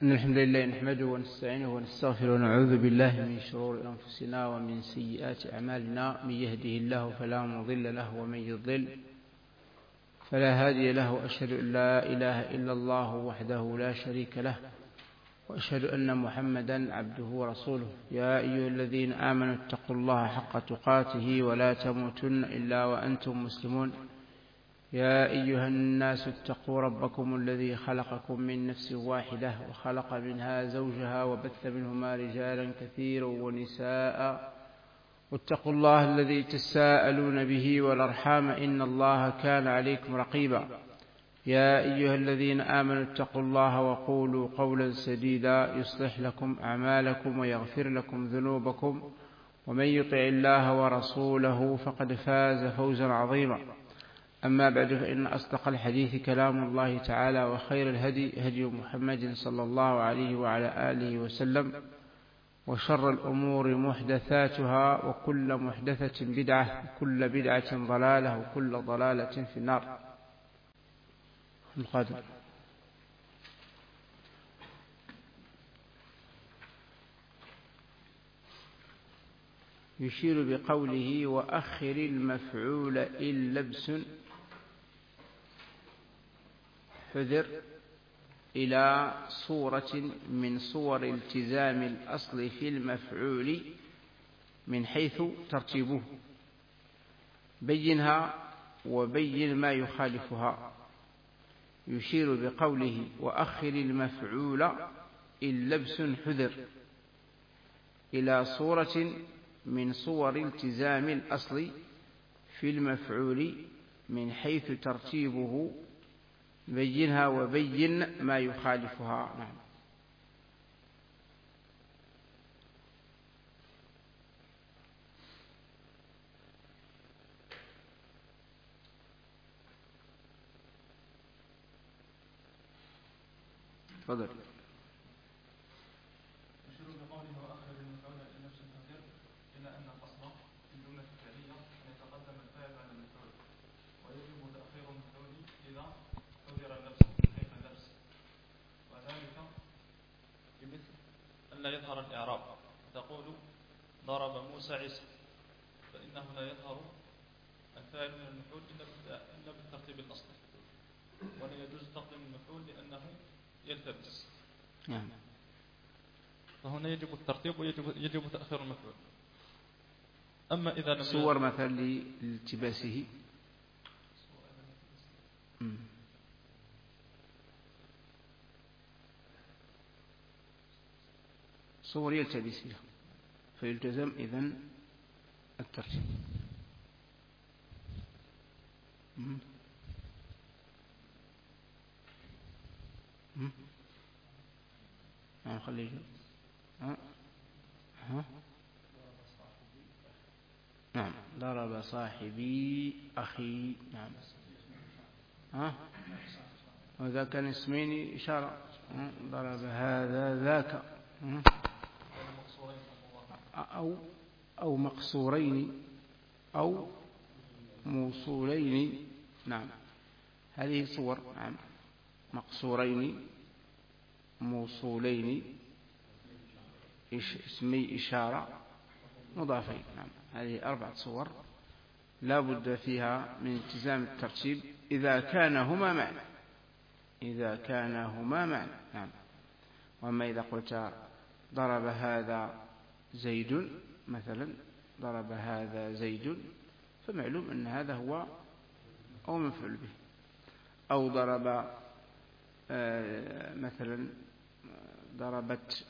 إن الحمد لله نحمده ونستعينه ونستغفره ونعوذ بالله من شرور أنفسنا ومن سيئات أعمالنا. من يهده الله فلا مضل له ومن يضلل فلا هادي له. وأشهد أن لا إله إلا الله وحده لا شريك له، وأشهد أن محمدا عبده ورسوله. يا أيها الذين آمنوا اتقوا الله حق تقاته ولا تموتن إلا وأنتم مسلمون. يا أيها الناس اتقوا ربكم الذي خلقكم من نفس واحدة وخلق منها زوجها وبث منهما رجالا كثيرا ونساء، واتقوا الله الذي تساءلون به والأرحام إن الله كان عليكم رقيبا. يا أيها الذين آمنوا اتقوا الله وقولوا قولا سديدا يصلح لكم أعمالكم ويغفر لكم ذنوبكم، ومن يطع الله ورسوله فقد فاز فوزا عظيما. أما بعد، فإن أصدق الحديث كلام الله تعالى، وخير الهدي هدي محمد صلى الله عليه وعلى آله وسلم، وشر الأمور محدثاتها، وكل محدثة بدعة، وكل بدعة ضلالة، وكل ضلالة في النار. القادم يشير بقوله وأخر المفعول إن لبس حذر إلى صورة من صور التزام الأصل في المفعول من حيث ترتيبه، بينها وبين ما يخالفها. يشير بقوله وأخر المفعول إن لبس حذر إلى صورة من صور التزام الأصل في المفعول من حيث ترتيبه، بينها وبين ما يخالفها. نعم. تفضل. لا يظهر الإعراب، تقول ضرب موسى عيسى، فإنه لا يظهر الفاعل من المفعول إلا بالترتيب الأصلي، ولا يجوز تقديم المفعول لأنه يلتبس. نعم. فهنا يجب الترتيب ويجب تأخير المفعول. أما إذا لم صور مثلا لالتباسه، صور يلتبس له، فيلتزم إذن الترتيب. خليه. نعم. ضرب صاحبي أخي. نعم. وذا كان اسمين إشارة. ضرب هذا ذاك. أو مقصورين أو موصولين. نعم. هذه صور. نعم. مقصورين، موصولين، اسمي إشارة، مضافين. نعم. هذه 4 صور لا بد فيها من التزام الترتيب إذا كانهما معنى. نعم. وأما إذا قلت ضرب هذا زيد مثلا، ضرب هذا زيد، فمعلوم أن هذا هو أو مفعول به. أو ضرب مثلا ضربت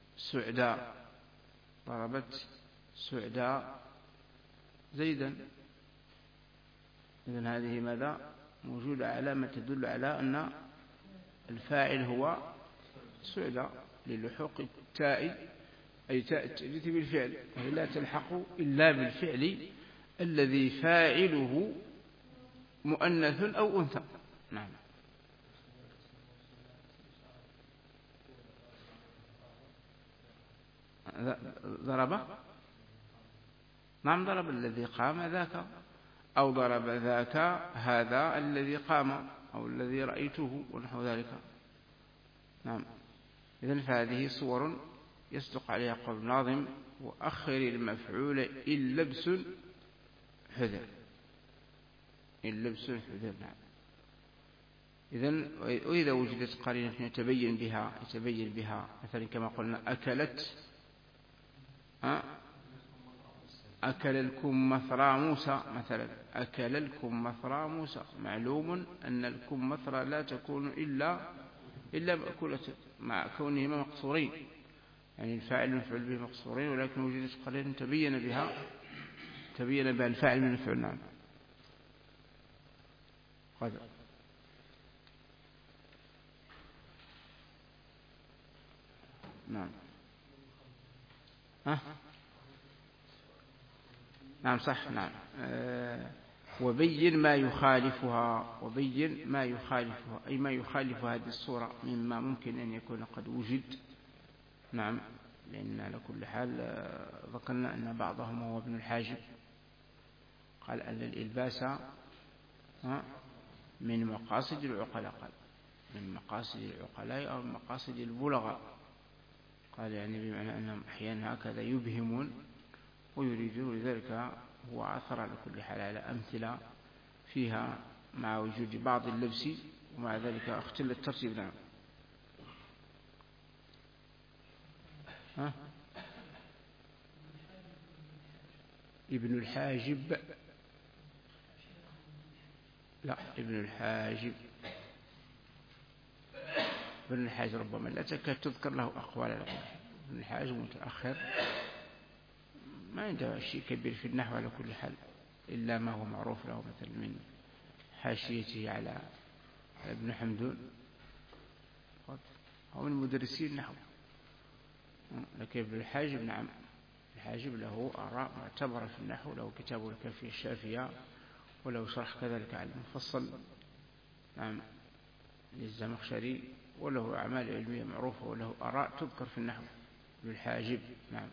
سعداء زيدا، إذن هذه ماذا؟ موجودة علامة تدل على أن الفاعل هو سعداء للحوق التاء، أي تاء التأنيث بالفعل، وهي لا تلحق إلا بالفعل الذي فاعله مؤنث أو أنثى. نعم. ضرب. نعم. ضرب الذي قام ذاك، أو ضرب ذاك هذا الذي قام، أو الذي رأيته ونحو ذلك. نعم. إذن فهذه صور يصدق عليها قول الناظم: وأخر المفعول إن لبس حذر. إن لبس حذر. نعم. إذن وإذا وجدت قرينة يتبين بها مثلا كما قلنا أكلت، أكل الكمثرى موسى مثلا، أكل الكمثرى موسى، معلوم أن الكمثرى لا تكون إلا مأكولة مع كونهما مقصورين، يعني الفاعل والمفعول به مقصورين، ولكن وجدت قرينة تبين بها الفاعل من الفعل. نعم. قدر. نعم. نعم صح. نعم. وبين ما يخالفها، أي ما يخالف هذه الصورة مما ممكن أن يكون قد وجد. نعم. لأن على كل حال ذكرنا أن بعضهم هو ابن الحاجب قال أن الإلباس من مقاصد العقلاء، من مقاصد العقلاء أو من مقاصد البلغاء، قال يعني بمعنى أنهم أحيانا هكذا يبهمون ويريدون، لذلك هو عثر على كل حال على أمثلة فيها مع وجود بعض اللبس ومع ذلك اختل الترتيب. نعم. ابن الحاجب، لا ابن الحاجب ربما لا تكاد تذكر له أقوال. ابن الحاجب متأخر، ما عنده شيء كبير في النحو على كل حال، إلا ما هو معروف له مثل من حاشيته على ابن حمدون، هو من مدرسين النحو. لكن ابن الحاجب نعم، الحاجب له آراء معتبرة في النحو، له كتاب الكافية الشافية، وله شرح كذلك على المفصل نعم للزمخشري، وله أعمال علمية معروفة، وله آراء تذكر في النحو ابن الحاجب. نعم.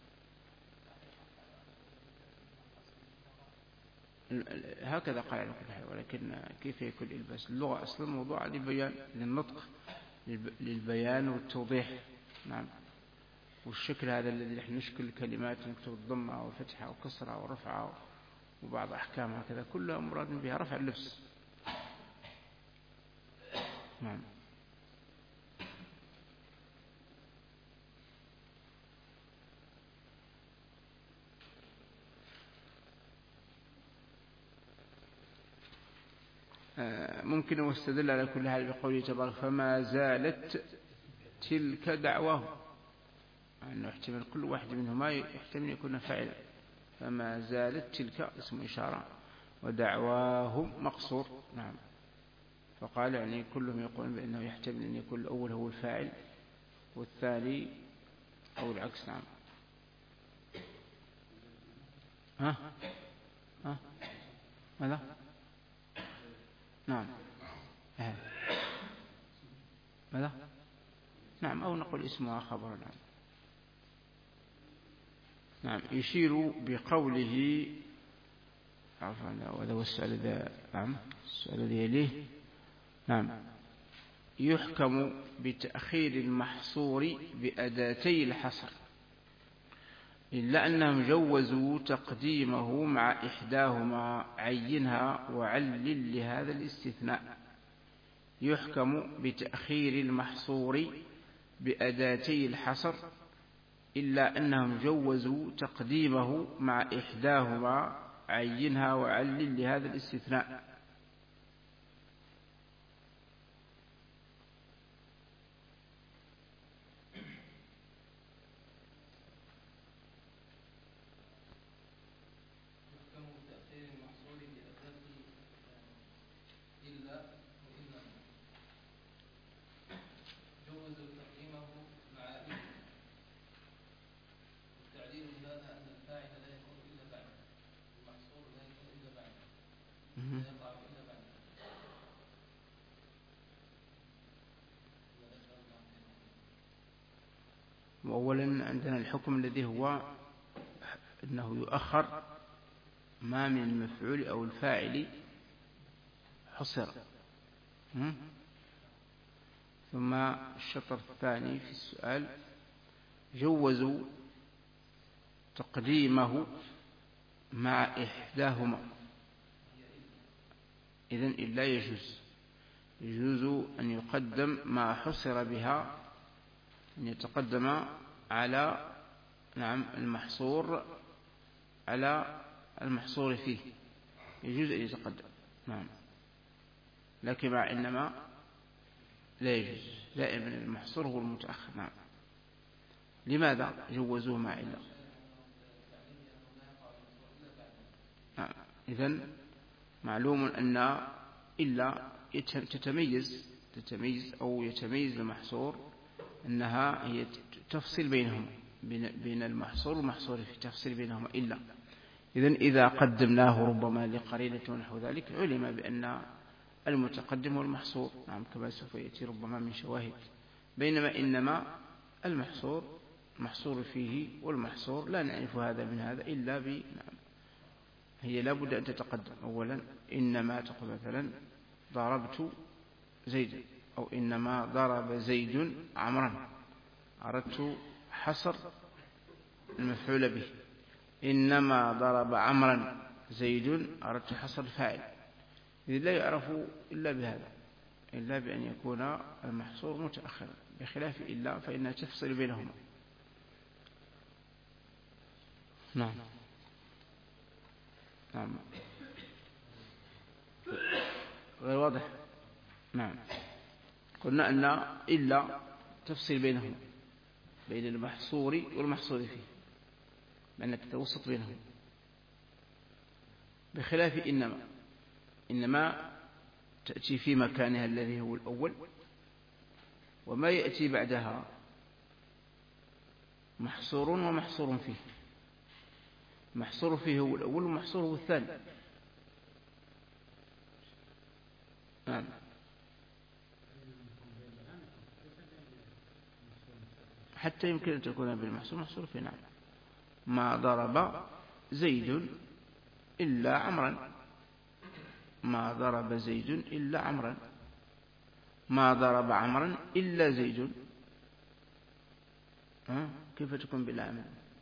هكذا قال على كل حال، ولكن كيف يكون الإلباس؟ اللغة أصلا موضوع للبيان، للنطق، للبيان والتوضيح. نعم. والشكل هذا الذي نحن نشكل الكلمات، نكتب الضمة والفتحة والكسرة والرفعة وبعض أحكام هكذا، كلها مراد بها رفع اللبس. نعم. ممكن واستدل على كل حال بقوله تبارك: فما زالت تلك دعواه، أنه يحتمل كل واحد منهما يحتمل يكون فاعلا. فما زالت تلك اسم إشارة، ودعواهم مقصور. نعم. فقال يعني كلهم يقولون بأنه يحتمل أن يكون الأول هو الفاعل والثاني أو العكس. نعم. ماذا؟ نعم. ماذا؟ نعم. أو نقول اسمها خبر. نعم. نعم. يشير بقوله، عفوا وهذا هو السؤال ذا. نعم. السؤال الذي يليه. نعم. يحكم بتأخير المحصور بأداتي الحصر، إلا أنهم جوزوا تقديمه مع إحداهما، عينها وعلل لهذا الاستثناء. يحكم بتأخير المحصور بأداتي الحصر، إلا أنهم جوزوا تقديمه مع إحداهما، عينها وعلل لهذا الاستثناء. وأولا عندنا الحكم الذي هو أنه يؤخر ما من المفعول أو الفاعل حصر، ثم الشطر الثاني في السؤال: جوزوا تقديمه مع إحداهما. إذن إلا يجوز أن يقدم ما حصر بها، أن يتقدم على المحصور على المحصور فيه، يجوز أن يتقدم، لكن مع إنما لا يجوز، دائما المحصور هو المتأخر. لماذا جوزوه مع إلا؟ إذن معلوم أن إلا تتميز أو يتميز المحصور أنها هي تفصل بينهم، بين المحصور والمحصور في تفصل بينهما إلا. إذن إذا قدمناه ربما لقرينة ونحو ذلك علم بأن المتقدم والمحصور، كما سوف يأتي ربما من شواهد. بينما إنما المحصور محصور فيه والمحصور لا نعرف هذا من هذا إلا هي لا بد أن تتقدم. أولا إنما تقول مثلا ضربت زيدا، أو إنما ضرب زيد عمرا، أردت حصر المفعول به. إنما ضرب عمرا زيد، أردت حصر الفاعل. إذن لا يعرف إلا بهذا، إلا بأن يكون المحصور متأخرا، بخلاف إلا فإنها تفصل بينهما. نعم غير واضح. قلنا أن إلا تفصل بينهما، بين المحصور والمحصور فيه، بأن تتوسط بينهم، بخلاف إنما تأتي في مكانها الذي هو الأول، وما يأتي بعدها محصور ومحصور فيه. محصور فيه هو الأول ومحصور هو الثاني. حتى يمكن أن تكون بالمحصور محصور فيه. ما ضرب زيد إلا عمرا، ما ضرب زيد إلا عمرا، ما ضرب عمرا إلا زيد. كيف تكون بالعمل؟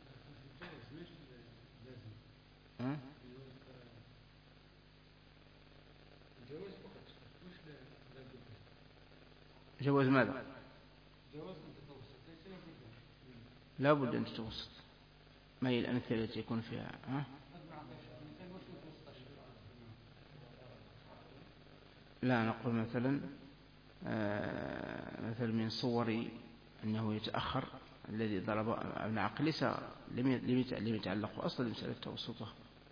جواز ماذا؟ لا بد أن تتوسط. ما هي الأمثلة التي يكون فيها؟ لا، نقول مثلا من صور أنه يتأخر الذي ضرب ابن عقل، لم يتعلق أصلا بمسألة توسطه.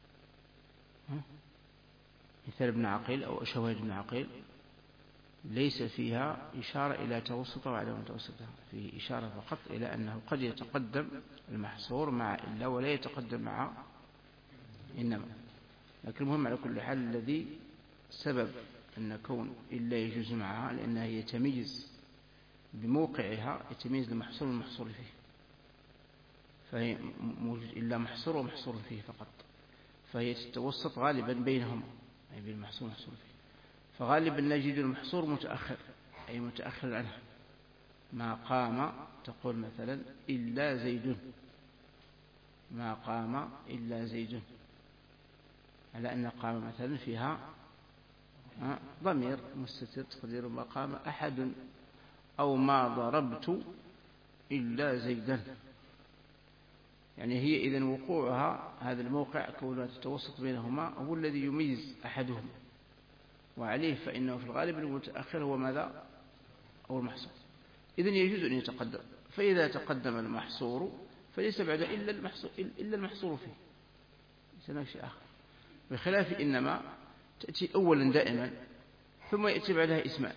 مثال ابن عقيل أو شواهد ابن عقيل ليس فيها إشارة إلى توسطه وعدم توسطه، فيه إشارة فقط إلى أنه قد يتقدم المحصور مع إلا ولا يتقدم مع إنما. لكن المهم على كل حال الذي سبب أن كون إلا يجوز معها لأنها يتميز بموقعها، يتميز المحصور والمحصور فيه، فهي موجود إلا محصور ومحصور فيه فقط، فهي تتوسط غالبا بينهما، أي بين المحصور والمحصور فيه. فغالبا نجد المحصور متأخر، أي متأخر عنه. ما قام تقول مثلا إلا زيد، ما قام إلا زيد، على أن قام مثلا فيها ضمير مستتر تقدير ما قام أحد، أو ما ضربت إلا زيدا. يعني هي إذن وقوعها هذا الموقع كونها تتوسط بينهما هو الذي يميز أحدهم، وعليه فإنه في الغالب المتأخر هو ماذا؟ أو المحصور. إذن يجوز أن يتقدم، فإذا تقدم المحصور فليس بعد إلا المحصور فيه، ليس شيء آخر. بخلاف إنما تأتي أولا دائما ثم يأتي بعدها اسمان،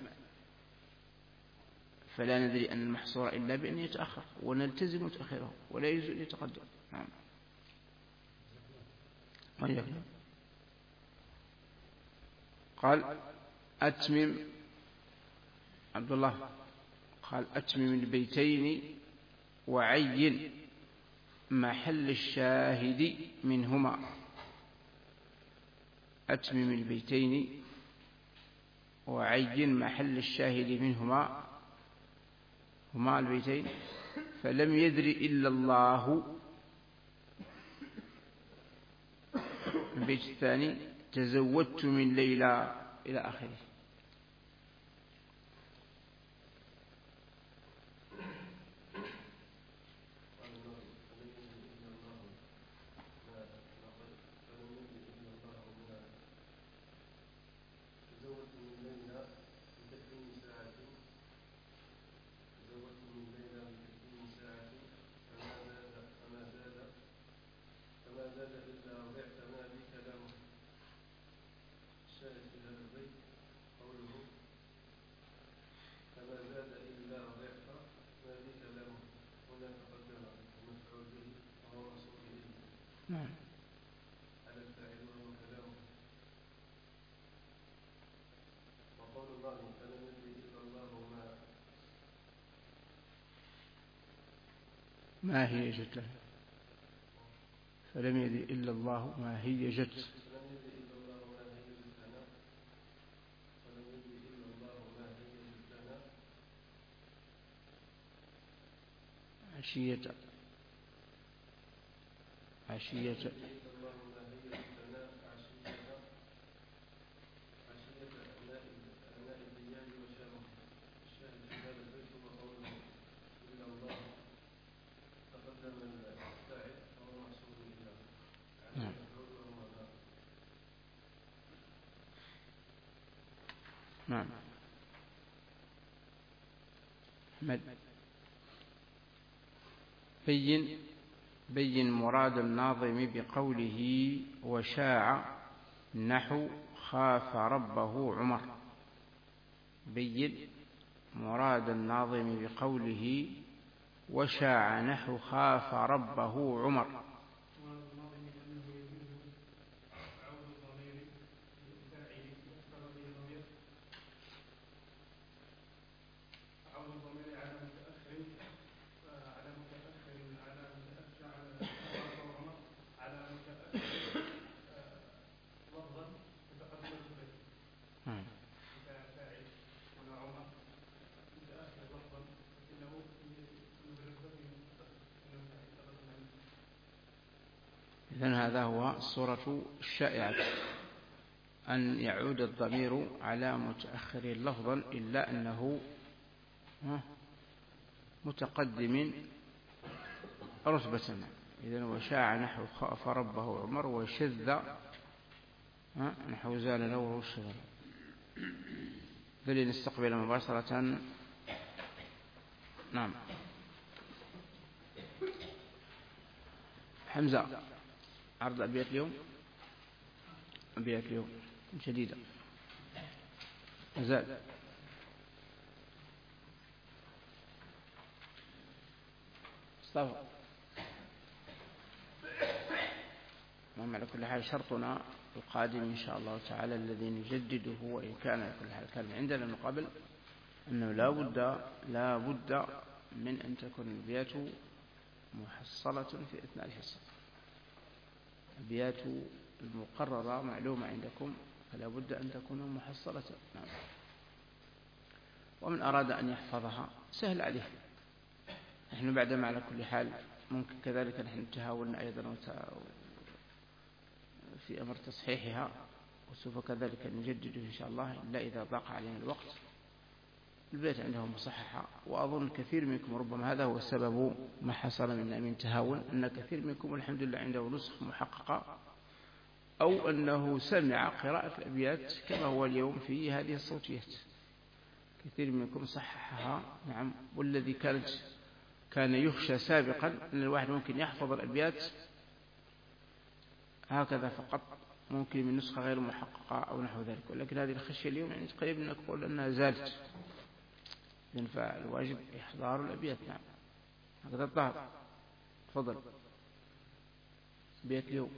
فلا ندري أن المحصور إلا بأن يتأخر، ونلتزم متأخره ولا يجوز أن يتقدم. نعم. قال أتمم عبد الله، قال أتمم البيتين وعين محل الشاهد منهما. أتمم البيتين وعين محل الشاهد منهما. هما البيتين. فلم يدري إلا الله. البيت الثاني تزودت من ليلى إلى آخره. نعم. ما هي جت له. فلم يدري إلا الله ما هي جت. عشية نعم. نعم. بين مراد الناظم بقوله وشاع نحو خاف ربه عمر. بين مراد الناظم بقوله وشاع نحو خاف ربه عمر. إذن هذا هو الصورة الشائعة، أن يعود الضمير على متأخر لفظا إلا أنه متقدم رتبة. إذن وشاع نحو خاف ربه عمر وشذ نحو زال نوره الشغل. فلنستقبل مباشرة. نعم. حمزة، عرض أبيات اليوم. أبيات اليوم جديدة مازال. مصطفى. المهم على كل حال شرطنا القادم إن شاء الله تعالى الذي نجدده، وإن كان على كل حال كان عندنا من قبل، أنه لا بد من أن تكون الأبيات محصلة في أثناء الحصة. الأبيات المقررة معلومة عندكم فلا بد أن تكون محصلة. نعم. ومن أراد أن يحفظها سهل عليه. نحن بعدما على كل حال ممكن كذلك نحن تهاولنا أيضا في أمر تصحيحها، وسوف كذلك نجدده إن شاء الله إلا إذا ضاق علينا الوقت. البيت عندهم مصححة، وأظن كثير منكم ربما هذا هو السبب ما حصل منا من تهاون، أن كثير منكم الحمد لله عنده نسخ محققة، أو أنه سمع قراءة الأبيات كما هو اليوم في هذه الصوتيات. كثير منكم صححها. نعم. والذي كان يخشى سابقا أن الواحد ممكن يحفظ الأبيات هكذا فقط، ممكن من نسخة غير محققة أو نحو ذلك، ولكن هذه الخشية اليوم يعني قريب أن نقول أنها زالت. فالواجب إحضار الأبيات. نعم. هكذا الظهر. تفضل. أبيات اليوم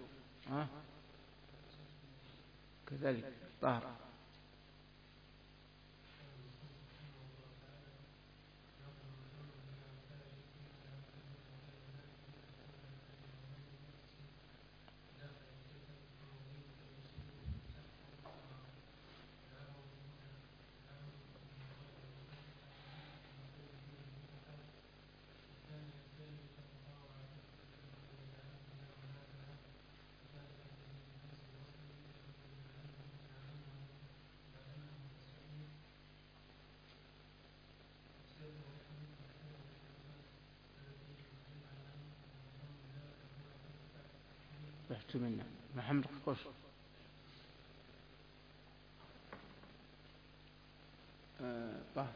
كذلك الظهر. احتملنا محمد قوش طاهر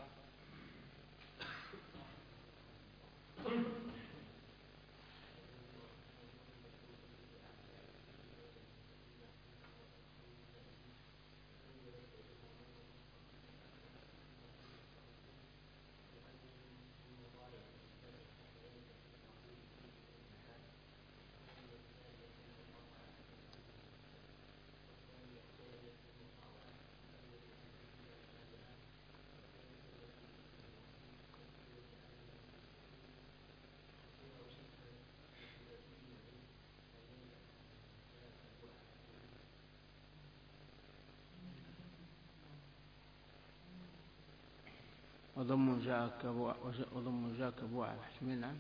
وضم جاك بوعى احتمل نعم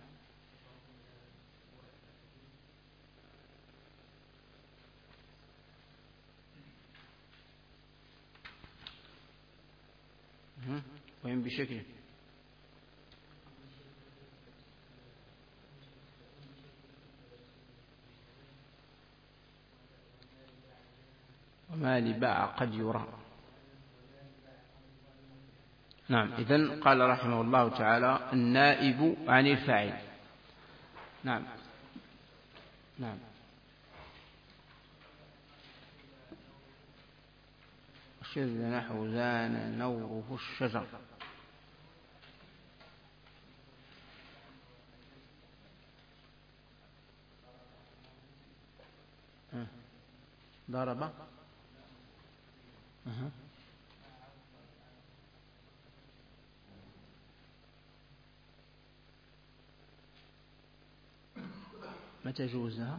وين بشكل وما لباع قد يرى. نعم. إذن قال رحمه الله تعالى النائب عن الفاعل. نعم نعم شذ نحو زان نوره الشجر. ضرب متى جوزها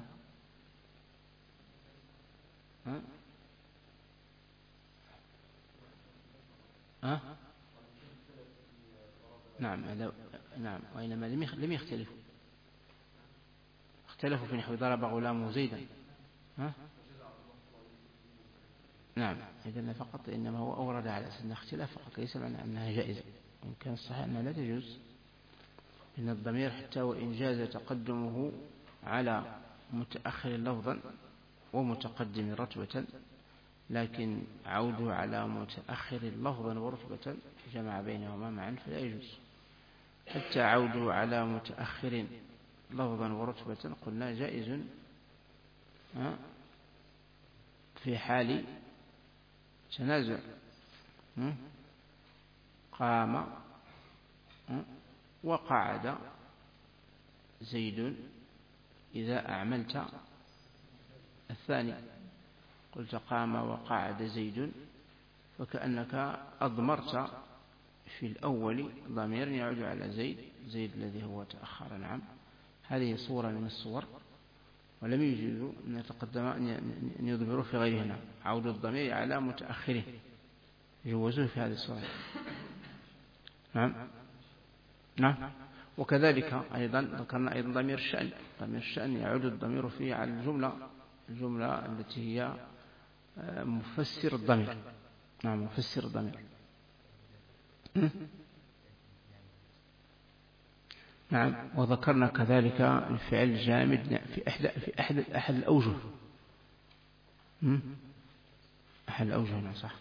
نعم نعم. وإنما لم يختلفوا، اختلفوا في نحو ضرب غلام زيدا. نعم. إذن فقط إنما هو أورد على أساس اختلاف فقط، ليس معنى أنها جائزة. وإن كان الصحيح أنها لا تجوز، إن الضمير حتى وإن جاز تقدمه على متأخر لفظا ومتقدم رتبة، لكن عوده على متأخر لفظا ورتبة جمع بينهما معا فلا يجوز. حتى عوده على متأخر لفظا ورتبة قلنا جائز في حال تنازع. قام وقعد زيد إذا أعملت الثاني، قلت قام وقعد زيد فكأنك أضمرت في الأول ضمير يعود على زيد الذي هو تأخر. نعم. هذه صورة من الصور، ولم يجوز أن يتقدم أن يضمروا في غيرهنا. عود الضمير على متأخره يجوزوه في هذه الصورة. نعم نعم. وكذلك أيضا ذكرنا أيضا ضمير الشأن. ضمير الشأن يعود الضمير فيه على الجملة التي هي مفسر الضمير. نعم مفسر الضمير. نعم. وذكرنا كذلك الفعل الجامد في أحد الأوجه. أحد الأوجه. نعم صح.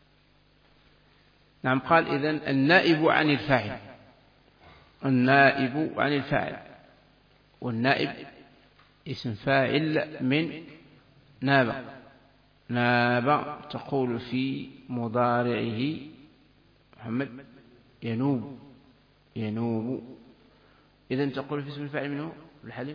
نعم. قال إذن النائب عن الفاعل. النائب عن الفاعل، والنائب اسم فاعل من ناب تقول في مضارعه محمد ينوب. إذن تقول في اسم الفاعل منه الحليم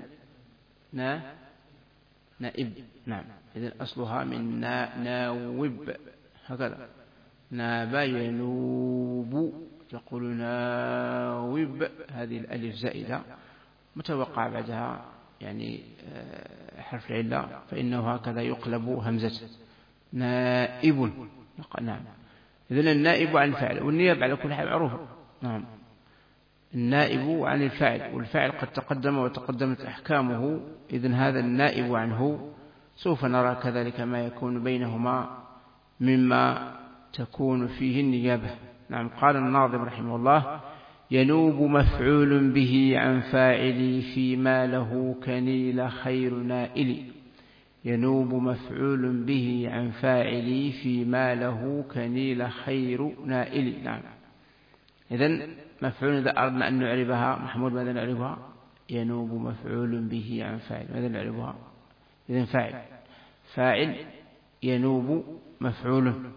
نائب. نعم. إذن أصلها من ناوب هكذا. ناب ينوب تقول ناوب. هذه الألف زائدة متوقع بعدها يعني حرف العلة، فإنه هكذا يقلب همزة نائب. نعم. إذن النائب عن الفاعل، والنيابة على كل حال معروفة. نعم. النائب عن الفاعل، والفاعل قد تقدم وتقدمت أحكامه. إذن هذا النائب عنه سوف نرى كذلك ما يكون بينهما مما تكون فيه النيابة. نعم. قال الناظم رحمه الله ينوب مفعول به عن فاعل فيما له كنيل خير نائل. ينوب مفعول به عن فاعلي فيما له كنيل خير نائل. نعم. إذن مفعول إذا أردنا أن نعربها محمود ماذا نعربها؟ ينوب مفعول به عن فاعل. ماذا نعربها؟ إذن فاعل ينوب مفعول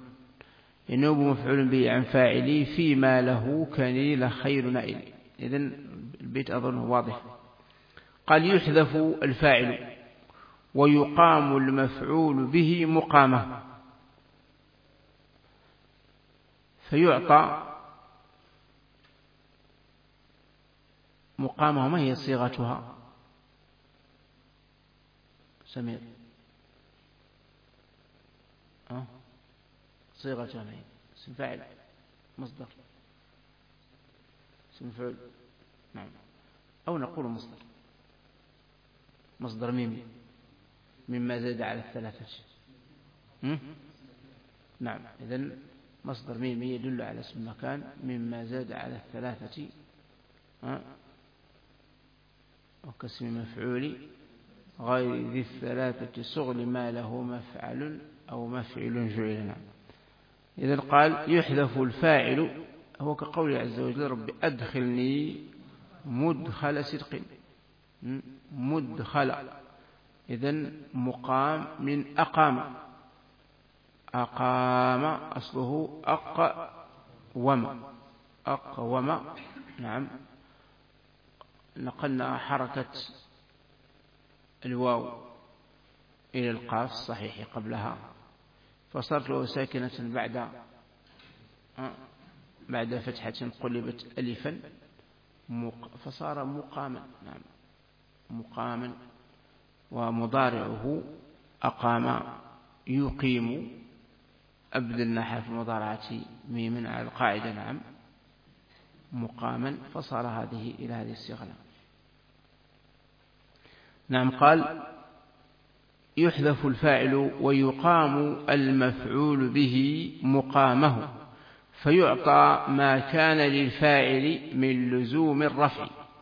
به عن فاعلي فيما له كنيل خير نائل. إذن البيت أظنه واضح. قال يحذف الفاعل ويقام المفعول به مقامه فيعطى مقامه. ما هي صيغتها؟ سمير صيغتها ما هي؟ اسم فاعل مصدر اسم فعل. نعم. أو نقول مصدر ميمي مما زاد على الثلاثة. نعم. إذن مصدر ميمي يدل على اسم مكان مما زاد على الثلاثة وكاسم مفعول غير ذي الثلاثة صغ ما له مفعل أو مفعل جعل. نعم. إذن قال يحذف الفاعل هو كقوله عز وجل رب أدخلني مدخل صدق. مدخل إذن مقام من أقام أصله أقوم. نعم. نقلنا حركة الواو إلى القاف الصحيح قبلها فصارت له ساكنة بعد فتحة قلبت ألفا فصار مقاما. نعم. مقاما. ومضارعه أقام يقيم أبدلنا حرف المضارعة ميم على القاعدة. نعم. مقاما فصار إلى هذه الصيغة. نعم. قال يحذف الفاعل ويقام المفعول به مقامه فيعطى ما كان للفاعل من لزوم الرفع.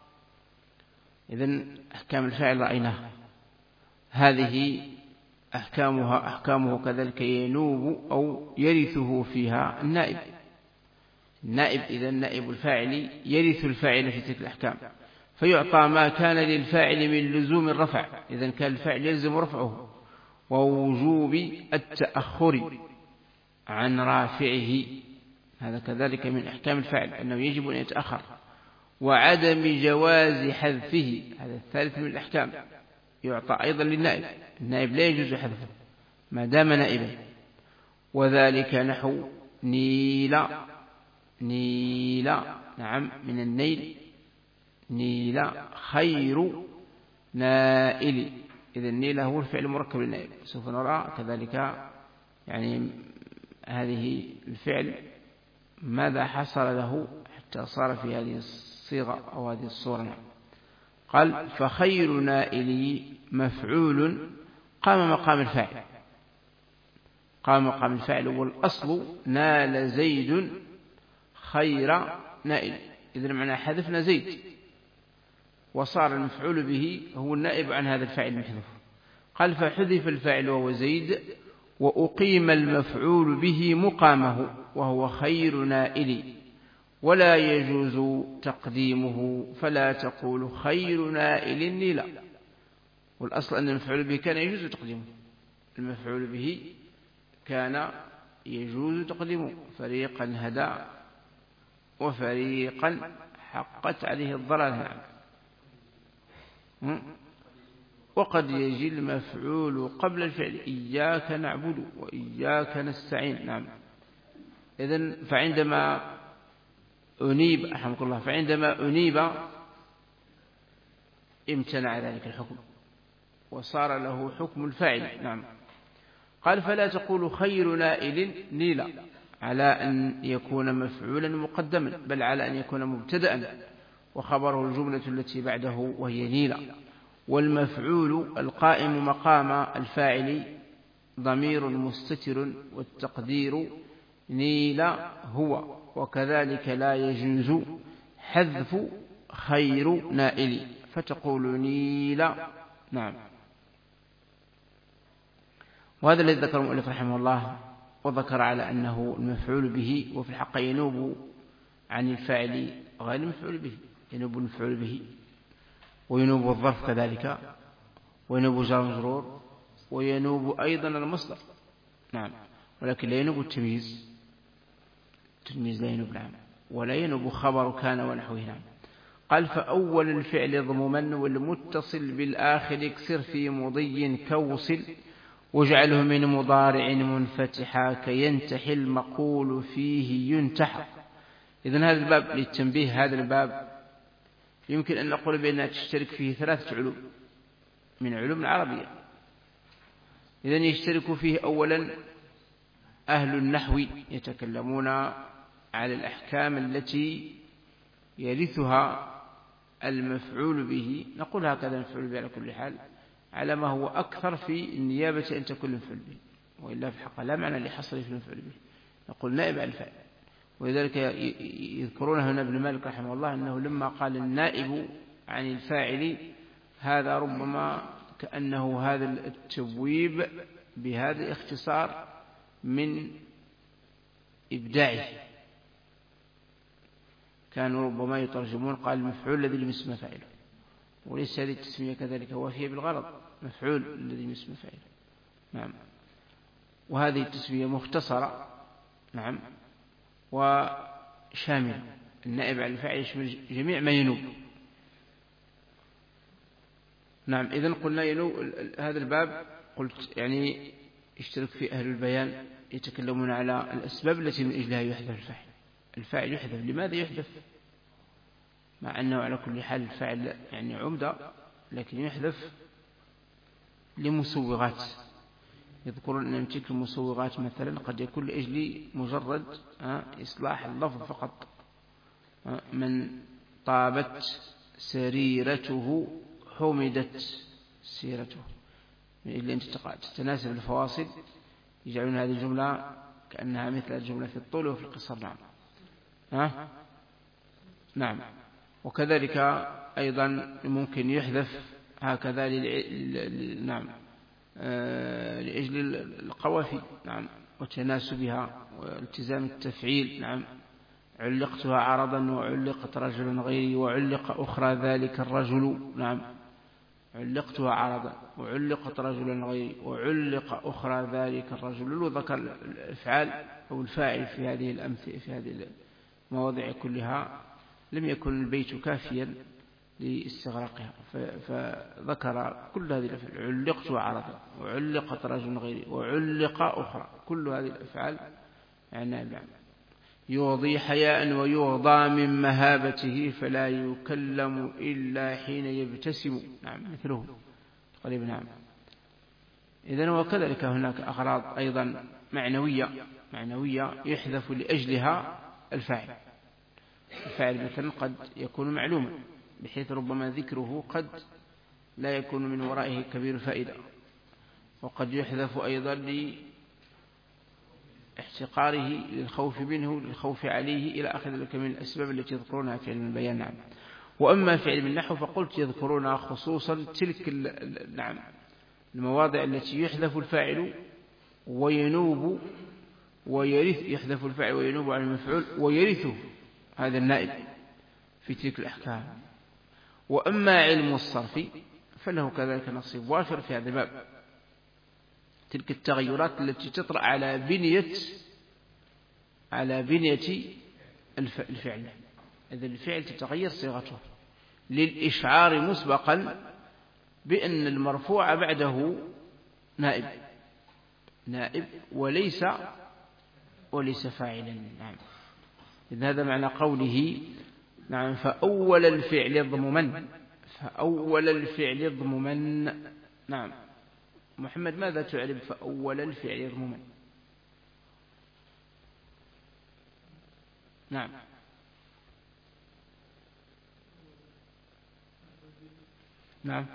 إذن أحكام الفاعل رأيناها هذه أحكامه كذلك ينوب أو يرثه فيها النائب. إذن نائب الفاعل يرث الفاعل في تلك الأحكام فيعطى ما كان للفاعل من لزوم الرفع. إذن كان الفاعل يلزم رفعه ووجوب التأخر عن رافعه. هذا كذلك من أحكام الفاعل أنه يجب أن يتأخر وعدم جواز حذفه. هذا الثالث من الأحكام يعطى أيضا للنائب. النائب لا يجوز حذفه ما دام نائبا. وذلك نحو نيل. نعم. من النيل نيل خير نائل. إذا النيل هو الفعل المركب للنائب. سوف نرى كذلك يعني هذه الفعل ماذا حصل له حتى صار في هذه الصيغة أو هذه الصورة. قال فخير نائل مفعول قام مقام الفاعل والأصل نال زيد خير نائل. إذن معنى حذفنا زيد وصار المفعول به هو النائب عن هذا الفاعل المحذوف. قال فحذف الفاعل وهو زيد وأقيم المفعول به مقامه وهو خير نائل ولا يجوز تقديمه فلا تقول خير نائل نيلا. والأصل أن المفعول به كان يجوز تقديمه. المفعول به كان يجوز تقديمه. فريقا هدى وفريقا حقت عليه الضلالة. وقد يجي المفعول قبل الفعل إياك نعبد وإياك نستعين. نعم. إذن فعندما أنيب امتنع ذلك الحكم وصار له حكم الفاعل. نعم. قال فلا تقول خير نائل نيلا على أن يكون مفعولا مقدما بل على أن يكون مبتدأ وخبره الجملة التي بعده وهي نيلا. والمفعول القائم مقام الفاعل ضمير مستتر والتقدير نيلا هو. وكذلك لا يجوز حذف خير نائل فتقول نيلا. نعم. وهذا الذي ذكر المؤلف رحمه الله، وذكر على أنه المفعول به، وفي الحق ينوب عن الفاعل غير المفعول به، ينوب المفعول به، وينوب الظرف كذلك، وينوب جار مجرور، وينوب أيضا المصدر. نعم، ولكن لا ينوب التمييز لا ينوب. نعم، ولا ينوب خبر كان ونحوه. نعم. قال فأول الفعل يضممن والمتصل بالآخر اكسر في مضي كوصل واجعله من مضارع منفتحا كينتحي المقول فيه ينتحى. إذن هذا الباب للتنبيه، هذا الباب يمكن أن نقول بأنها تشترك فيه 3 علوم من علوم العربية. إذن يشترك فيه أولا أهل النحو يتكلمون على الأحكام التي يرثها المفعول به، نقول هكذا المفعول به على كل حال، على ما هو أكثر في النيابة أن تكون المفعول به، وإلا في الحقيقة لا معنى لحصر في المفعول به، نقول نائب عن الفاعل. ولذلك يذكرون هنا ابن مالك رحمه الله أنه لما قال النائب عن الفاعل، هذا ربما كأنه هذا التبويب بهذا الاختصار من إبداعه، كانوا ربما يترجمون قال المفعول الذي لم يسمى فاعله، وليس هذه التسمية كذلك وافية بالغرض، مفعول الذي لم يسمى فاعله. نعم، وهذه التسمية مختصرة. نعم، وشاملة، النائب عن الفاعل يشمل جميع ما ينوب. نعم، إذن قلنا ينوب. هذا الباب قلت يعني يشترك في أهل البيان، يتكلمون على الأسباب التي من أجلها يحذف الفاعل. الفاعل يحذف، لماذا يحذف؟ مع أنه على كل حال الفاعل يعني عمدة، لكن يحذف لمسوغات. يذكرون أن تلك المسوغات مثلا قد يكون لأجل مجرد إصلاح اللفظ فقط. من طابت سريرته حمدت سيرته، من أجل أن تتناسب الفواصل يجعلون هذه الجملة كأنها مثل الجملة في الطول وفي القصر. نعم. نعم، وكذلك أيضا ممكن يحذف هكذا نعم لأجل القوافي. نعم، وتناسبها والتزام التفعيل. نعم، علقتها عرضا وعلقت رجلا غيري وعلق أخرى ذلك الرجل. نعم، علقتها عرضا وعلقت رجلا غيري وعلق أخرى ذلك الرجل. لو ذكر الأفعال أو الفاعل في هذه الأمثلة في هذه المواضع كلها لم يكن البيت كافيا لاستغراقها، فذكر كل هذه الأفعال، علقت عرضا وعلقت رجل غيري وعلق أخرى، كل هذه الأفعال يعني يوضي حياء ويوضى من مهابته فلا يكلم إلا حين يبتسم. نعم، مثله قريب. نعم، إذن وكذلك هناك أغراض أيضا معنوية يحذف لأجلها الفاعل. الفاعل مثلا قد يكون معلوما بحيث ربما ذكره قد لا يكون من ورائه كبير فائدة، وقد يحذف أيضا لاحتقاره للخوف منه للخوف عليه إلى آخر ذلك من الأسباب التي يذكرونها في علم البيان. نعم، وأما في علم النحو فقلت يذكرونها خصوصا تلك نعم المواضع التي يحذف الفاعل وينوب ويرث، يحذف الفاعل وينوب عن المفعول ويرثه هذا النائب في تلك الأحكام. وأما علم الصرف فله كذلك نصيب وافر في هذا الباب، تلك التغيرات التي تطرأ على بنية الفعل. إذا الفعل تتغير صيغته للإشعار مسبقا بأن المرفوع بعده نائب وليس فاعلا. نعم، إذن هذا معنى قوله. نعم، فأول الفعل يضممن. نعم، محمد ماذا تعرف فأول الفعل يضممن؟ نعم، نعم،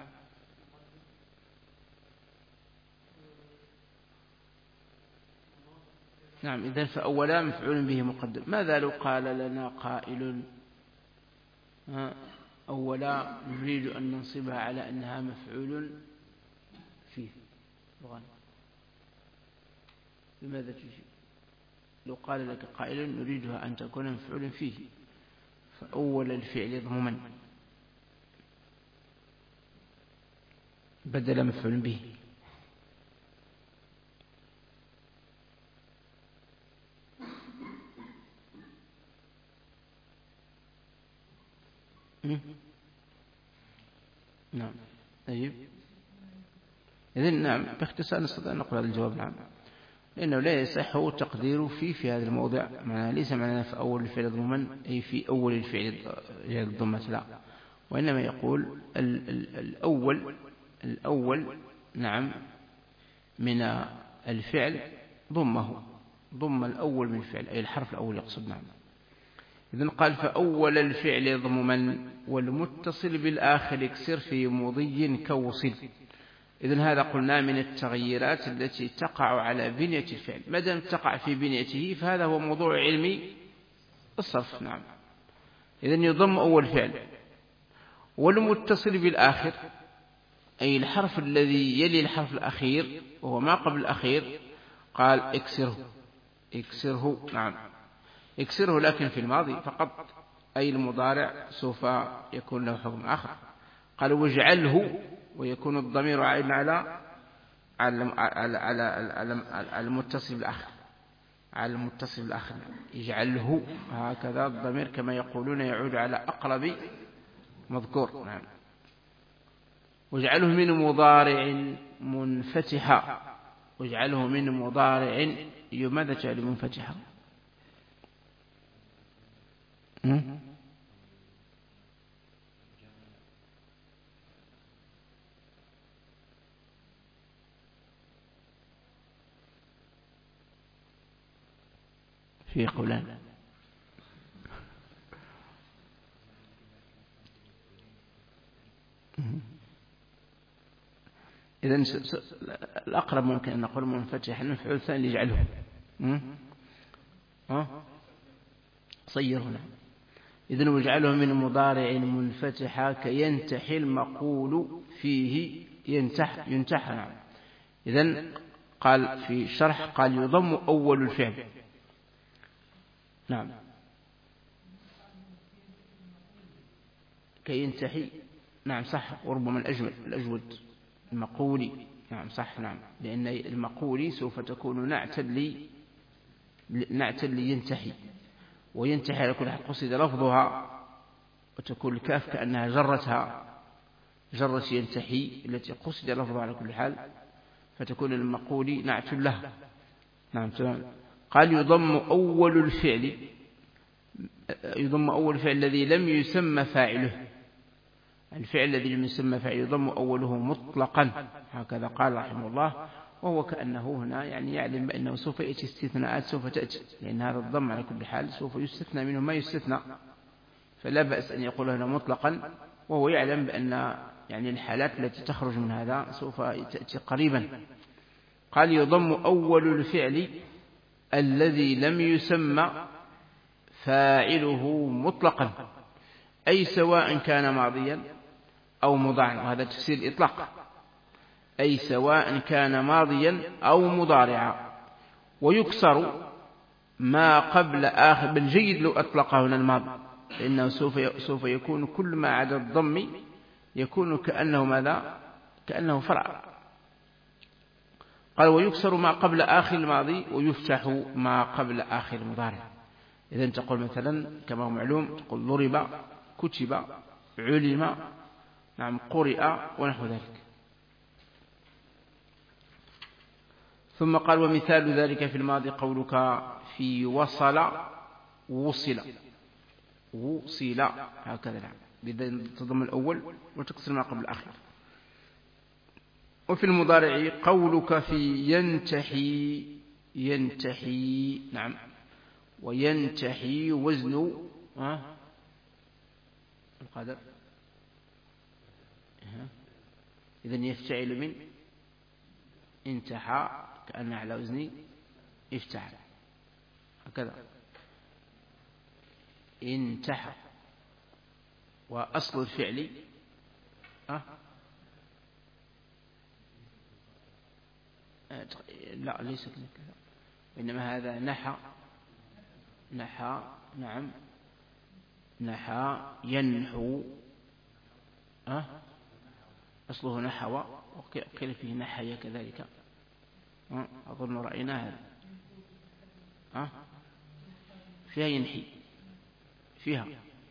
نعم. إذن فأولا مفعول به مقدم. ماذا لو قال لنا قائل أولا نريد أن ننصبها على أنها مفعول فيه؟ بماذا تجيب؟ لو قال لك قائل نريدها أن تكون مفعول فيه، فأول الفعل يضم بدل مفعول به. نعم طيب، إذن نعم باختصار نستطيع أن نقول هذا الجواب نعم، لأنه لا يصح تقدير في هذا الموضع، معناه ليس معناه في أول الفعل ضمن أي في أول الفعل الضمة، لا، وإنما يقول الأول نعم من الفعل ضم الأول من الفعل أي الحرف الأول يقصد. نعم إذن قال فأول الفعل يضم من والمتصل بالآخر يكسر في مضي كوصل. إذن هذا قلنا من التغييرات التي تقع على بنية الفعل، ما دام تقع في بنيته فهذا هو موضوع علمي الصرف. نعم إذن يضم أول فعل والمتصل بالآخر أي الحرف الذي يلي الحرف الأخير وهو ما قبل الأخير، قال اكسره. نعم اكسره، لكن في الماضي فقط، أي المضارع سوف يكون له حكم آخر. قال واجعله، ويكون الضمير عائد على المتصل بالآخر، على المتصل بالآخر، يجعله هكذا الضمير كما يقولون يعود على أقرب مذكور. نعم واجعله من مضارع منفتحا، واجعله من مضارع ماذا جعل منفتحا؟ في قولان. إذن الأقرب ممكن أن نقول منفتحا، المفعول الثاني يجعله صيرنا. إذن واجعله من مضارع منفتحا كينتحي المقول فيه ينتح. نعم إذن قال في الشرح قال يضم أول الفعل. نعم كينتحي، نعم صح، وربما الأجود المقولي. نعم صح، نعم لأن المقولي سوف تكون نعتا لينتحي، وينتحي على كل حال قصد لفظها، وتكون الكاف كأنها جرت ينتحي التي قصد لفظها على كل حال، فتكون المقولي نعت له. نعم تمام. قال يضم أول الفعل الذي لم يسمى فاعله، الفعل الذي لم يسمى فاعله يضم أوله مطلقا، هكذا قال رحمه الله. وهو كأنه هنا يعني يعلم بأنه سوف يأتي استثناءات سوف تأتي، لأن هذا الضم على كل حال سوف يستثنى منه ما يستثنى، فلا بأس أن يقول هنا مطلقا، وهو يعلم بأن يعني الحالات التي تخرج من هذا سوف تأتي قريبا. قال يضم أول الفعل الذي لم يسمى فاعله مطلقا، أي سواء كان ماضيا أو مضارعا، وهذا تفسير الإطلاق، أي سواء كان ماضيا أو مضارعا. ويكسر ما قبل آخر، بالجيد لو أطلقه هنا الماضي، لأنه سوف يكون كل ما عدا الضم يكون كأنه ماذا؟ كأنه فرع. قال ويكسر ما قبل آخر الماضي ويفتح ما قبل آخر المضارع. إذن تقول مثلا كما هو معلوم، تقول ضرب، كتب، علم، نعم قرئ، ونحو ذلك. ثم قال ومثال ذلك في الماضي قولك في وصل هكذا. نعم بدأ تضم الأول وتكسر ما قبل الآخر. وفي المضارع قولك في ينتحي نعم، وينتحي وزن القدر، إذن يفتعل من انتحى، كأن على وزن افتعل، هكذا انتحى. وأصل الفعل لا ليس كذا، إنما هذا نحى. نحى نعم، نحى ينحو، أصله نحو، وقيل فيه نحي كذلك، أظن رأينا هذا. فيها ينحي، فيها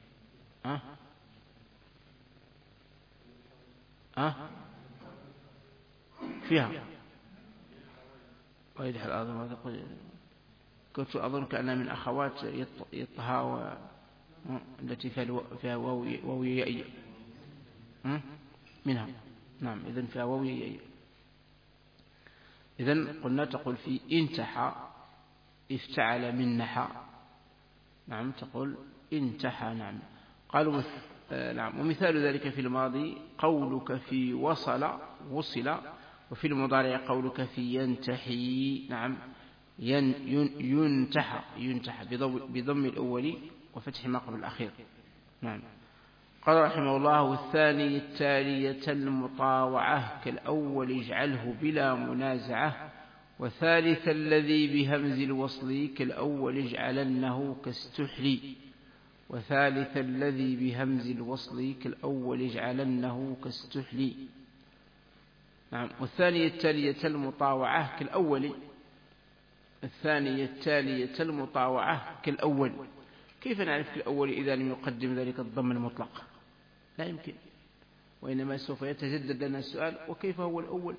فيها ويدحى الأرض. كنت أظن كأنها من أخوات يطها التي فيها واوي يأي منها. نعم، إذن فيها واوي يأي. إذن قلنا تقول في انتحى افتعل من نحى. نعم، تقول انتحى. نعم. قالوا نعم. ومثال ذلك في الماضي قولك في وصل، وفي المضارع قولك في ينتحي. نعم، ينتحى بضم الأول وفتح ما قبل الأخير. نعم. قال رحمه الله: والثاني التالية المطاوعة كالأول اجعله بلا منازعة، وثالث الذي بهمز الوصل كالأول اجعلنه كاستحلي. وثالث الذي بهمز الوصل كالأول اجعلنه كاستحلي. نعم. والثانية التالية المطاوعة كالأول. الثانية التالية المطاوعة كالأول. كيف نعرف كالأول إذا لم يقدم ذلك الضم المطلق؟ لا يمكن، وإنما سوف يتجدد لنا السؤال: وكيف هو الأول؟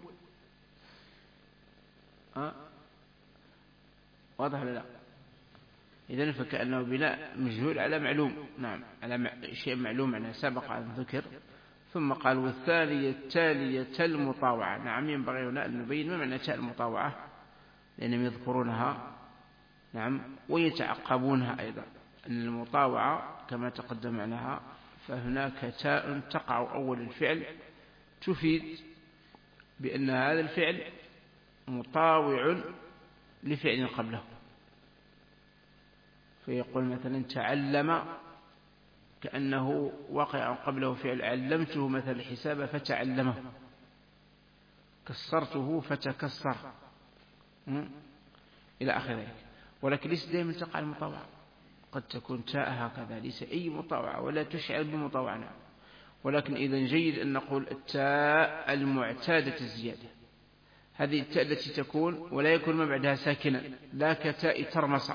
واضح ولا لا؟ إذن فكأنه بناء مجهول على معلوم. نعم، على شيء معلوم أنه سبق أن ذكر. ثم قال: والثانية التالية المطاوعة. نعم، ينبغي هنا أن نبين ما معنى تاء المطاوعة، لأنهم يذكرونها نعم ويتعقبونها أيضا. أن المطاوعة كما تقدم معناها فهناك تاء تقع أول الفعل تفيد بأن هذا الفعل مطاوع لفعل قبله. فيقول مثلا تعلم، كأنه وقع قبله فعل علمته مثل الحساب فتعلمه، كسرته فتكسر، إلى آخره. ولكن ليس دائما تقع المطاوعة، قد تكون تاء هكذا ليس أي مطاوعة ولا تشعر بمطاوعة. ولكن إذا جيد أن نقول التاء المعتادة الزيادة، هذه التاء التي تكون ولا يكون ما بعدها ساكنا، لا كتاء ترمس،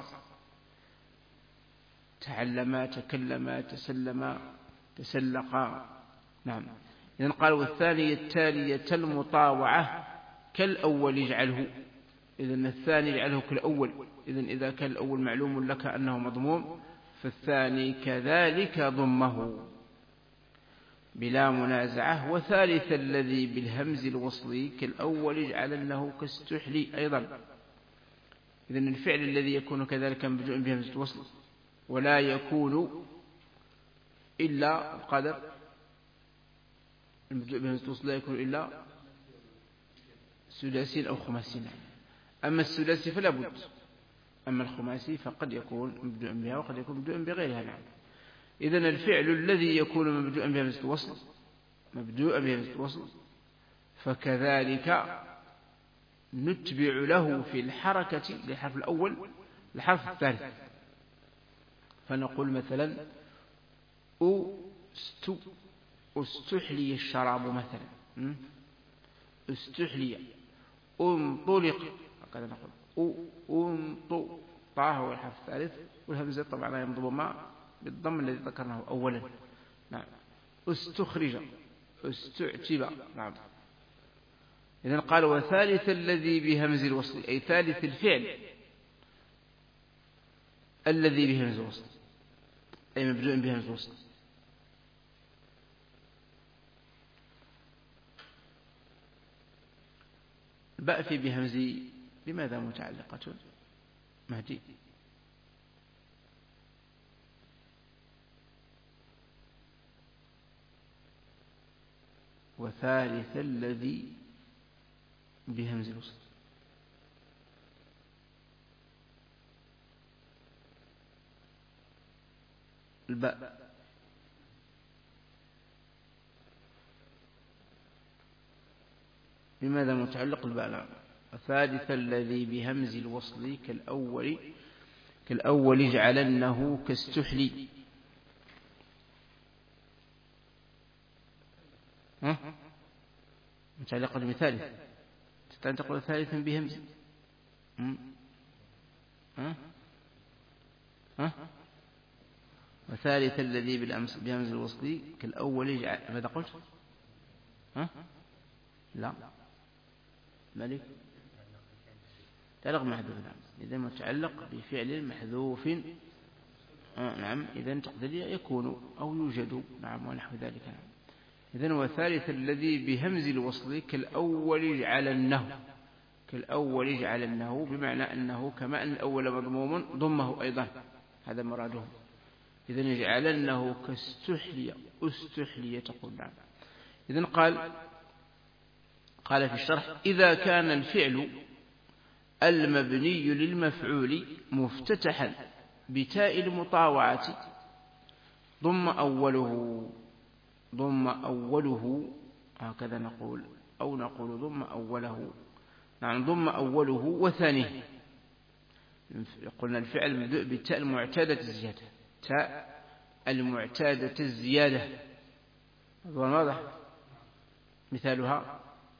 تعلم، تكلم، تسلم، تسلق. نعم. إذن قال: والثانية التالية المطاوعة كالأول اجعله. إذن الثاني اجعله كالأول. إذن إذا كان الأول معلوم لك أنه مضموم، فالثاني كذلك ضمه بلا منازعة. وثالث الذي بالهمز الوصلي كالأول اجعلنه كاستحلي أيضا. إذن الفعل الذي يكون كذلك مبدوء بهمز الوصل ولا يكون إلا القدر، المبدوء بهمز الوصل لا يكون إلا سداسي أو خماسي. أما السداسي فلا بد، أما الخماسي فقد يكون مبدوء بها وقد يكون مبدوء بغيرها. نعم. إذن الفعل الذي يكون مبدوء بهمزة الوصل، مبدوء بهمزة الوصل، فكذلك نتبع له في الحركة للحرف الأول الحرف الثالث. فنقول مثلا استحلي الشراب مثلا، استحلي، انطلق، هكذا نقول انطلق. طه هو الحرف الثالث، والهمزة طبعا ينضم بالضم الذي ذكرناه أولا. نعم. استخرج، استعتب. نعم. إذن قال: وثالث الذي بهمز الوصل، أي ثالث الفعل الذي بهمز الوصل، أي مبدوء بهمز الوصل. الباء في بهمز لماذا متعلقة؟ مهدي. وثالث الذي بهمز الوصل، الباء لماذا متعلق الباء؟ وثالث الذي بهمز الوصل كالأول اجعلنه كاستحلي. متعلقة بثالث تقول ثالثا بهمز. وثالث الذي بهمز الوصل كالأول اجعل. ماذا قلت؟ لا مالك تعلق محذوف. نعم إذا متعلق بفعل محذوف. نعم إذا تقدر يكون أو يوجد. نعم ونحو ذلك. نعم إذن وثالث الذي بهمز الوصل كالأول اجعلنه بمعنى أنه كما أن الأول مضموم ضمه أيضا، هذا مراده. إذن اجعلنه كاستحلي تقول. نعم إذن قال في الشرح إذا كان الفعل المبني للمفعول مفتتحا بتاء المطاوعة ضم أوله هكذا نقول، أو نقول ضم أوله. نعم ضم أوله وثانيه. قلنا الفعل مبدوء بالتاء المعتادة الزيادة، تاء المعتادة الزيادة. واضح؟ مثالها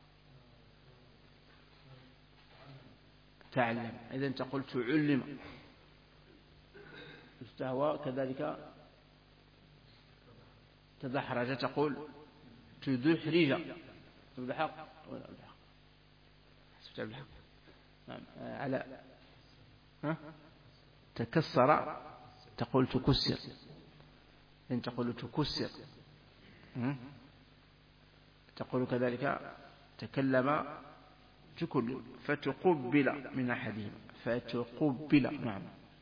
تعلم. إذن تقول تعلم. استهوى كذلك تدحرج تقول تدحرج. بالحق ولا بالحق؟ حسبت بالحق. نعم على تكسر تقول تكسر. إن تقول تكسر. تقول كذلك تكلم تكل فتقبل من أحدهم فتقبل. نعم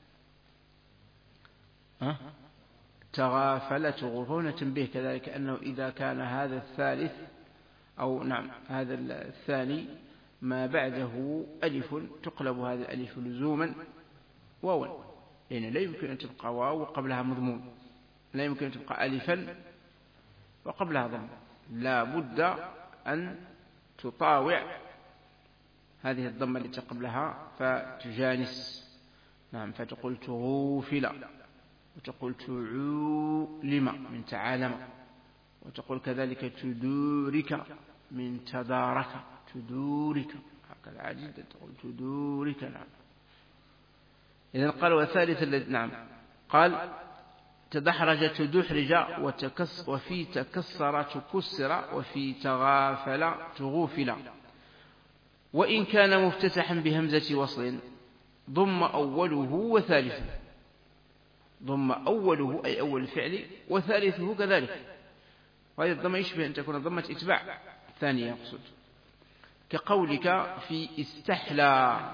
تغافل تغفون تنبيه كذلك أنه إذا كان هذا الثالث أو نعم هذا الثاني ما بعده ألف تقلب هذا الألف لزوما واوا، يعني لا يمكن أن تبقى واو وقبلها مضموم، لا يمكن أن تبقى ألفا وقبلها ضم، لا بد أن تطاوع هذه الضمة التي قبلها فتجانس. نعم فتقول تغوفل، وتقول تعولم من تعالم، وتقول كذلك تدورك من تدارك تدورك، هكذا عجيب تقول تدورك. نعم إذن قال وثالث الذي نعم قال تدحرج تدحرج وفي تكسر تكسر وفي تغافل تغوفل. وإن كان مفتتحا بهمزة وصل ضم أوله وثالثه، ضم أوله أي أول الفعل وثالثه كذلك، وهذه الضمة يشبه أن تكون ضمة إتباع ثانية يقصد، كقولك في استحلى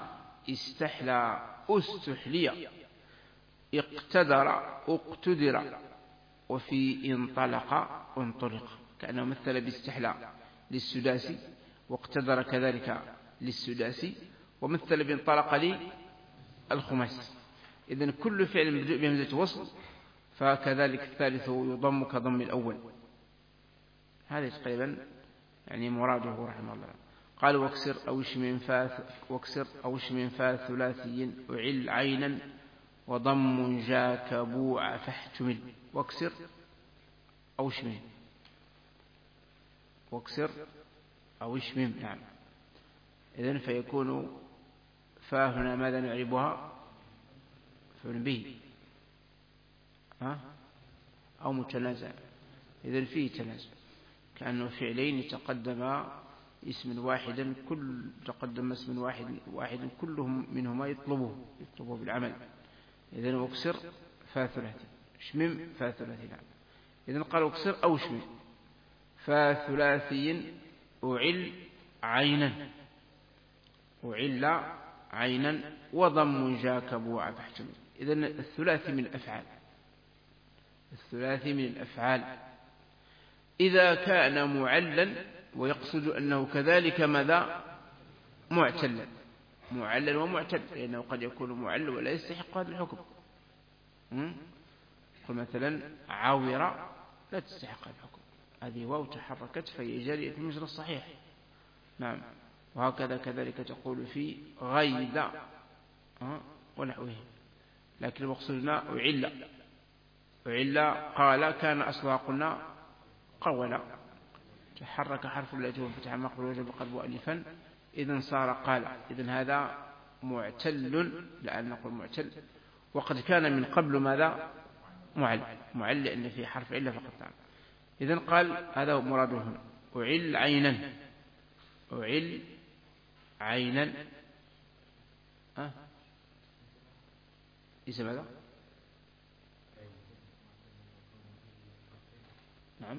استحلي، اقتدر اقتدر، وفي انطلق انطلق، كأنه مثل باستحلى للسداسي واقتدر كذلك للسداسي، ومثل بانطلق للخماسي. إذن كل فعل مبدوء بهمزة وصل فكذلك الثالث يضم كضم الأول. هذا تقريبا يعني مراده رحمه الله. قال واكسر أو اشم فا ثلاثي أعل عينا وضم جاك بوع فاحتمل. واكسر أو اشمم، واكسر أو اشمم. نعم إذن فيكون فا هنا ماذا نعربها؟ فعل به أو متنازع. إذن فيه تنازع كأنه فعلين تقدم اسم واحدا، تقدم اسم واحد كلهم منهما يطلبه بالعمل. إذن واكسر فا ثلاثي اشمم فا ثلاثي. نعم إذن قال واكسر أو اشمم فا ثلاثي أعل عينا وضم جاك بوع فاحتمل. إذن الثلاثي من الأفعال إذا كان معلا، ويقصد أنه كذلك ماذا معتلا ومعتل، لأنه قد يكون معل ولا يستحق هذا الحكم. قل مثلا عاور لا تستحق هذا الحكم، هذه واو تحركت فهي جارية في المجرى الصحيح. نعم وهكذا كذلك تقول في غيد ونحوه. لكن مقصودنا أعل قال كان أصلها قلنا قولا، تحرك حرف التي وفتح مقبل وجب قلبه ألفا إذن صار قال. إذن هذا معتل، لأن نقول معتل، وقد كان من قبل ماذا؟ معل لأن في حرف علة فقط. نعم. إذن قال هذا هو مراده هنا. أعل عينا اسم هذا؟ نعم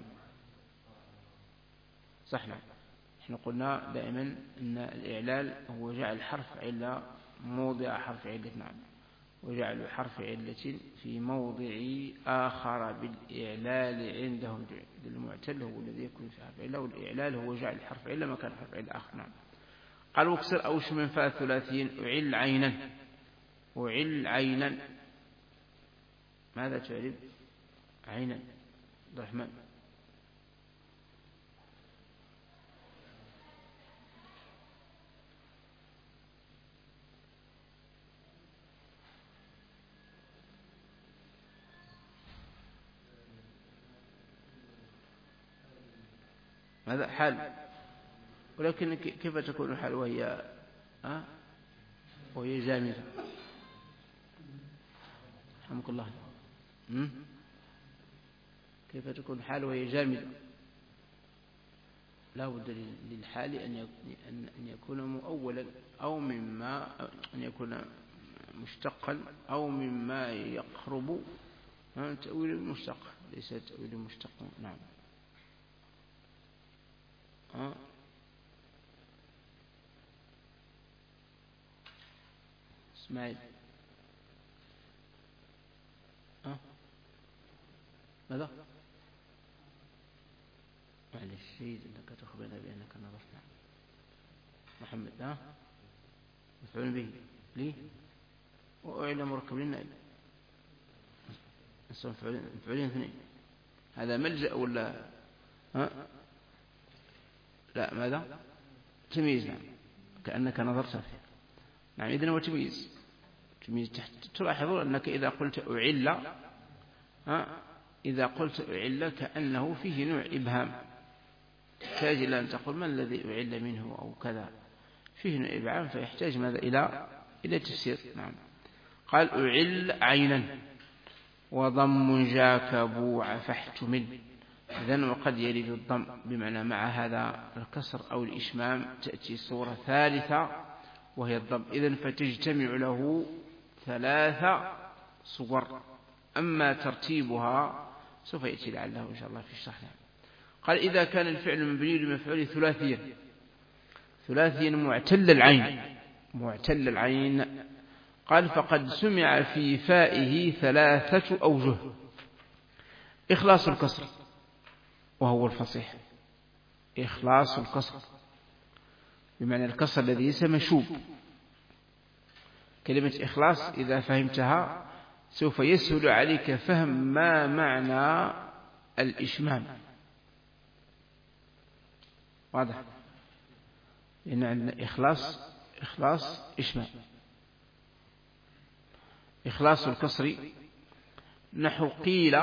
صح. نعم. نحن قلنا دائما أن الإعلال هو جعل حرف علة موضع حرف علة. نعم. وجعل حرف علة في موضع آخر بالإعلال عندهم. المعتل هو الذي يكون في حرف علة، والإعلال هو جعل حرف علة مكان حرف علة آخر. نعم. قال واكسر أو شمن فاء ثلاثيين أعل عينا. ماذا تعرف عينا عبد الرحمن؟ هذا حال، ولكن كيف تكون الحال وهي جامدة؟ رحمك الله. كيف تكون الحال وهي جامدة؟ لا بد للحال أن يكون مؤولا، أو مما أن يكون مشتقا، أو مما يقرب تأويل المشتق، ليس تأويل المشتق. نعم. اسماعيل ماذا؟ معلش شيء أنك تخبرنا بأنك نظرت. محمد مفعول به ليه وأعلى مركب للنائب مفعولين اثنين. هذا ملجأ ولا لا؟ ماذا؟ تمييز. نعم. كأنك نظرت فيه. نعم. إذن هو تمييز. تلاحظون أنك إذا قلت أعل كأنه فيه نوع إبهام، تحتاج إلى أن تقول ما الذي أعل منه أو كذا، فيه نوع إبهام فيحتاج ماذا؟ إلى تفسير. نعم. قال أعل عينا وضم جاك بوع فاحتمل. إذن وقد يرد الضم بمعنى مع هذا الكسر أو الإشمام تأتي صورة ثالثة وهي الضم. إذن فتجتمع له 3 صور، أما ترتيبها سوف يأتي لعله إن شاء الله في الشرح. قال إذا كان الفعل مبني لمفعول ثلاثيا معتل العين قال فقد سمع في فائه 3 أوجه. إخلاص الكسر وهو الفصيح، إخلاص الكسر بمعنى الكسر الذي ليس مشوب. كلمة إخلاص إذا فهمتها سوف يسهل عليك فهم ما معنى الإشمام. واضح؟ لأن عندنا إخلاص إشمام. إخلاص الكسر نحو قيل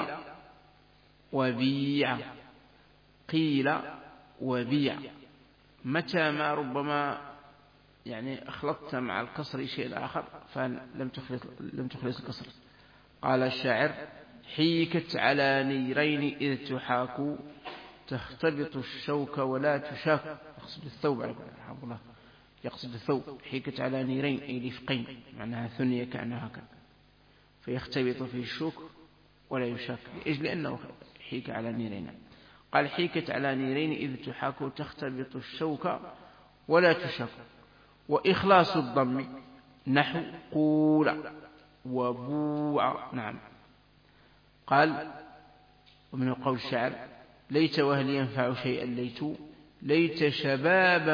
وبيع. متى ما ربما يعني أخلطت مع الكسر شيء آخر فلم تخلص الكسر. قال الشاعر حيكت على نيرين إذ تحاك تختبط الشوك ولا تشاك. يقصد الثوب رحمه الله، يقصد الثوب. حيكت على نيرين أي لفقين، معناها ثنية كأنها هكذا، فيختبط فيه الشوك ولا يشاك لأجل أنه حيك على نيرين. قال حيكت على نيرين إذ تحاك تختبط الشوك ولا تشاك. وإخلاص الضم نحو قول وبوع. نعم. قال ومن قول الشاعر ليت وهل ينفع شيئا ليت شبابا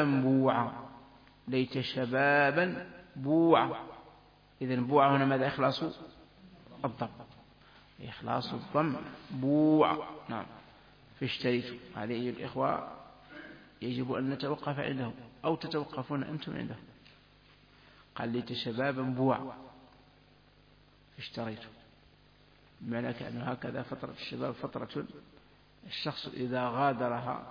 بوعا. إذن بوعا هنا ماذا؟ إخلاص الضم، إخلاص الضم بوعا. نعم. فاشتريت. هذه أيها الإخوة يجب أن نتوقف عنده أو تتوقفون أنتم عنده. قال ليت شبابا بوع اشتريته، بمعنى كأنه هكذا فترة الشباب فترة الشخص إذا غادرها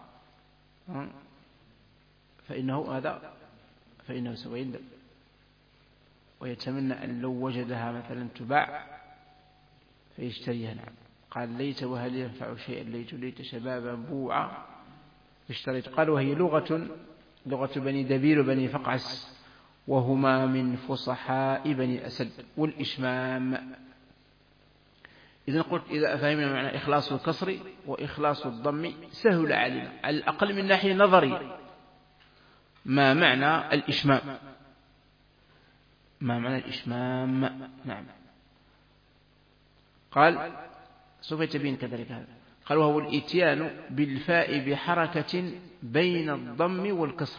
فإنه سوف يندم ويتمنى أن لو وجدها مثلا تباع فيشتريها. نعم. قال ليت وهل ينفع شيئا ليت شبابا بوعا اشتريت. قال وهي لغة بني دبير وبني فقعس، وهما من فصحاء بني أسد. والإشمام إذن قلت إذا فهمنا معنى إخلاص الكسر وإخلاص الضم سهل علينا على الأقل من ناحية نظرية ما معنى الإشمام. نعم. قال سوف يتبين كذلك هذا. قال وهو الإتيان بالفاء بحركة بين الضم والكسر،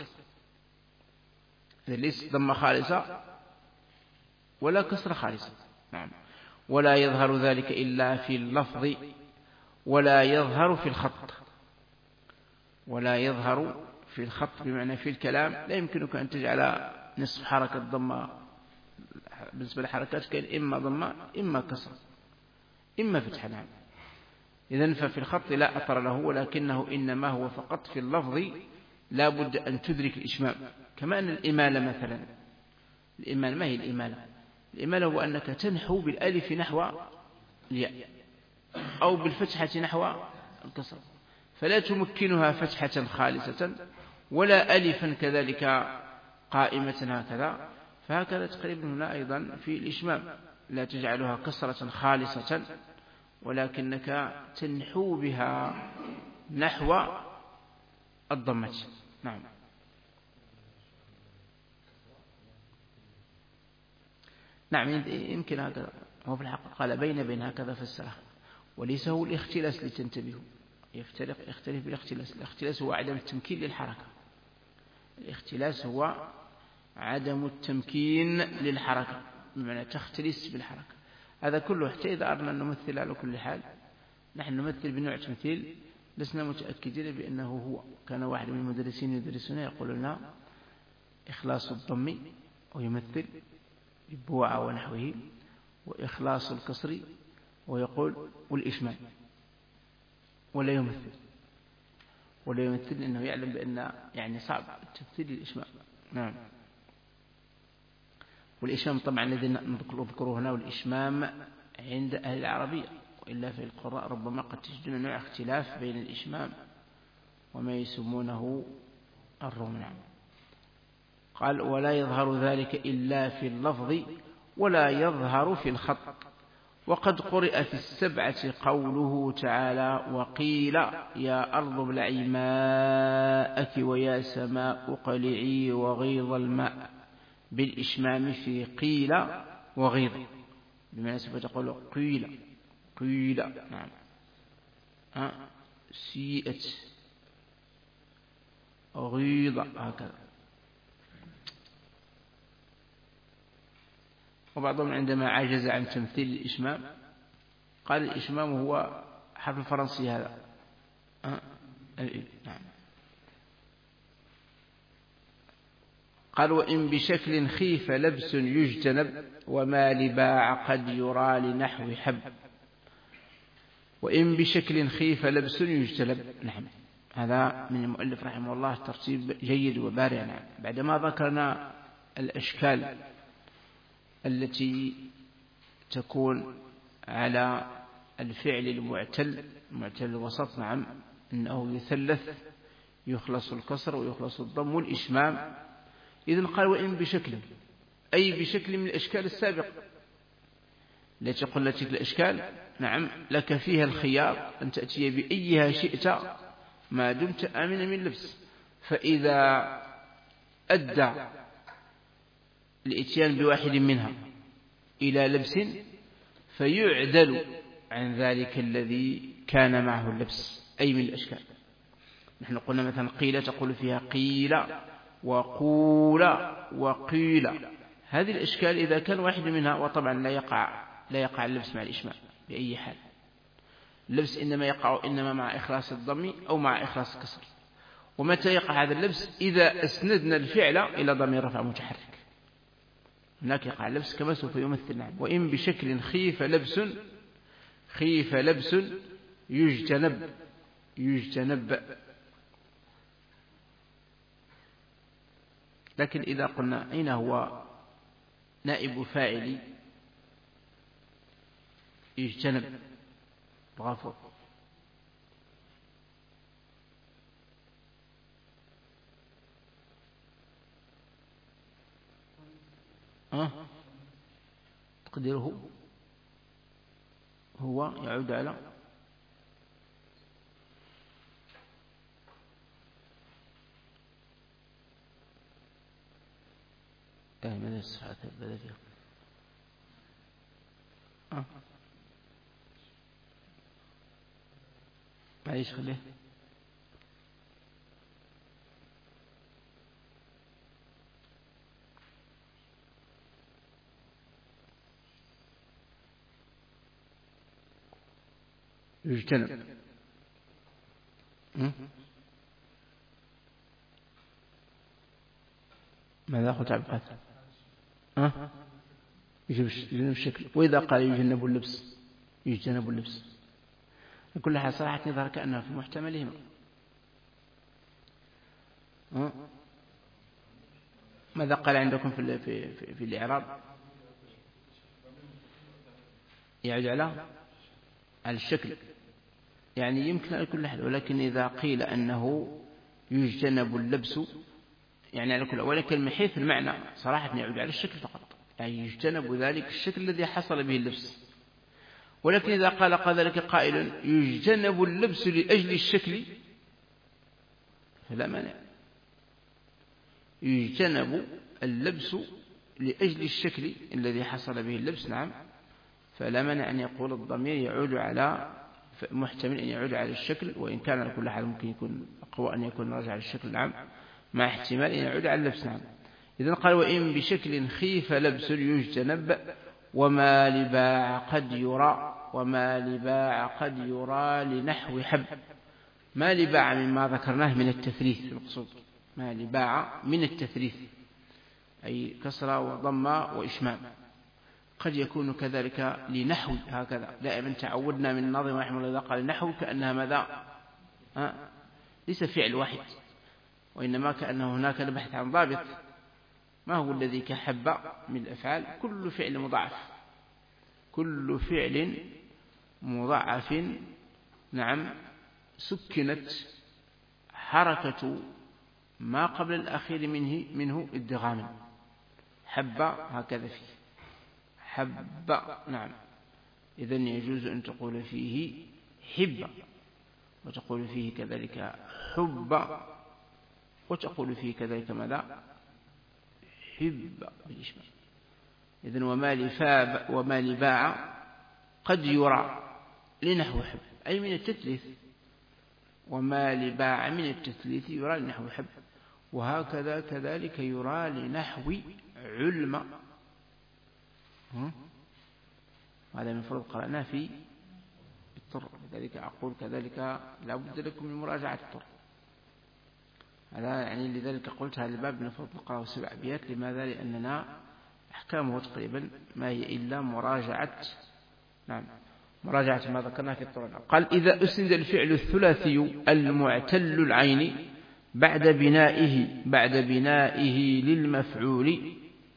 ليس ضم خالصة ولا كسر خالصة. نعم. ولا يظهر ذلك إلا في اللفظ ولا يظهر في الخط. ولا يظهر في الخط بمعنى في الكلام لا يمكنك أن تجعل نصف حركة ضمة بالنسبة لحركات كان إما ضمة إما كسر إما فتح. نعم. إذن ففي الخط لا أثر له، ولكنه إنما هو فقط في اللفظ لا بد أن تدرك الإشمام. كما أن الإمالة مثلا، الإمالة ما هي الإمالة؟ الإمالة هو أنك تنحو بالألف نحو الياء أو بالفتحة نحو الكسر، فلا تمكنها فتحة خالصة ولا ألفا كذلك قائمة هكذا. فهكذا تقريبا هنا أيضا في الإشمام لا تجعلها كسرة خالصة ولكنك تنحو بها نحو الضمة. نعم. نعم يمكن هكذا. هو في الحقيقة قال بين هكذا فسره، وليس هو الاختلاس لتنتبهوا، يختلف بالاختلاس. الاختلاس هو عدم التمكين للحركة. الاختلاس هو عدم التمكين للحركة، بمعنى تختلس بالحركة. هذا كله حتى إذا أردنا أن نمثل على كل حال نحن نمثل بنوع تمثيل لسنا متأكدين بأنه هو. كان واحد من المدرسين يدرسنا يقول لنا إخلاص الضم ويمثل بالبوعة ونحوه، وإخلاص الكسر ويقول والإشمام، ولا يمثل لأنه يعلم بأن يعني صعب التمثيل للإشمام. نعم. والإشمام طبعا الذي نذكره هنا والإشمام عند أهل العربية، وإلا في القراء ربما قد تجدون نوع اختلاف بين الإشمام وما يسمونه الروم. نعم. قال ولا يظهر ذلك إلا في اللفظ ولا يظهر في الخط. وقد قرئ في السبعة قوله تعالى وقيل يا أرض ابلعي ماءك ويا سماء اقلعي وغيض الماء بالإشمام في قيل وغيض، بمعنى سوف تقول قيل. نعم. سيئت غيض هكذا. وبعضهم عندما عجز عن تمثيل الإشمام قال الإشمام هو حرف الفرنسي هذا. نعم. قال وإن بشكل خيف لبس يجتنب وما لباع قد يرى لنحو حب. وإن بشكل خيف لبس يجتنب. نعم. هذا من المؤلف رحمه الله ترتيب جيد وبارع. نعم. بعدما ذكرنا الأشكال التي تكون على الفعل المعتل الوسط، نعم، إنه يثلث يخلص الكسر ويخلص الضم والإشمام. إذن قال وإن بشكل، أي بشكل من الأشكال السابقة التي قلت لك الأشكال، نعم، لك فيها الخيار أن تأتي بأيها شئت ما دمت آمنا من لبس. فإذا أدى الإتيان بواحد منها إلى لبس فيعدل عن ذلك الذي كان معه اللبس، أي من الأشكال. نحن قلنا مثلا قيل تقول فيها قيل وقول وقيل. هذه الأشكال إذا كان واحد منها، وطبعا لا يقع اللبس مع الإشمام بأي حال. اللبس إنما يقع إنما مع إخلاص الضم أو مع إخلاص الكسر. ومتى يقع هذا اللبس؟ إذا أسندنا الفعل إلى ضمير رفع متحرك، هناك يقع اللبس كما سوف يمثل. نعم. وإن بشكل خيف لبس يجتنب. لكن إذا قلنا أين هو نائب فاعل يجتنب؟ غفور. تقديره هو يعود على من الصفحات بدأت معليش خليه يجتنب. ماذا قلت عبد القادر؟ يجتنب الشكل. وإذا قال يجنب اللبس كل حال صراحة يظهر كأنه في محتملهما. ماذا قال عندكم في الإعراب؟ يعود على الشكل، يعني يمكن على كل حال. ولكن إذا قيل أنه يجتنب اللبس يعني على كل، ولكن من حيث المعنى صراحة يعود على الشكل فقط، يعني يجتنب ذلك الشكل الذي حصل به اللبس. ولكن إذا قال ذلك قائل يجتنب اللبس لأجل الشكل فلا مانع. يجتنب اللبس لأجل الشكل الذي حصل به اللبس، نعم، فلا مانع أن يقول الضمير يعود على، محتمل أن يعود على الشكل، وإن كان على كل حال ممكن يكون أقوى أن يكون راجع على الشكل، نعم، مع احتمال أن يعود على اللبس. نعم. إذن قال وإن بشكل خيف لبس يجتنب وما لباع قد يرى لنحو حب. ما لباع مما ذكرناه من التثليث المقصود، ما لباع من التثليث أي كسرة وضمة وإشمام. قد يكون كذلك لنحو، هكذا دائما تعودنا من الناظم رحمه الله إذا قال نحو كأنها ماذا؟ ليس فعل واحد، وإنما كأنه هناك البحث عن ضابط. ما هو الذي كحب من الأفعال؟ كل فعل مضاعف، نعم، سكنت حركة ما قبل الأخير منه ادغاما. حب هكذا فيه حب، نعم. إذن يجوز أن تقول فيه حب، وتقول فيه كذلك حب، وتقول فيه كذلك ماذا؟ حب بالإشمال. إذن وما لباع قد يرى لنحو حب أي من التثليث، وما لباع من التثليث يرى لنحو حب. وهكذا كذلك يرى لنحو علم. هذا من فرض قرأناه في الطر، لذلك أقول كذلك لا بد لكم من مراجعة الطر. هذا يعني لذلك قلت هذا الباب من فرض نقرأه 7 أبيات. لماذا؟ لأننا أحكامه تقريبا ما هي إلا مراجعة، نعم، مراجعة ما ذكرناه في الطر. قال إذا أسند الفعل الثلاثي المعتل العين بعد بنائه للمفعول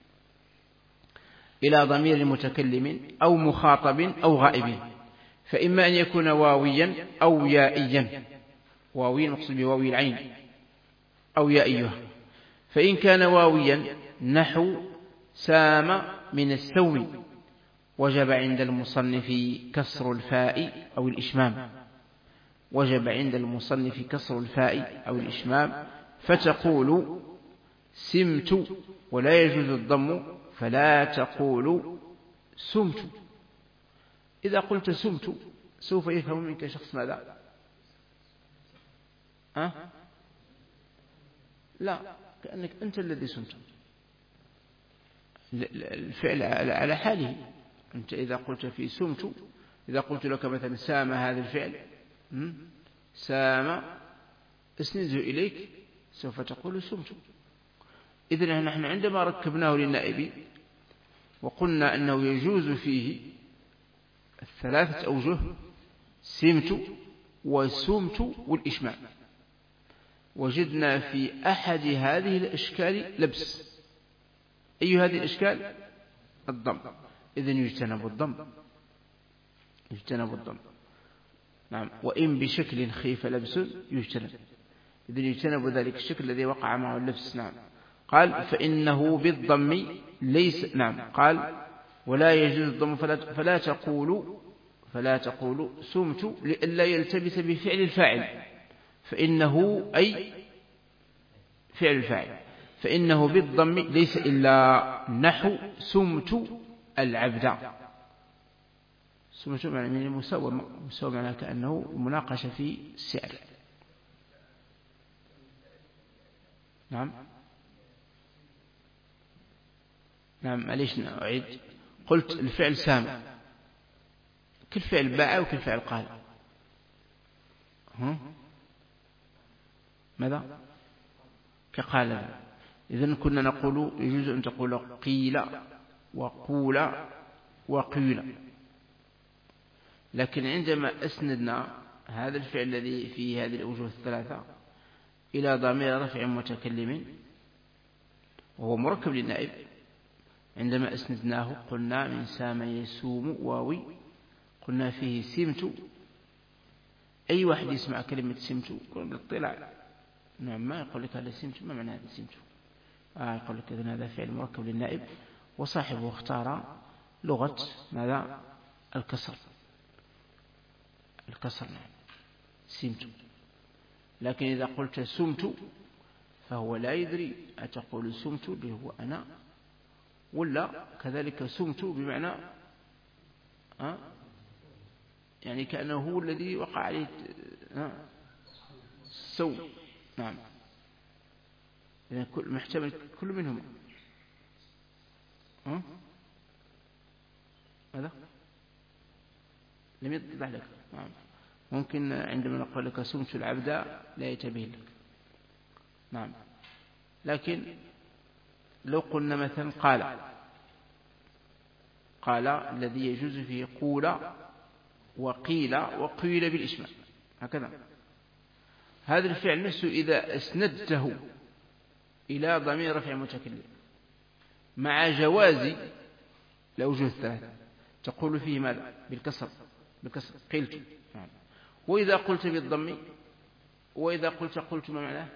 إلى ضمير متكلم أو مخاطب أو غائب، فإما أن يكون واويا أو يائيا. واويا مقصود بواوي العين أو يائيها. فإن كان واويا نحو سام من السوم وجب عند المصنف كسر الفاء أو الإشمام. فتقول سمت، ولا يجوز الضم، فلا تقول سمت. إذا قلت سمت سوف يفهم منك شخص ماذا؟ لا، كأنك أنت الذي سمت. الفعل على حاله. أنت إذا قلت في سمت، إذا قلت لك مثلا سام هذا الفعل، سام أسنده إليك سوف تقول سمت. إذن نحن عندما ركبناه للنائب وقلنا أنه يجوز فيه 3 أوجه: سمت وسمت والإشمام، وجدنا في أحد هذه الأشكال لبس. أي هذه الأشكال؟ الضم. إذن يجتنب الضم، يجتنب الضم. نعم. وإن بشكل خيف لبس يجتنب، إذن يجتنب ذلك الشكل الذي وقع معه اللبس. نعم. قال فإنه بالضم ليس. نعم. قال ولا يجوز الضم فلا تقول سمت لئلا يلتبس بفعل الفاعل، فإنه أي فعل الفاعل، فإنه بالضم ليس إلا نحو سمت العبد. سمت معنى من المساومة، معنى كأنه مناقشة في السعر. نعم. نعم. معليش أعيد. قلت الفعل سام كل فعل باع وكل فعل قال. ماذا؟ كقال. إذن كنا نقول يجوز أن تقول قيل وقول وقيل، لكن عندما أسندنا هذا الفعل الذي فيه هذه الأوجه الثلاثة إلى ضمير رفع متكلم وهو مركب للنائب، عندما أسندناه قلنا من سام يسوم واوي، قلنا فيه سمت. أي واحد يسمع كلمة سمت يقول بالاطلاع. نعم. ما يقول لك هذا سمت، ما معنى هذا سمت؟ يقول لك إذن هذا فعل مركب للنائب وصاحبه اختار لغة ماذا؟ الكسر. نعم. سمت. لكن إذا قلت سمت فهو لا يدري أتقول سمت اللي هو أنا، ولا كذلك سمت بمعنى يعني كأنه هو الذي وقع عليه السوء. نعم. إذن محتمل كل منهما. ماذا؟ لم يتضح لك. نعم. ممكن عندما نقول لك سمت العبد لا يتبين لك. نعم. لكن لو قلنا مثلا قال الذي يجوز فيه قول وقيل وقيل بالإشمال، هكذا. هذا الفعل نفسه إذا أسندته إلى ضمير رفع متكلم مع جواز الأوجه الثلاثة تقول فيه ماذا؟ بالكسر قلت. نعم. وإذا قلت بالضم، وإذا قلت ما معناه؟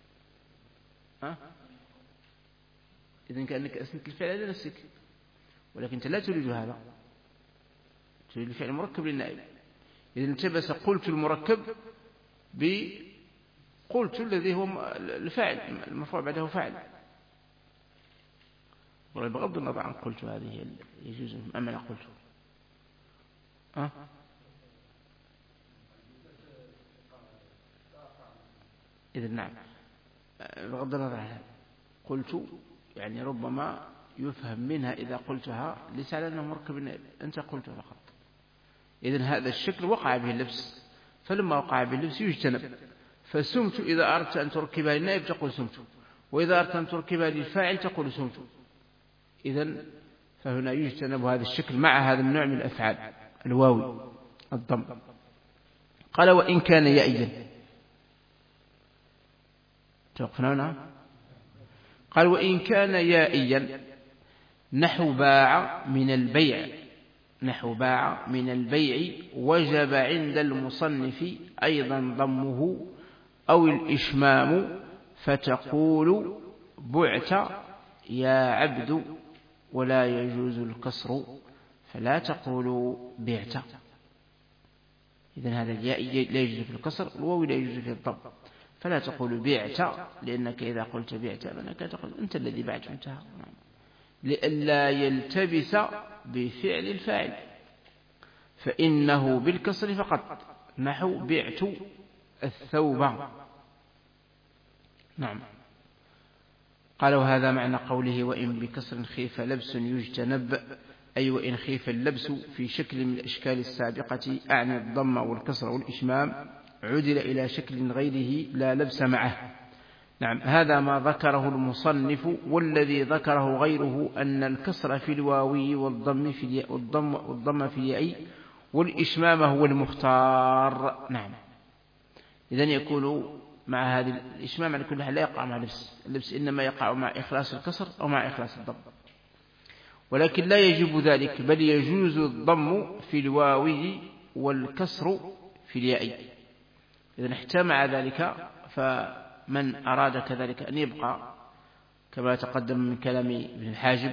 إذن كأنك أسندت الفعل لنفسك، ولكن أنت لا تريد هذا، تريد الفعل مركب للنائب. إذن التبس قلت المركب بقلت الذي هو الفاعل المرفوع بعده فاعل. بغض النظر عن قلت هذه يجوز أما أنا قلت. إذن نعم. بغض النظر عنها قلت يعني ربما يفهم منها إذا قلتها ليس على أنه مركب النائب، أنت قلت فقط. إذن هذا الشكل وقع به اللبس، فلما وقع به اللبس يجتنب. فسمت إذا أردت أن تركبها للنائب تقول سمت، وإذا أردت أن تركبها للفاعل تقول سمت. إذن فهنا يجتنب هذا الشكل مع هذا النوع من الأفعال الواوي الضم. قال وإن كان يائيا. توقفنا هنا. قال وإن كان يائيا نحو باع من البيع وجب عند المصنف أيضا ضمه أو الإشمام، فتقول بعت يا عبد ولا يجوز الكسر، فلا تقول بعت. إذن هذا الياء لا يجوز في الكسر، الواو لا يجوز في الضم، فلا تقول بعت، لأنك إذا قلت بعت فإنك تقول أنت الذي بعت انتهى. لئلا يلتبس بفعل الفاعل، فإنه بالكسر فقط، نحو بعت الثوب. نعم. قال وهذا معنى قوله وإن بكسر خيف لبس يجتنب، أي وإن خيف اللبس في شكل من الأشكال السابقة، أعني الضم والكسر والإشمام عدل إلى شكل غيره لا لبس معه. نعم، هذا ما ذكره المصنف. والذي ذكره غيره أن الكسر في الواوي والضم في الياء والإشمام هو المختار. نعم، إذن يكون مع هذه الإشمام على كل حال لا يقع مع اللبس إنما يقع مع إخلاص الكسر أو مع إخلاص الضم، ولكن لا يجب ذلك، بل يجوز الضم في الواوي والكسر في الياء. إذن احتمع ذلك، فمن أراد كذلك أن يبقى كما تقدم من كلام ابن الحاجب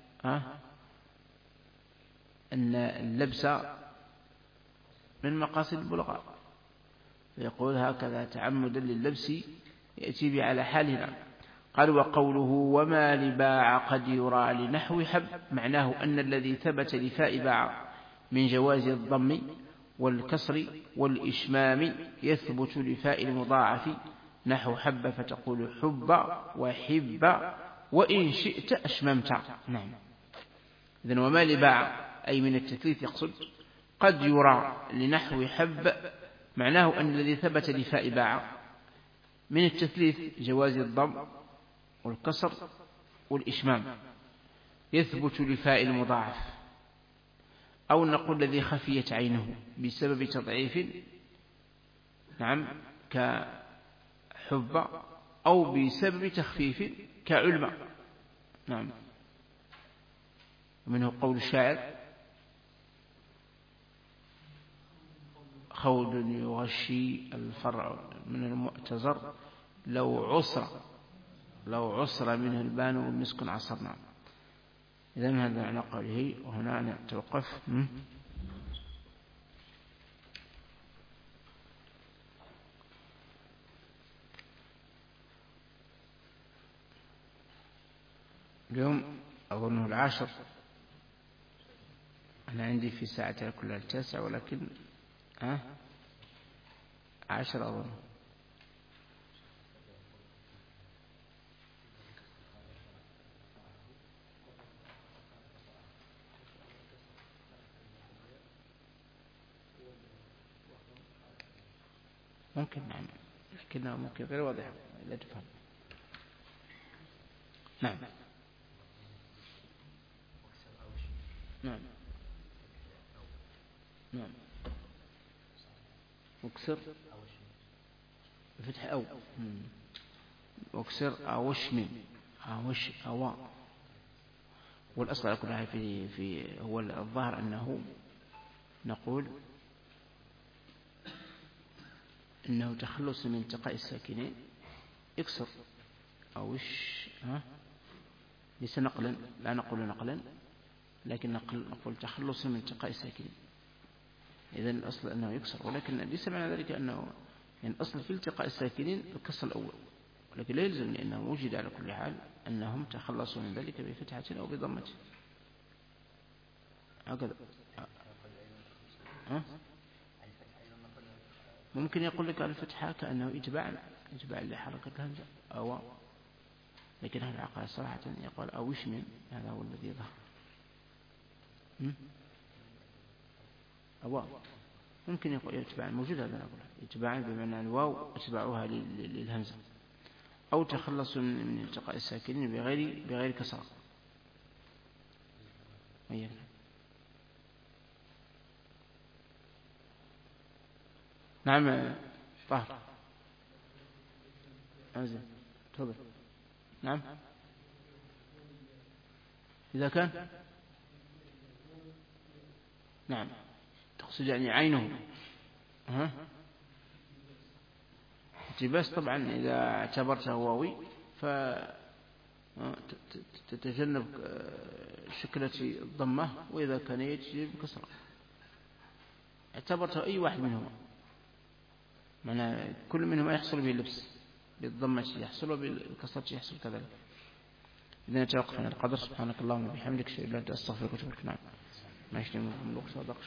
أن اللبس من مقاصد البلغاء، فيقول هكذا تعمدا لللبس يأتي به على حالنا. قال وقوله وما لباع قد يرى لنحو حب، معناه أن الذي ثبت لفاء باع من جواز الضم والكسر والإشمام يثبت لفاء المضاعف نحو حب، فتقول حب وحب وإن شئت أشممت. نعم، إذن وما لباع أي من التثليث يقصد قد يرى لنحو حب، معناه أن الذي ثبت لفاء باع من التثليث جواز الضم والكسر والإشمام يثبت لفاء المضاعف، أو نقول الذي خفيت عينه بسبب تضعيف، نعم كحب، أو بسبب تخفيف كعلم. نعم، ومنه قول الشاعر خول يغشي الفرع من المؤتزر لو عصر منه البان والمسك عصرنا. إذن هذا معنى قوله، وهنا نتوقف. اليوم أظنه 10، أنا عندي في ساعتها كلها 9، ولكن 10 أظن. ممكن، نعم، لكنه ممكن غير واضح لا تفهم. نعم نعم نعم، واكسر فتح أو واكسر أوش أوا. والأصل على كل حال في هو الظاهر أنه نقول إنه تخلص من التقاء الساكنين اكسر أوش ليس نقلا، لا نقول نقلا، لكن نقول تخلص من التقاء الساكنين. إذن الأصل أنه يكسر، ولكن ليس معنى ذلك أنه يعني الأصل في التقاء الساكنين الكسر الأول، ولكن لا يلزم لأنه وجد على كل حال أنهم تخلصوا من ذلك بفتحة أو بضمة هكذا. ممكن يقول لك الفتحة كأنه إتباع لحركة الهمزة أو، لكن هذا العقل صراحة يقول أوش من، هذا هو الذي ظهر. أو ممكن يقول إتباع موجود، هذا نقول إتباع بمعنى الواو أتبعها للهمزة، أو تخلص من التقاء الساكنين بغير كسر. نعم طاهر أنزل تفضل. نعم، إذا كان نعم تقصد يعني عينه التباس. طبعا إذا اعتبرته واوي فتتجنب شكلة الضمة، وإذا كان يجي بكسرة اعتبرته أي واحد منهما، معنى كل منهما يحصل به اللبس، بالضمة يحصل وبالكسرة يحصل كذلك. إذا نتوقف عن القدر. سبحانك اللهم وبحمدك أشهد أن لا إله إلا أنت أستغفرك وأتوب إليك. نعم، ما يشتم من الوقت صدقش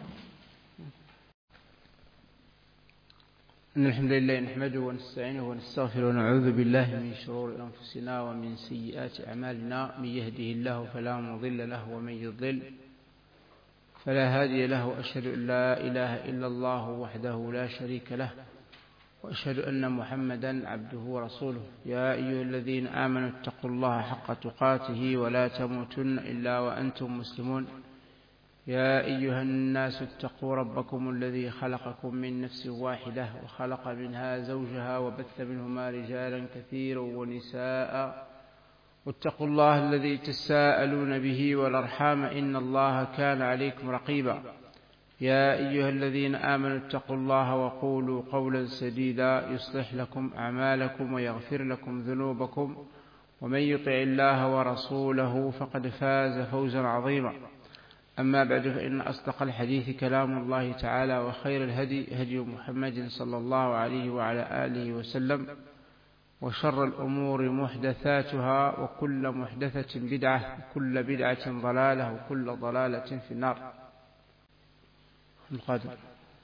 إن الحمد لله نحمده ونستعينه ونستغفره ونعوذ بالله من شرور أنفسنا ومن سيئات أعمالنا، من يهده الله فلا مضل له ومن يضلل فلا هادي له، وأشهد أن لا إله إلا الله وحده لا شريك له، وأشهد أن محمدا عبده ورسوله. يا أيها الذين آمنوا اتقوا الله حق تقاته ولا تموتن إلا وأنتم مسلمون. يا أيها الناس اتقوا ربكم الذي خلقكم من نفس واحدة وخلق منها زوجها وبث منهما رجالا كثيرا ونساء، واتقوا الله الذي تساءلون به والأرحام إن الله كان عليكم رقيبا. يا أيها الذين آمنوا اتقوا الله وقولوا قولا سديدا يصلح لكم أعمالكم ويغفر لكم ذنوبكم، ومن يطع الله ورسوله فقد فاز فوزا عظيما. أما بعد، فإن أصدق الحديث كلام الله تعالى، وخير الهدي هدي محمد صلى الله عليه وعلى آله وسلم، وشر الأمور محدثاتها، وكل محدثة بدعة، وكل بدعة ضلالة، وكل ضلالة في النار. القادم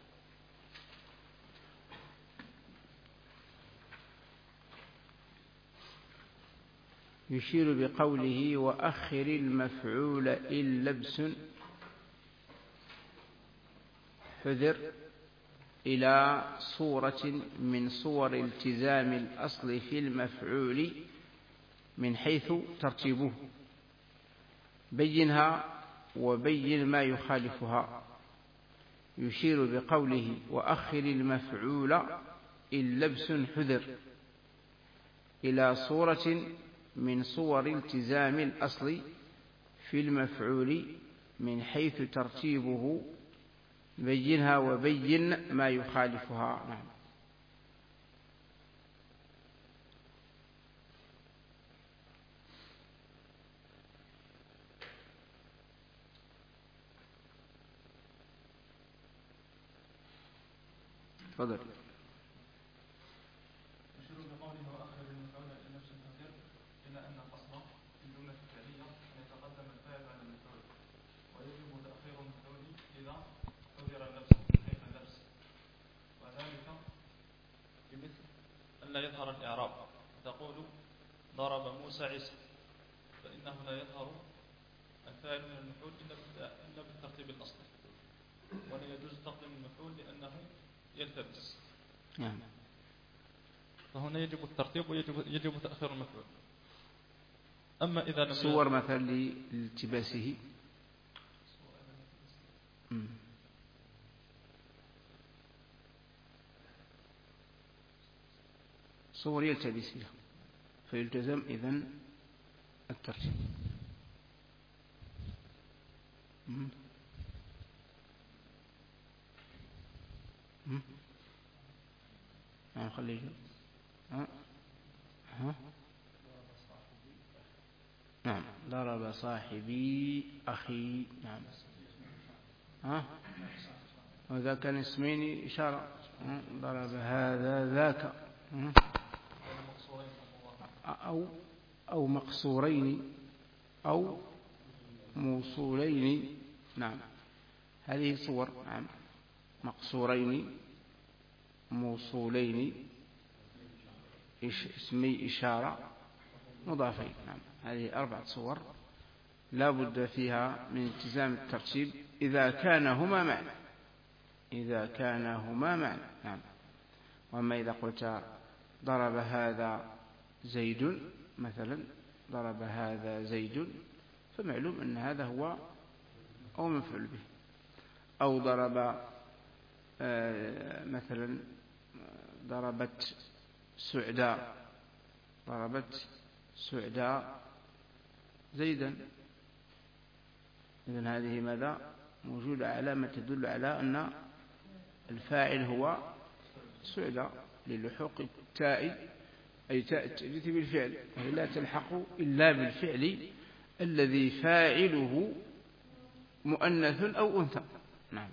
يشير بقوله وأخر المفعول إن لبس حذر إلى صورة من صور التزام الأصل في المفعول من حيث ترتيبه، بينها وبين ما يخالفها. يشير بقوله وأخر المفعول إن لبس حذر إلى صورة من صور التزام الأصل في المفعول من حيث ترتيبه، بينها وبين ما يخالفها. نعم. تفضل. يشير بقوله وأخر المفعول إن لبس حذر إلى أن الأصل في الجملة الفعلية أن يتقدم الفاعل على المفعول، ويجب تأخير المفعول إذا حذر اللبس كيف اللبس، وذلك بمثل أن لا يظهر الإعراب، تقول ضرب موسى عيسى، فإنه لا يظهر الفاعل من المفعول إلا بالترتيب الأصلي، ولا يجوز تقديم المفعول لأنه يلتبس. نعم. فهنا يجب الترتيب ويجب تأخير المفعول. أما إذا لم صور مثلا لالتباسه. صور يلتبسه فيلتزم إذن الترتيب. خليه. نعم. ضرب صاحبي أخي. نعم. وذا كان اسمين إشارة. ضرب هذا ذاك. أو مقصورين أو موصولين. نعم. هذه صور. نعم. مقصورين موصولين اسمي إشارة مضافين. نعم. هذه 4 صور لا بد فيها من التزام الترتيب إذا كانهما معنى. نعم. وأما إذا قلت ضرب هذا زيد مثلا، ضرب هذا زيد، فمعلوم أن هذا هو أو مفعول به. أو ضرب مثلا ضربت سعداء زيدا، إذن هذه ماذا؟ موجودة علامة تدل على أن الفاعل هو سعداء للحوق التاء، أي تاء التأنيث بالفعل، وهي لا تلحق إلا بالفعل الذي فاعله مؤنث أو أنثى. نعم.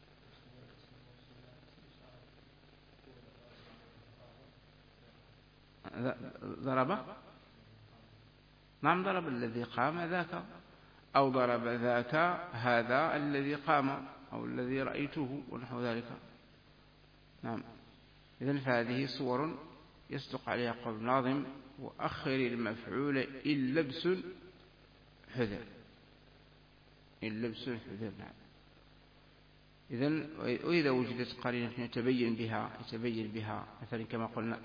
ضرب. نعم. ضرب الذي قام ذاك، أو ضرب ذاك هذا الذي قام، أو الذي رأيته ونحو ذلك. نعم. إذن فهذه صور يصدق عليها قول الناظم وأخر المفعول إن لبس حذر. نعم. إذن وإذا وجدت قرينة يتبين بها مثلا كما قلنا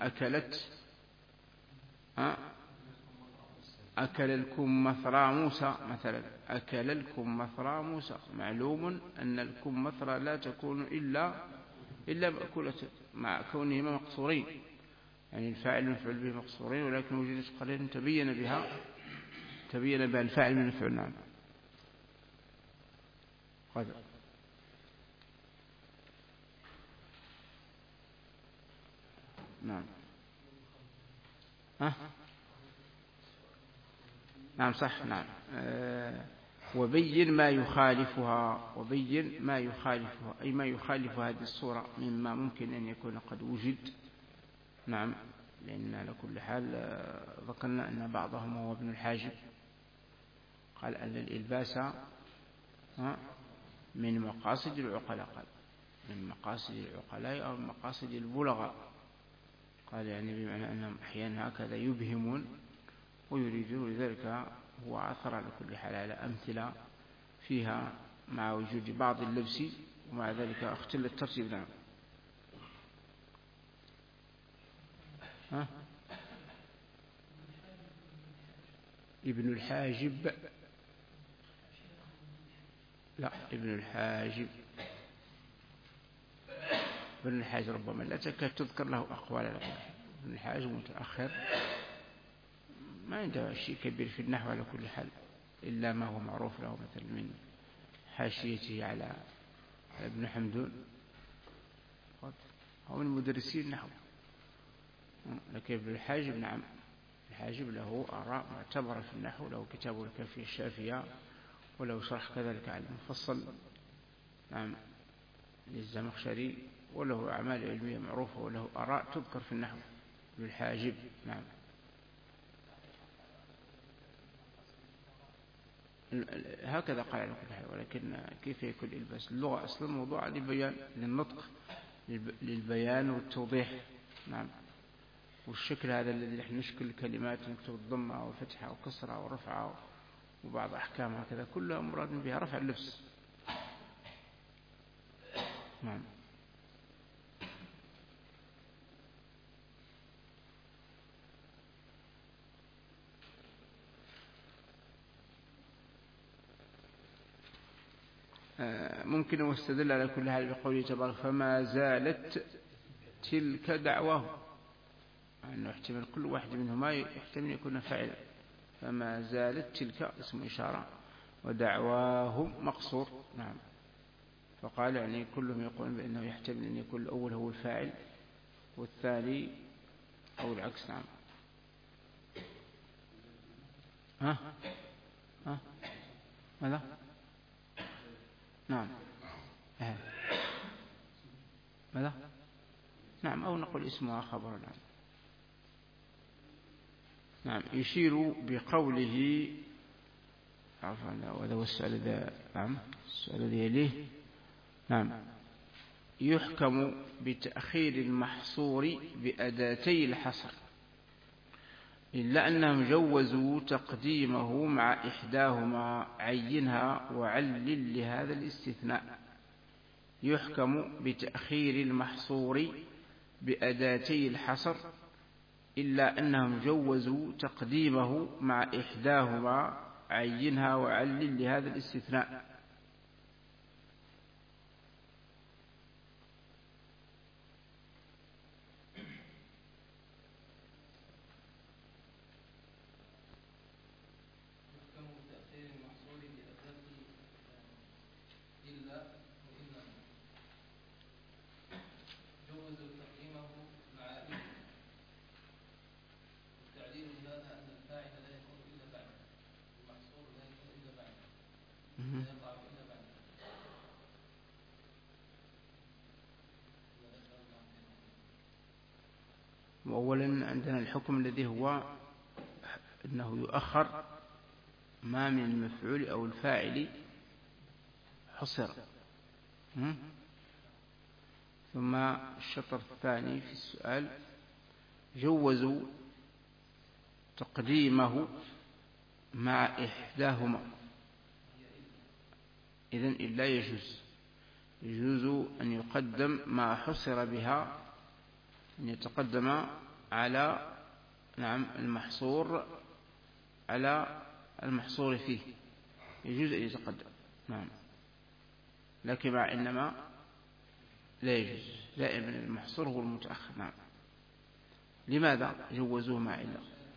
أكل الكمثرى موسى مثلا، أكل الكمثرى موسى، معلوم أن الكمثرى لا تكون إلا مأكولة مع كونهما مقصورين، يعني الفاعل والمفعول به مقصورين، ولكن وجدت قرينة تبين بها الفاعل من المفعول. نعم. قدر. نعم. نعم صح. نعم. وبين ما يخالفها، أي ما يخالف هذه الصورة مما ممكن أن يكون قد وجد. نعم. لأن على كل حال ذكرنا أن بعضهم هو ابن الحاجب قال أن الإلباس من مقاصد العقلاء، قال من مقاصد العقلاء أو من مقاصد البلغاء، قال يعني بمعنى أنهم أحيانا هكذا يبهمون ويريدون، لذلك هو عثر على كل حال على أمثلة فيها مع وجود بعض اللبس ومع ذلك اختل الترتيب. نعم. ابن الحاجب، لا ابن الحاجب ربما لا تكاد تذكر له أقوال. ابن الحاجب متأخر، ما عنده شيء كبير في النحو على كل حال، إلا ما هو معروف له مثل من حاشيته على ابن حمدون، هو من مدرسين النحو. لكن ابن الحاجب نعم، الحاجب له آراء معتبرة في النحو، له كتاب الكافية الشافية، وله شرح كذلك على المفصل نعم للزمخشري، وله أعمال علمية معروفة، وله آراء تذكر في النحو ابن الحاجب. نعم. هكذا قال على كل حال، ولكن كيف يكون الباس؟ اللغة أصلا موضوع للبيان، للنطق، للبيان والتوضيح. نعم. والشكل هذا الذي نحن نشكل الكلمات، نكتب الضمة وفتحة وكسرة ورفعة وبعض أحكام هكذا، كلها مراد بها رفع اللبس. نعم. ممكن واستدل على كل حال بقوله تبارك فما زالت تلك دعواه، أنه يحتمل كل واحد منهما يحتمل يكون فاعلا، فما زالت تلك اسم إشارة ودعواهم مقصور. نعم. فقال يعني كلهم يقولون بأنه يحتمل أن يكون الأول هو الفاعل والثاني أو العكس. نعم. ماذا؟ نعم. ماذا؟ نعم. أو نقول اسمها خبر. نعم. نعم. يشير بقوله عفوا، وهذا هو السؤال ذا. نعم. السؤال الذي يليه. نعم. يحكم بتأخير المحصور بأداتي الحصر، إلا أنهم جوزوا تقديمه مع إحداهما، عينها وعلل لهذا الاستثناء. يحكم بتأخير المحصور بأداتي الحصر، إلا أنهم جوزوا تقديمه مع إحداهما، عينها وعلل لهذا الاستثناء. أولا عندنا الحكم الذي هو أنه يؤخر ما من المفعول أو الفاعل حصر. ثم الشطر الثاني في السؤال جوزوا تقديمه مع إحداهما، إذن إلا يجوز، يجوز أن يقدم ما حصر بها، أن يتقدم على المحصور على المحصور فيه، يجوز أن يتقدم. لكن مع إنما لا يجوز، دائما المحصور هو المتأخر. لماذا جوزوه مع إلا؟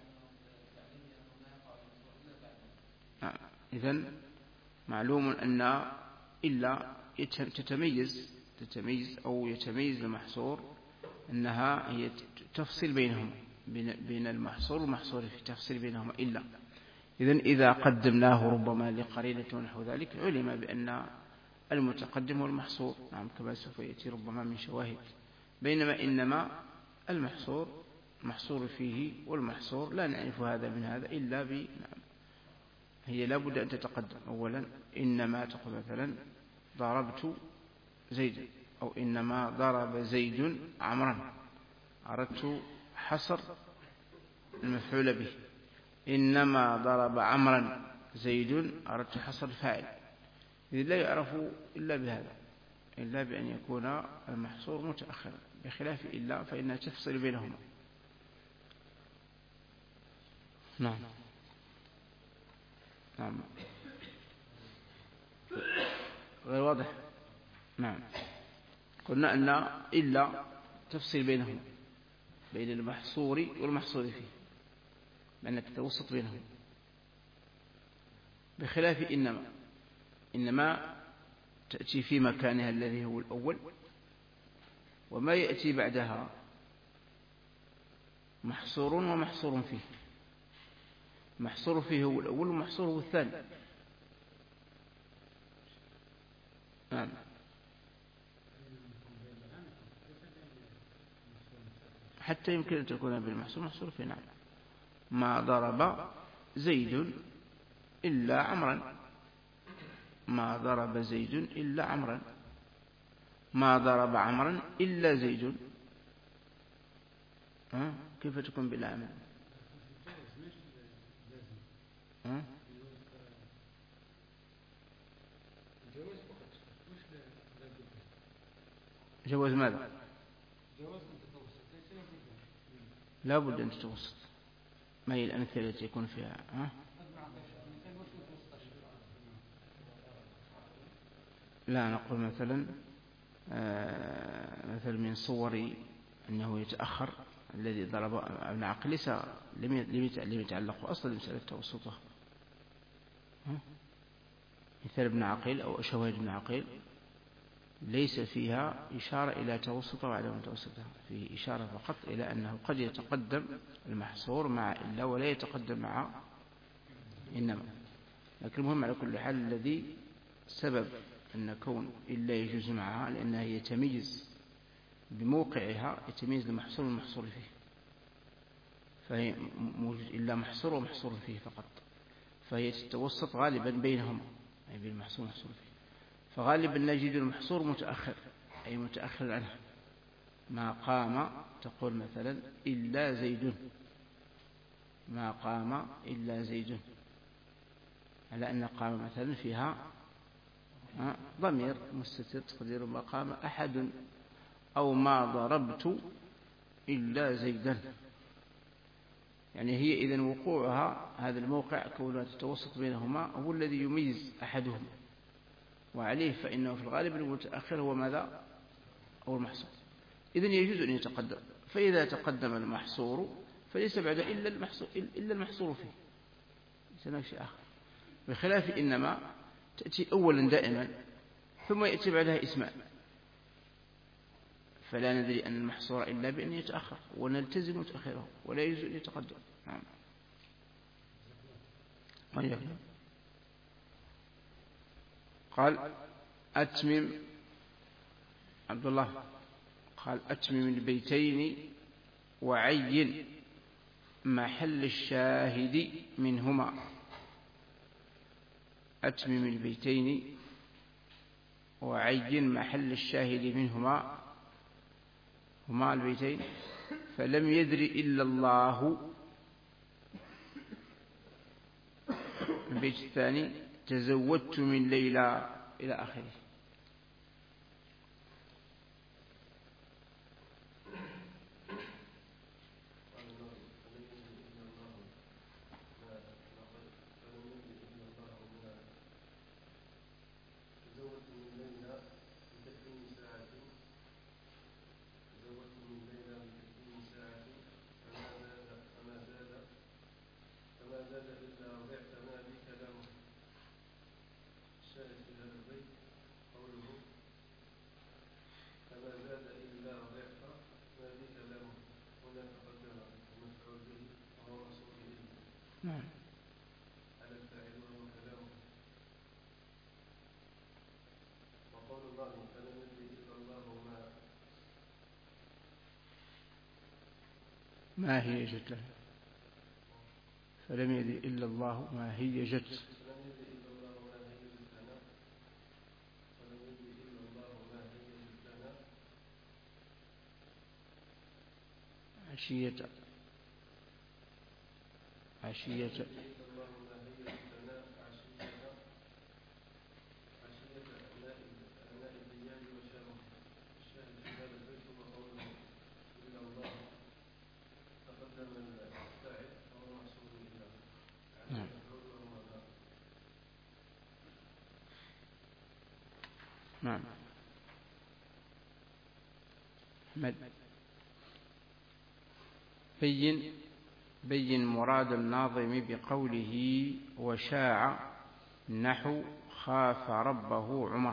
إذن معلوم أن إلا تتميز أو يتميز المحصور أنها هي تفصل بينهم، بين المحصور والمحصور في تفصل بينهما إلا. إذن إذا قدمناه ربما لقرينة ونحو ذلك علم بأن المتقدم هو المحصور، كما سوف يأتي ربما من شواهد. بينما إنما المحصور فيه والمحصور لا نعرف هذا من هذا إلا هي لا بد أن تتقدم. أولا إنما تقول مثلا ضربت زيدا، أو إنما ضرب زيد عمرا، أردت حصر المفعول به. إنما ضرب عمرا زيد، أردت حصر فاعل. إذ لا يعرف إلا بهذا، إلا بأن يكون المحصور متأخرا، بخلاف إلا فإنها تفصل بينهما. نعم غير واضح. قلنا أن إلا تفصل بينهما، بين المحصور والمحصور فيه، بأنك تتوسط بينهم، بخلاف إنما تأتي في مكانها الذي هو الأول، وما يأتي بعدها محصور ومحصور فيه. محصور فيه هو الأول ومحصور هو الثاني. حتى يمكن أن تكون بالمحصور محصور فيه. ما ضرب زيد إلا عمرا، ما ضرب زيد إلا عمرا، ما ضرب عمرا إلا زيد. كيف تكون بلا عمل؟ جواز ماذا؟ لا بد أن تتوسط. ما هي الأمثلة التي يكون فيها؟ لا نقول مثلا من صور أنه يتأخر الذي ضرب ابن عقل، ليس لم يتعلق أصلا بمسألة توسطه. مثال ابن عقيل أو شواهد ابن عقيل ليس فيها إشارة إلى توسط وعدم توسطها، فيه إشارة فقط إلى أنه قد يتقدم المحصور مع إلا ولا يتقدم مع إنما. لكن المهم على كل حال الذي سبب أن كون إلا يجوز معها لأنها يتميز بموقعها، يتميز المحصور والمحصور فيه، فهي موجود إلا محصور ومحصور فيه فقط، فهي تتوسط غالبا بينهما، أي بين المحصور والمحصور فيه. فغالبا نجد المحصور متأخر، أي متأخر عنه. ما قام تقول مثلا إلا زيد، ما قام إلا زيد، على أن قام مثلا فيها ضمير مستتر تقدير ما قام أحد، أو ما ضربت إلا زيدا. يعني هي إذن وقوعها هذا الموقع كونها تتوسط بينهما هو الذي يميز أحدهم، وعليه فإنه في الغالب المتأخر هو ماذا؟ هو المحصور. إذن يجوز أن يتقدم. فإذا تقدم المحصور فليس بعد إلا المحصور فيه، ليس شيء آخر. بخلاف إنما تأتي أولا دائما ثم يأتي بعدها اسمان، فلا ندري أن المحصور إلا بأن يتأخر، ونلتزم تأخيره ولا يجوز أن يتقدم. قال أتمم عبد الله، قال أتمم البيتين وعين محل الشاهد منهما. أتمم البيتين وعين محل الشاهد منهما، هما البيتين: فلم يدر إلا الله. البيت الثاني: تزودت من ليلى، إلى آخره. نعم. على الفاعل وهو كلامه. وقول الله فلم يدري إلا الله ما هي جت له، فلم يدري إلا الله ما هي جت. عشية عشية نعم. نعم. أحمد بين مراد الناظم بقوله وشاع نحو خاف ربه عمر.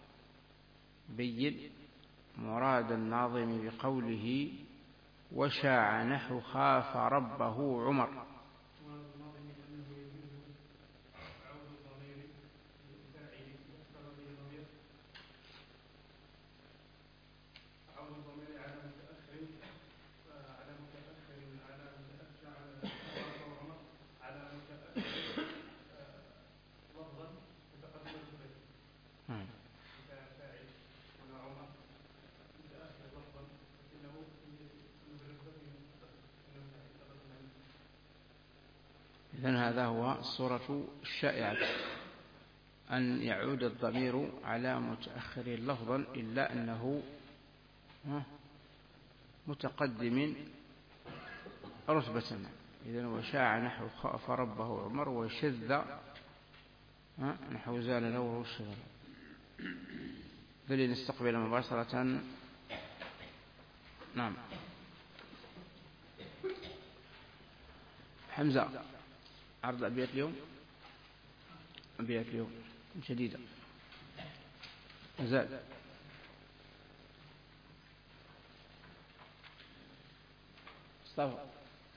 بين مراد الناظم بقوله وشاع نحو خاف ربه عمر. إذن هذا هو الصورة الشائعة، أن يعود الضمير على متأخر لفظا إلا أنه متقدم رتبة. إذن وشاع نحو خاف ربه عمر وشذ نحو زال نوره الشذر. فلنستقبل مباشرة. نعم. حمزة، عرض أبيات اليوم، أبيات اليوم شديدة. زاد مصطفى.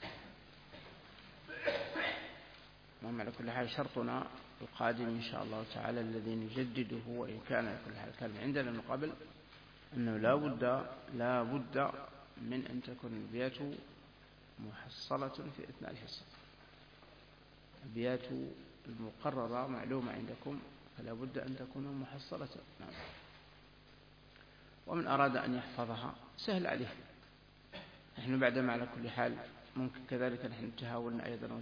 المهم على كل حال شرطنا القادم إن شاء الله تعالى الذي نجدده، وإن كان كل حال كان عندنا من قبل، أنه لا بد من أن تكون الأبيات محصلة في أثناء الحصة. الأبيات المقررة معلومة عندكم فلا بد أن تكون محصلة. نعم. ومن أراد أن يحفظها سهل عليه. نحن بعدما على كل حال ممكن كذلك نحن تهاولنا أيضا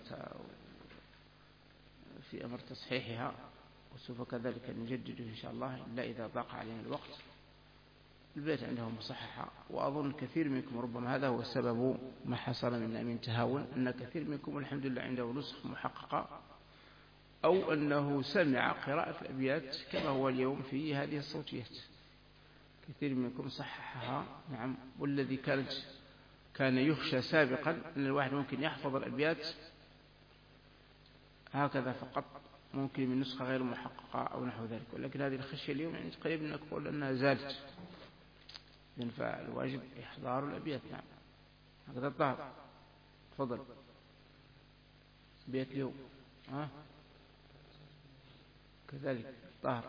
في أمر تصحيحها، وسوف كذلك نجدده إن شاء الله إلا إذا ضاق علينا الوقت. البيت عندهم مصححة، وأظن كثير منكم ربما هذا هو السبب ما حصل منا من تهاون، أن كثير منكم الحمد لله عنده نسخ محققة، أو أنه سمع قراءة الأبيات كما هو اليوم في هذه الصوتيات. كثير منكم صححها. نعم. والذي كان يخشى سابقا أن الواحد ممكن يحفظ الأبيات هكذا فقط، ممكن من نسخة غير محققة أو نحو ذلك، ولكن هذه الخشية اليوم يعني قريب نقول أنها زالت. فالواجب إحضار الأبيات. نعم. هكذا الطهر. تفضل. أبيات اليوم كذلك الطهر.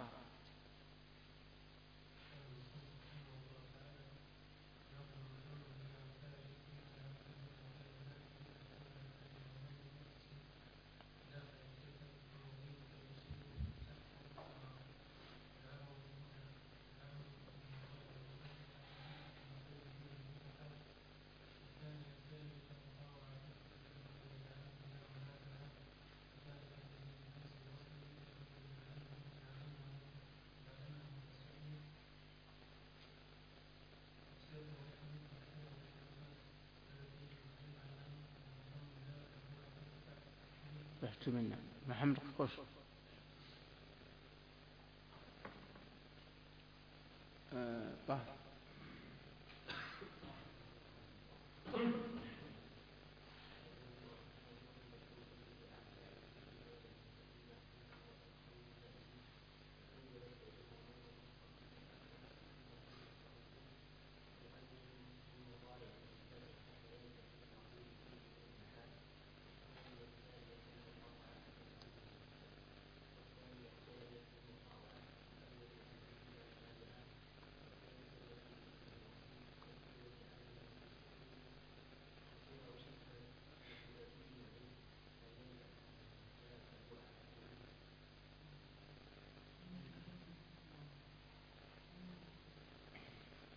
رحت منا محمد قوش. طهر.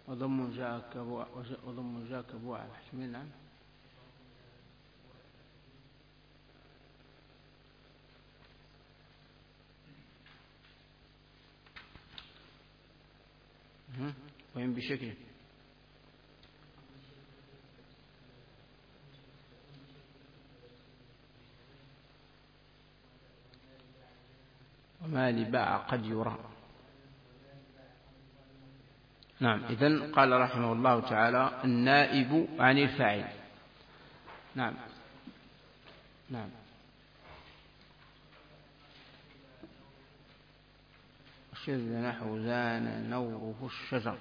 وضم جاء كبوع محتمل. نعم. وين بشكل وما لباع قد يرى. نعم. إذن قال رحمه الله تعالى النائب عن الفاعل. نعم. نعم. شذ نحو زان نوره الشجر.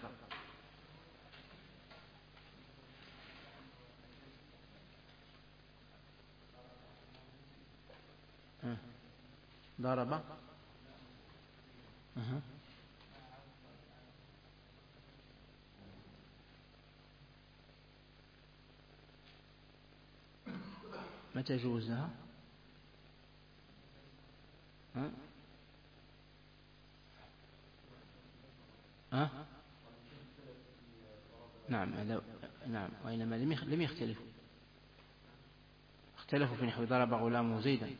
ضرب. متى جوزها؟ نعم. نعم. وإنما لم يختلفوا. اختلفوا في نحو ضرب غلام زيدا.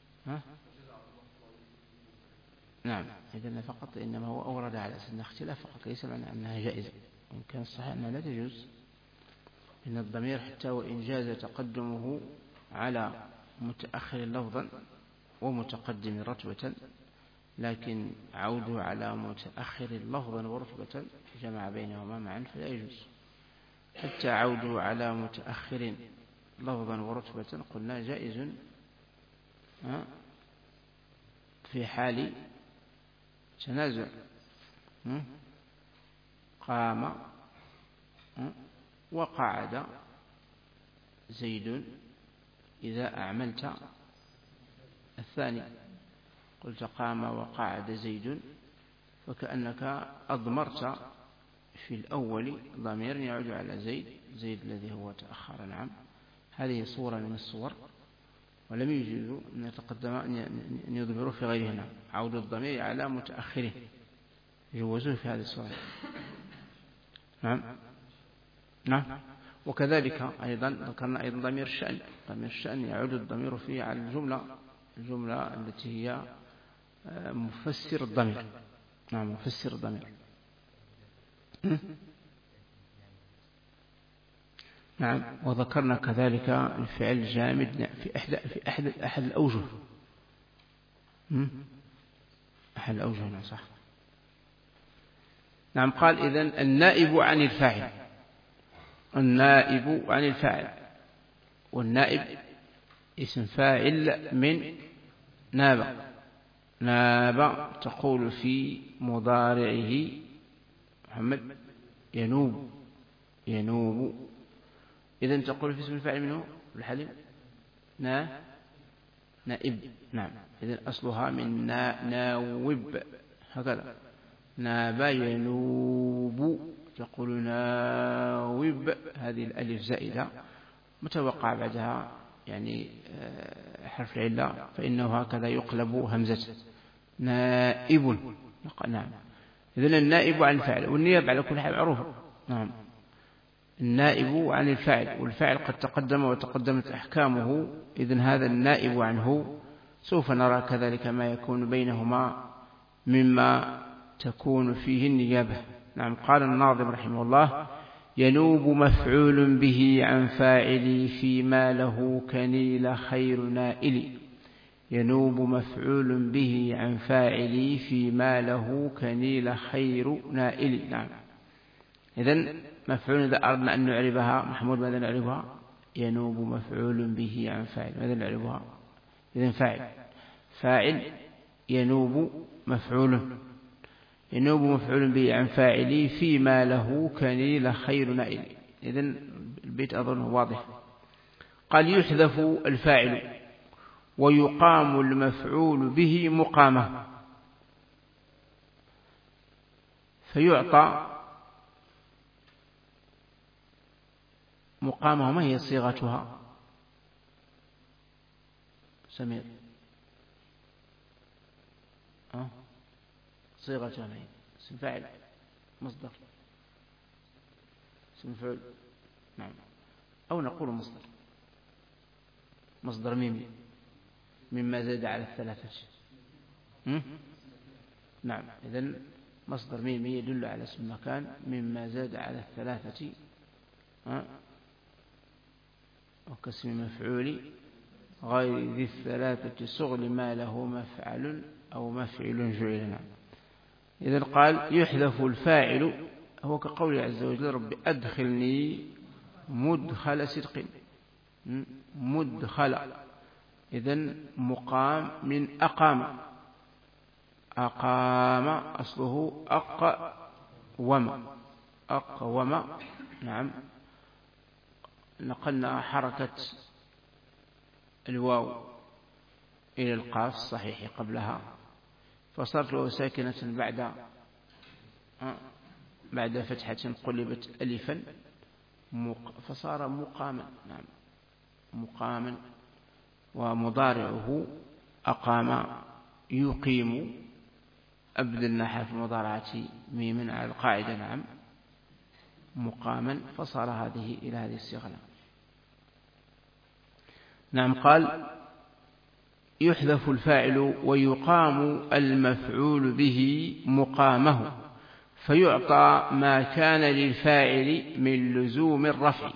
نعم. إذن فقط إنما هو أورد على أساس أن اختلاف فقط، ليس معنى أنها جائزة، وإن كان الصحيح أنها لا تجوز. إن الضمير حتى وإن جاز تقدمه على متأخر لفظا ومتقدم رتبة، لكن عوده على متأخر لفظا ورتبة جمع بينهما معا فلا يجوز. حتى عوده على متأخر لفظا ورتبة قلنا جائز في حال تنازع. قام وقعد زيد إذا أعملت الثاني. قلت قام وقعد زيد فكأنك أضمرت في الأول ضمير يعود على زيد الذي هو تأخر. نعم. هذه صورة من الصور، ولم يجوز أن يتقدم أن يضمروا في غيره. نعم. عود الضمير على متأخره يجوزه في هذه الصورة. نعم. نعم. وكذلك أيضا ذكرنا أيضا ضمير الشأن. ضمير الشأن يعود الضمير فيه على الجملة التي هي مفسر الضمير. نعم. مفسر الضمير. نعم. وذكرنا كذلك الفعل الجامد في أحد الأوجه. أحد الأوجه. نعم. صح. نعم. قال إذن النائب عن الفاعل. النائب عن الفاعل، والنائب اسم فاعل من ناب تقول في مضارعه محمد ينوب. إذن تقول في اسم الفاعل منه الحليم نائب. نعم. إذن أصلها من ناوب هكذا. ناب ينوب تقول ناوب. هذه الألف زائدة متوقع بعدها يعني حرف العلة، فإنه هكذا يقلب همزة نائب. نعم. إذن النائب عن الفاعل، والنيابة على كل حال معروفة. نعم. النائب عن الفاعل، والفاعل قد تقدم وتقدمت أحكامه. إذن هذا النائب عنه سوف نرى كذلك ما يكون بينهما مما تكون فيه النيابة. نعم. قال الناظم رحمه الله ينوب مفعول به عن فاعل فيما له كنيل خير نائل. ينوب مفعول به عن فاعل فيما له كنيل خير نائل. نعم. إذن مفعول إذا أردنا أن نعربها محمود ماذا نعربها؟ ينوب مفعول به عن فاعل. ماذا نعربها؟ إذن فاعل ينوب مفعول به عن فاعل فيما له كنيل خير نائل. إذن البيت أظن واضح. قال يحذف الفاعل ويقام المفعول به مقامه، فيعطى مقامه. ما هي صيغتها سمير؟ صيغتها ما هي؟ اسم فاعل مصدر اسم مفعول. نعم. أو نقول مصدر ميمي مما زاد على الثلاثة. نعم. إذن مصدر ميمي يدل على اسم المكان مما زاد على الثلاثة وكاسم مفعول غير ذي الثلاثة صغر ما له مفعل أو مفعل جعل. نعم. إذن قال يحذف الفاعل، هو كقوله عز وجل رب أدخلني مدخل صدق. مدخل إذن مقام من أقام. أقام أصله أقوم. نعم. نقلنا حركة الواو إلى القاف الصحيح قبلها، فصارت له ساكنة بعد فتحة قلبت ألفا فصار مقاما. نعم. مقاما. ومضارعه أقام يقيم، أبدلنا حرف المضارعة ميما على القاعدة. نعم. مقاما، فصار هذه إلى هذه الصيغة. نعم. قال يحذف الفاعل ويقام المفعول به مقامه، فيعطى ما كان للفاعل من لزوم الرفع.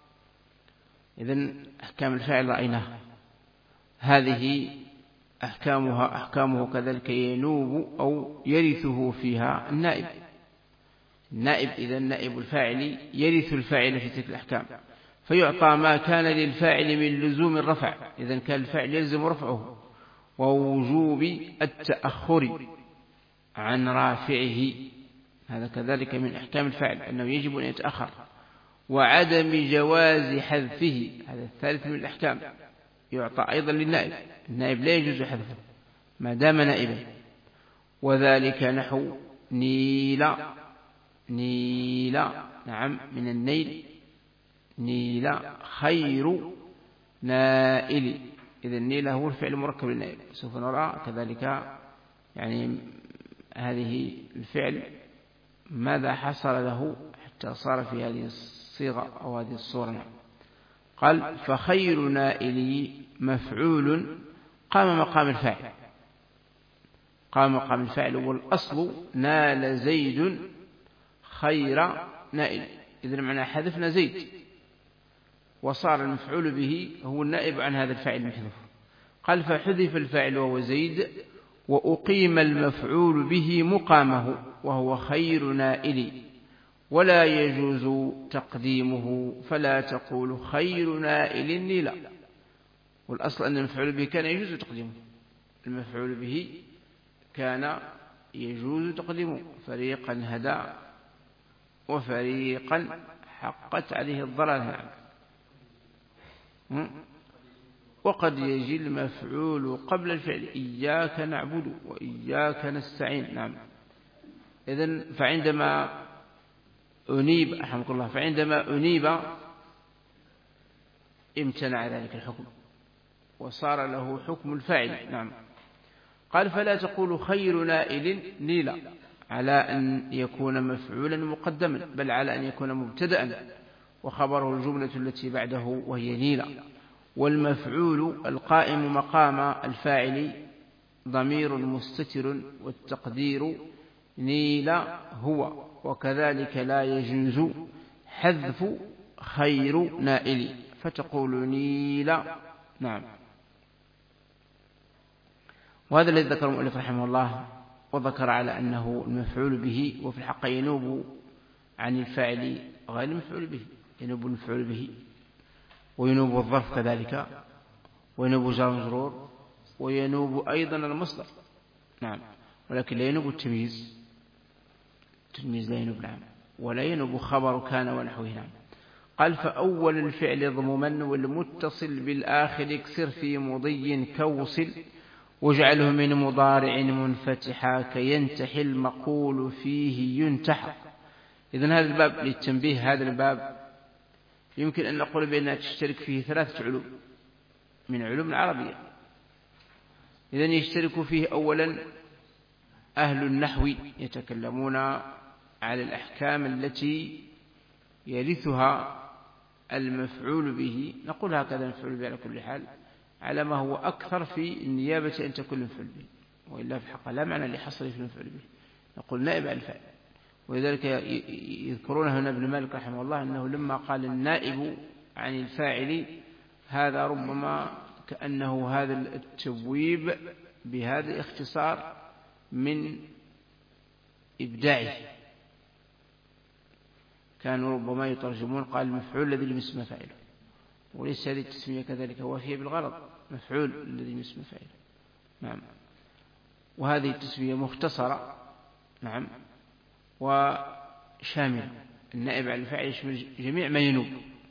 إذن أحكام الفاعل رأيناها، هذه أحكامه كذلك ينوب أو يرثه فيها النائب. إذن نائب الفاعل يرث الفاعل في تلك الأحكام. فيعطى ما كان للفاعل من لزوم الرفع، إذن كان الفاعل يلزم رفعه، ووجوب التأخر عن رافعه، هذا كذلك من أحكام الفاعل أنه يجب أن يتأخر، وعدم جواز حذفه، هذا الثالث من الأحكام. يعطى أيضا للنائب، النائب لا يجوز حذفه ما دام نائبا، وذلك نحو نيل. نعم. من النيل. نيل خير نائل. إذا النيل هو الفعل المركب للنائب، سوف نرى كذلك يعني هذه الفعل ماذا حصل له حتى صار في هذه الصيغة أو هذه الصورة. قال فخير نائل مفعول قام مقام الفاعل. قام مقام الفاعل، والأصل نال زيد خير نائل. إذن معنى حذفنا زيد، وصار المفعول به هو النائب عن هذا الفاعل المحذوف. قال فحذف الفاعل وهو زيد، وأقيم المفعول به مقامه وهو خير نائل، ولا يجوز تقديمه، فلا تقول خير نائل نيلا. والأصل أن المفعول به كان يجوز تقديمه، المفعول به كان يجوز تقديمه. فريقا هدى وفريقا حقت عليه الضلالة. وقد يجي المفعول قبل الفعل، إياك نعبد وإياك نستعين. نعم. إذن فعندما أنيب رحمك الله، فعندما أنيب امتنع ذلك الحكم وصار له حكم الفاعل. نعم. قال فلا تقول خير نائل نيلا على أن يكون مفعولا مقدما، بل على أن يكون مبتدأ وخبره الجملة التي بعده وهي نيلا. والمفعول القائم مقام الفاعل ضمير مستتر، والتقدير نيلا هو. وكذلك لا يجوز حذف خير نائل، فتقول نيلا. نعم. وهذا الذي ذكره المؤلف رحمه الله، وذكر على أنه المفعول به، وفي الحق ينوب عن الفاعل غير المفعول به، ينوب المفعول به، وينوب الظرف كذلك، وينوب جار مجرور، وينوب أيضا المصدر. نعم. ولكن لا ينوب التمييز لا ينوب. نعم. ولا ينوب خبر كان ونحوه. نعم. قال فأول الفعل ضمما، والمتصل بالآخر اكسر في مضي كوصل، واجعله من مضارع منفتحا كينتحي المقول فيه ينتحى. إذن هذا الباب للتنبيه، هذا الباب يمكن أن نقول بأنها تشترك فيه 3 علوم من علوم العربية. إذن يشترك فيه أولا أهل النحو، يتكلمون على الأحكام التي يرثها المفعول به، نقول هكذا المفعول به على كل حال على ما هو أكثر في النيابة أن تكون المفعول به، وإلا في الحق لا معنى لحصره في المفعول به، نقول نائب عن الفاعل. ولذلك يذكرون هنا ابن مالك رحمه الله أنه لما قال النائب عن الفاعل هذا ربما كأنه هذا التبويب بهذا الاختصار من إبداعه، كانوا ربما يترجمون قال المفعول الذي لم يسمى فاعله، وليس هذه التسمية كذلك وافية بالغرض، مفعول الذي لم يسمى فاعله. نعم، وهذه التسمية مختصرة نعم وشاملة، النائب عن الفاعل يشمل جميع ما ينوب.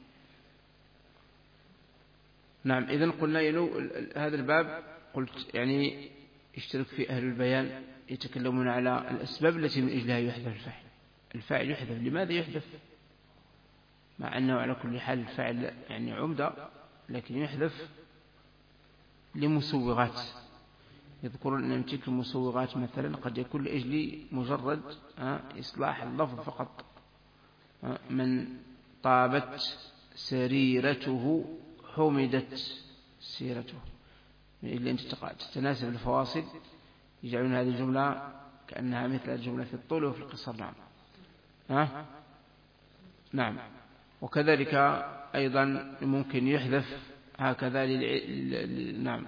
نعم، إذن قلنا ينوب هذا الباب قلت يعني يشترك في أهل البيان يتكلمون على الأسباب التي من أجلها يحذف الفاعل. الفاعل يحذف، لماذا يحذف؟ مع أنه على كل حال الفاعل يعني عمدة، لكن يحذف لمسوغات. يذكرون أن تلك المسوغات مثلا قد يكون لأجل مجرد إصلاح اللفظ فقط، من طابت سريرته حمدت سيرته، من أجل أن تتناسب الفواصل يجعلون هذه الجملة كأنها مثل الجملة في الطول وفي القصر. نعم نعم. وكذلك أيضا ممكن يحذف هكذا نعم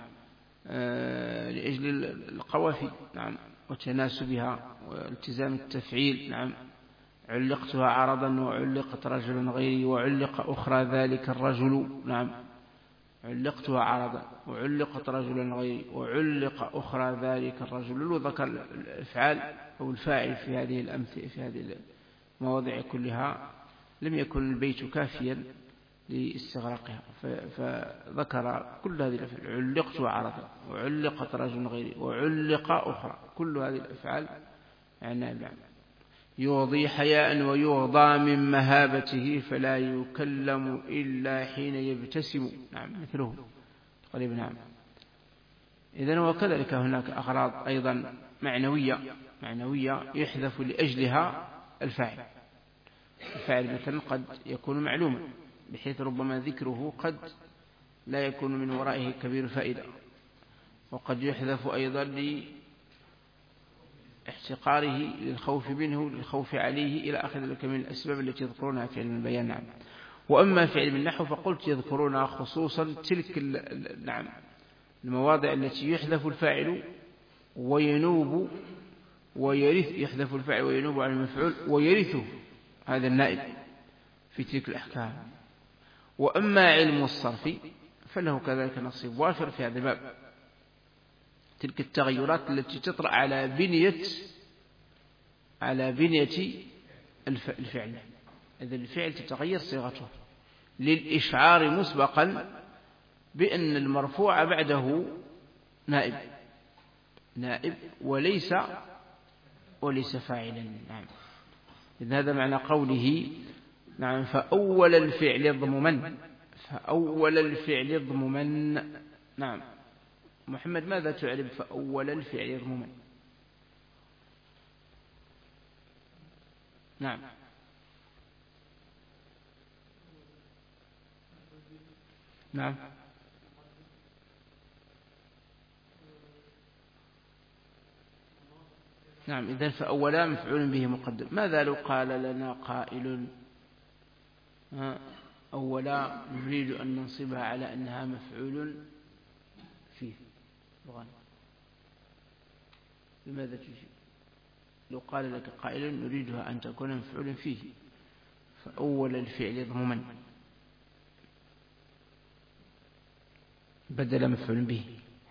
لأجل القوافي نعم وتناسبها والتزام التفعيل. نعم، علقتها عرضا وعلقت رجلا غيري وعلق أخرى ذلك الرجل. نعم، علقتها عرضا وعلقت رجلا غيري وعلق أخرى ذلك الرجل. وذكر الأفعال أو الفاعل في هذه الأمثلة في هذه المواضع كلها لم يكن البيت كافيا لاستغراقها، فذكر كل هذه الأفعال، علقت عرضا وعلقت رجل غيري وعلق أخرى، كل هذه الأفعال يعني يوضي حياء ويوضى من مهابته فلا يكلم إلا حين يبتسم. نعم مثله قريب. نعم، إذن وكذلك هناك أغراض أيضا معنوية يحذف لأجلها الفاعل. الفاعل مثلا قد يكون معلوما بحيث ربما ذكره قد لا يكون من ورائه كبير فائدة، وقد يحذف أيضا لاحتقاره للخوف منه للخوف عليه إلى آخر ذلك من الأسباب التي يذكرونها في علم البيان. نعم. وأما في علم النحو فقلت يذكرونها خصوصا تلك نعم المواضع التي يحذف الفاعل وينوب ويرث، يحذف الفاعل وينوب على المفعول ويرثه هذا النائب في تلك الأحكام. وأما علم الصرف فله كذلك نصيب وافر في هذا الباب، تلك التغيرات التي تطرأ على بنية الفعل. إذا الفعل تتغير صيغته للإشعار مسبقا بأن المرفوع بعده نائب وليس فاعلا. نعم، إذن هذا معنى قوله نعم فأول الفعل ضمما. نعم، محمد ماذا تعرب فأول الفعل ضمما؟ نعم نعم نعم. إذن فأولا مفعول به مقدم. ماذا لو قال لنا قائل أولا نريد أن ننصبها على أنها مفعول فيه؟ لماذا تجيب؟ لو قال لك قائل نريدها أن تكون مفعول فيه فأول الفعل ضمما بدل مفعول به.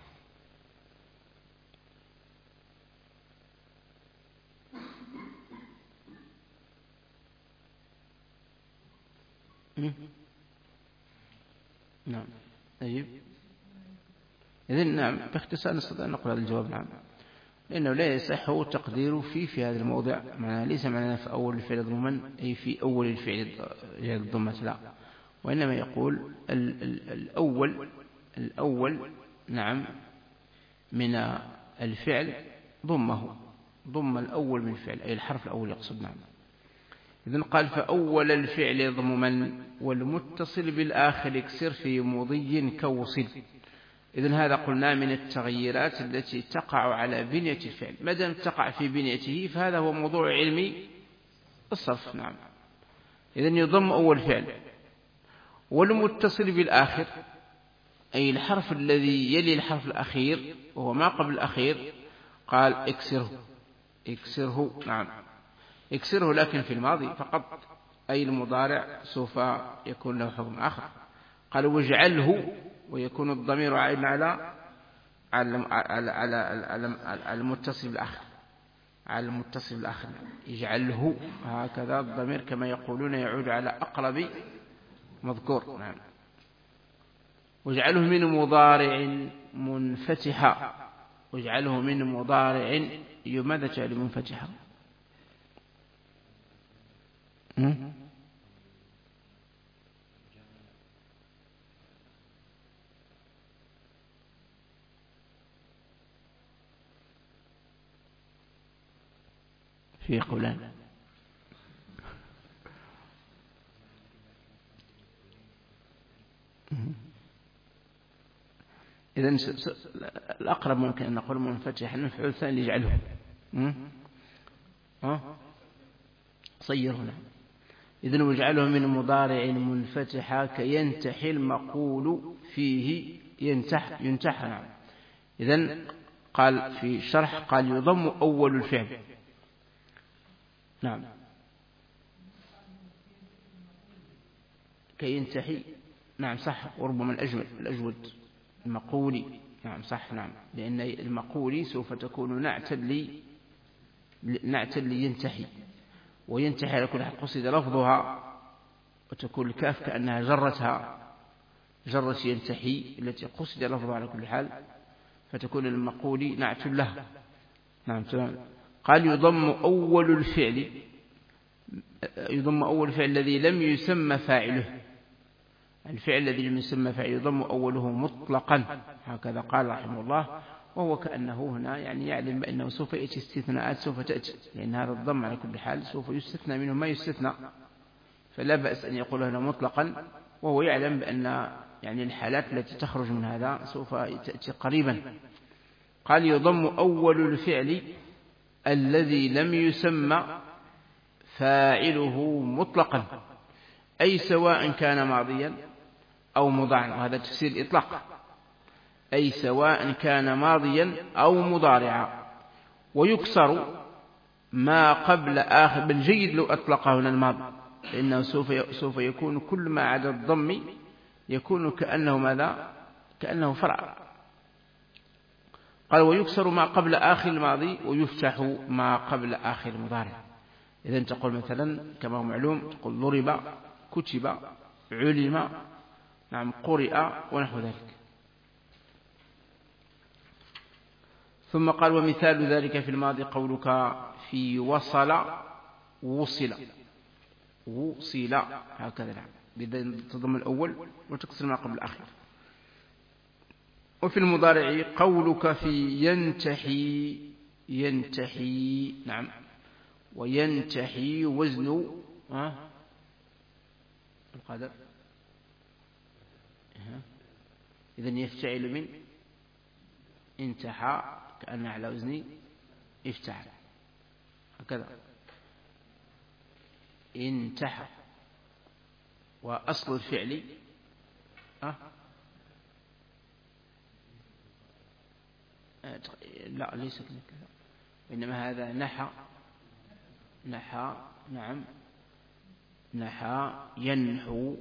نعم طيب. إذن نعم باختصار نستطيع أن نقول هذا الجواب نعم، لأنه لا يصح التقدير في هذا الموضع. ليس معناه في أول الفعل ضمن أي في أول الفعل الضمة، لا، وإنما يقول الأول نعم من الفعل ضم الأول من الفعل أي الحرف الأول يقصد. نعم، إذن قال فأول الفعل يضم من والمتصل بالآخر يكسر في مضي كوصل. إذن هذا قلنا من التغييرات التي تقع على بنية الفعل، ما دام تقع في بنيته فهذا هو موضوع علم الصرف. نعم. إذن يضم أول فعل والمتصل بالآخر أي الحرف الذي يلي الحرف الأخير وهو ما قبل الأخير، قال اكسره. نعم اكسره، لكن في الماضي فقط، أي المضارع سوف يكون له حكم آخر. قال واجعله، ويكون الضمير عائد على المتصل بالآخر، على المتصل بالآخر. يجعله هكذا الضمير كما يقولون يعود على أقرب مذكور. نعم. واجعله من مضارع منفتحا، واجعله من مضارع ماذا جعل منفتحا؟ في قولان. إذن الأقرب ممكن أن نقول منفتحا، المفعول الثاني يجعله صير هنا. إذن واجعله من مضارع منفتحا كينتحي المقول فيه ينتح. نعم. إذن قال في الشرح قال يضم أول الفعل. نعم. كينتحي. نعم صح، وربما الأجود المقولي. نعم صح. نعم، لأن المقولي سوف تكون نعتا لينتحي، وينتحي على كل حال قصد لفظها، وتكون الكاف كأنها جرت ينتحي التي قصد لفظها على كل حال، فتكون المقولي نعت له. نعم تمام. قال يضم أول الفعل الذي لم يسمى فاعله، الفعل الذي لم يسمى فاعله يضم أوله مطلقا، هكذا قال رحمه الله. وهو كأنه هنا يعني يعلم بأنه سوف يأتي استثناءات سوف تأتي، لأن هذا الضم على كل حال سوف يستثنى منه ما يستثنى، فلا بأس أن يقول هنا مطلقا، وهو يعلم بأن يعني الحالات التي تخرج من هذا سوف تأتي قريبا. قال يضم أول الفعل الذي لم يسمى فاعله مطلقا، أي سواء كان ماضيا أو مضارعا، وهذا تفسير الإطلاق، أي سواء كان ماضيا أو مضارعا. ويكسر ما قبل آخر، بالجيد لو أطلقه هنا الماضي، لأنه سوف يكون كل ما عدا الضم يكون كأنه ماذا؟ كأنه فرع. قال ويكسر ما قبل آخر الماضي ويفتح ما قبل آخر المضارع. إذن تقول مثلا كما هو معلوم، تقول ضرب، كتب، علم، نعم قرئ، ونحو ذلك. ثم قال ومثال ذلك في الماضي قولك في وصل، وصل هكذا. نعم، بإذن تضم الأول وتكسر ما قبل الآخر. وفي المضارع قولك في ينتحي. نعم، وينتحي وزن القدر. إذن يفتعل من انتحى، كأن على وزن افتعل، هكذا انتحى. وأصل الفعل لا ليس كذا، إنما هذا نحى. نعم، نحى ينحو،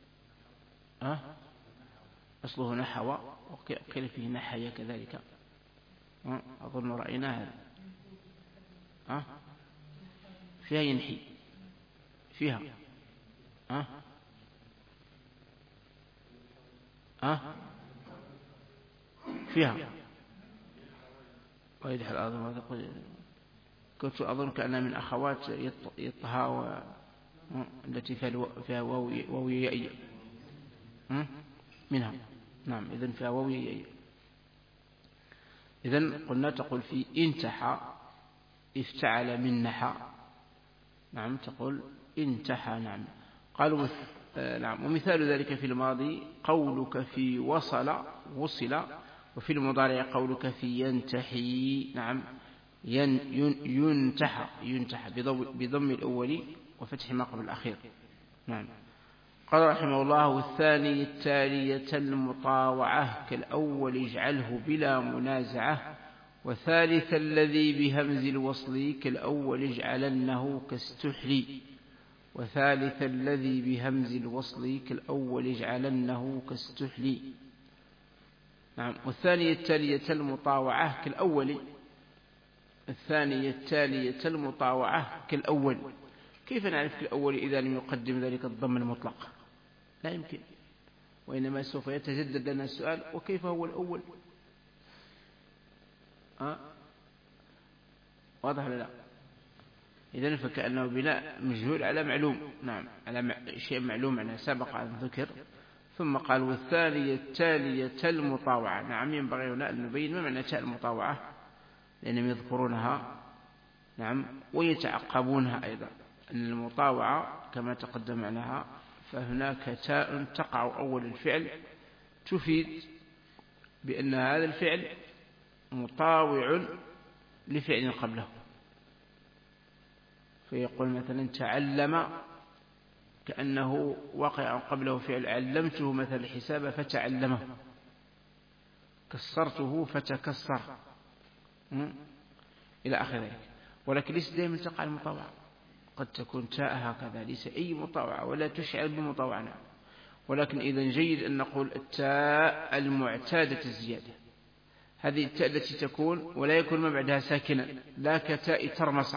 أصله نحو، وقيل فيه نحي كذلك. أظن رأينا هذا. فيها ينحي، فيها فيها ويدحل الأرض. كنت أظن كأنها من أخوات يطها التي فيها واوية يأي منها. نعم، إذن فيها واوية يأي. إذن قلنا تقول في انتحى، افتعل من نحى. نعم، تقول انتحى. نعم. قالوا نعم. ومثال ذلك في الماضي قولك في وصل، وفي المضارع قولك في ينتحي. نعم. ينتحى بضم الأول وفتح ما قبل الأخير. نعم. قال رحمه الله: والثاني التالية المطاوعة كالأول اجعله بلا منازعة، وثالث الذي بهمز الوصل كالأول اجعلنه كاستحلي، وثالث الذي بهمز الوصل كالأول اجعلنه كاستحلي. نعم. والثانية التالية المطاوعة كالأول، الثانية التالية المطاوعة كالأول. كيف نعرف كالأول إذا لم يقدم ذلك الضم المطلق؟ لا يمكن، وإنما سوف يتجدد لنا السؤال: وكيف هو الأول؟ واضح ولا لا؟ إذن فكأنه بناء مجهول على معلوم. نعم، على شيء معلوم أنه سبق أن ذكر. ثم قال: والثانية التالية المطاوعة. نعم، ينبغي هنا أن نبين ما معنى تاء المطاوعة، لأنهم يذكرونها نعم ويتعقبونها أيضا. أن المطاوعة كما تقدم معناها فهناك تاء تقع أول الفعل تفيد بأن هذا الفعل مطاوع لفعل قبله. فيقول مثلا تعلم، كأنه واقع قبله فعل علمته مثل الحساب فتعلمه، كسرته فتكسر إلى آخره. ولكن ليس دائما تقع المطاوعة، قد تكون تاء هكذا ليس أي مطاوعة ولا تشعر بمطاوعة. ولكن إذا جيد أن نقول التاء المعتادة الزيادة، هذه التاء التي تكون ولا يكون ما بعدها ساكنا، لا كتاء ترمس،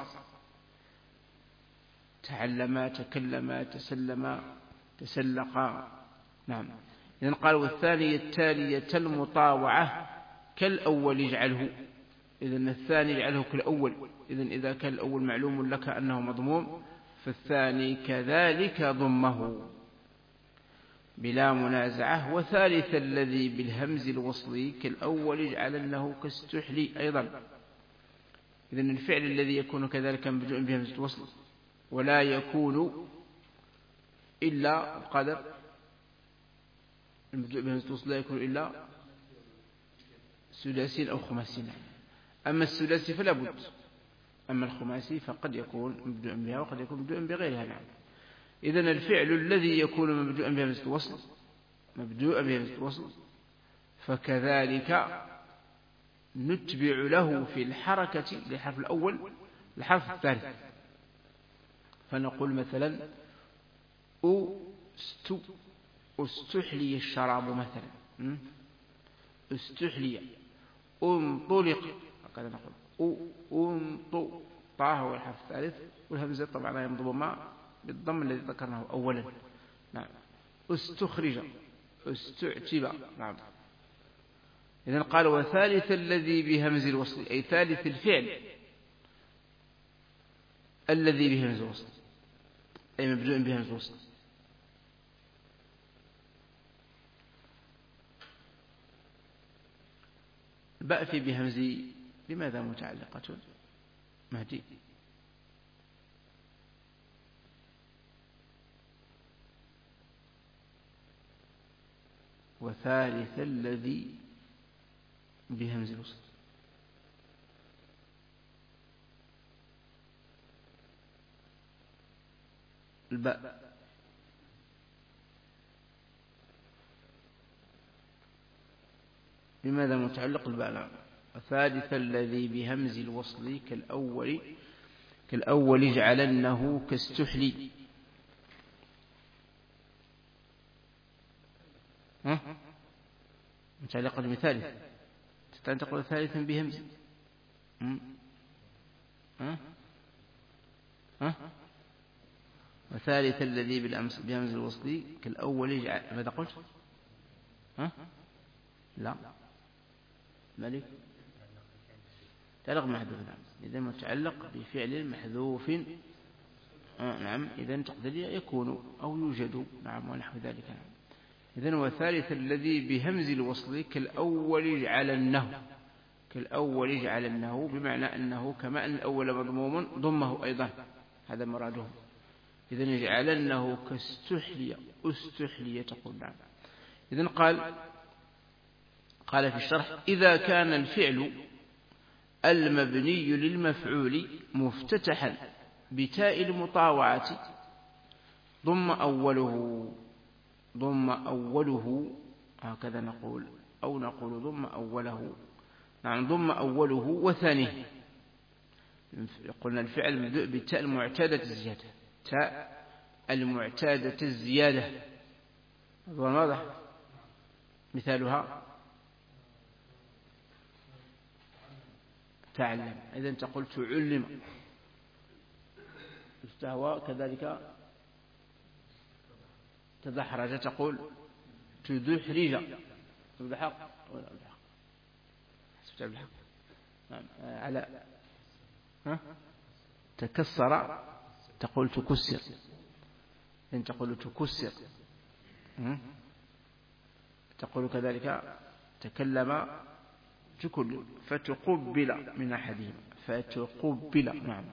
تعلم تكلم تسلم تسلق. نعم. إذن قال: والثانية التالية المطاوعة كالأول اجعله. إذن الثاني اجعله كالأول. إذن إذا كان الأول معلوم لك أنه مضموم، فالثاني كذلك ضمه بلا منازعة. وثالث الذي بالهمز الوصلي كالأول اجعلنه كاستحلي أيضا. إذن الفعل الذي يكون كذلك مبدوء بهمز الوصل ولا يكون إلا القدر، المبدوء بهمز الوصل لا يكون إلا سداسي أو خماسي. أما السداسي فلا بد، أما الخماسي فقد يكون مبدوء بها وقد يكون مبدوء بغيرها. نعم. إذن الفعل الذي يكون مبدوء بهمزة الوصل مبدوء بهمزة الوصل فكذلك نتبع له في الحركة للحرف الأول الحرف الثالث. فنقول مثلا استحلي الشراب مثلا، استحلي، انطلق، هكذا نقول انطق. طه هو الحرف الثالث، والهمزة طبعا ينضم بالضم الذي ذكرناه أولا. نعم. استخرج، استعتب. نعم. إذن قال: وثالث الذي بهمز الوصل، أي ثالث الفعل الذي بهمز الوصل، أي مبدوء بهمز الوصل. باء في بهمز لماذا متعلقة؟ مهدي. وثالث الذي بهمز الوصل، الباء. لماذا متعلق الباء؟ وثالث الذي بهمز الوصل كالأول اجعلنه كاستحلي. متعلقة بثالث، تقول ثالثا بهمز. وثالث الذي بهمز الوصل كالأول ماذا قلت؟ لا مالك تعلق محذوف. نعم. إذا متعلق بفعل محذوف. نعم. إذا تقدر يكون أو يوجد. نعم. ونحو ذلك. نعم. إذن وثالث الذي بهمز الوصل كالأول اجعلنه، كالأول اجعلنه بمعنى أنه كما أن الأول مضموم ضمه أيضا، هذا مراده. إذن يجعلنه كاستحلي استحلي تقول نعم. إذن قال في الشرح إذا كان الفعل المبني للمفعول مفتتحا بتاء المطاوعة ضم أوله هكذا نقول أو نقول ضم أوله. نعم ضم أوله وثانيه. قلنا الفعل مبدوء بالتاء المعتادة الزيادة تاء المعتادة الزيادة واضح. مثالها تعلم. إذن تقول تعلم. استهوى كذلك تدحرج تقول تدحرج. بالحق ولا بالحق حسبت بالحق. نعم على تكسر تقول تكسر. إن تقول تكسر تقول كذلك تكلم تكلم فتقبل من أحدهم فتقبل. نعم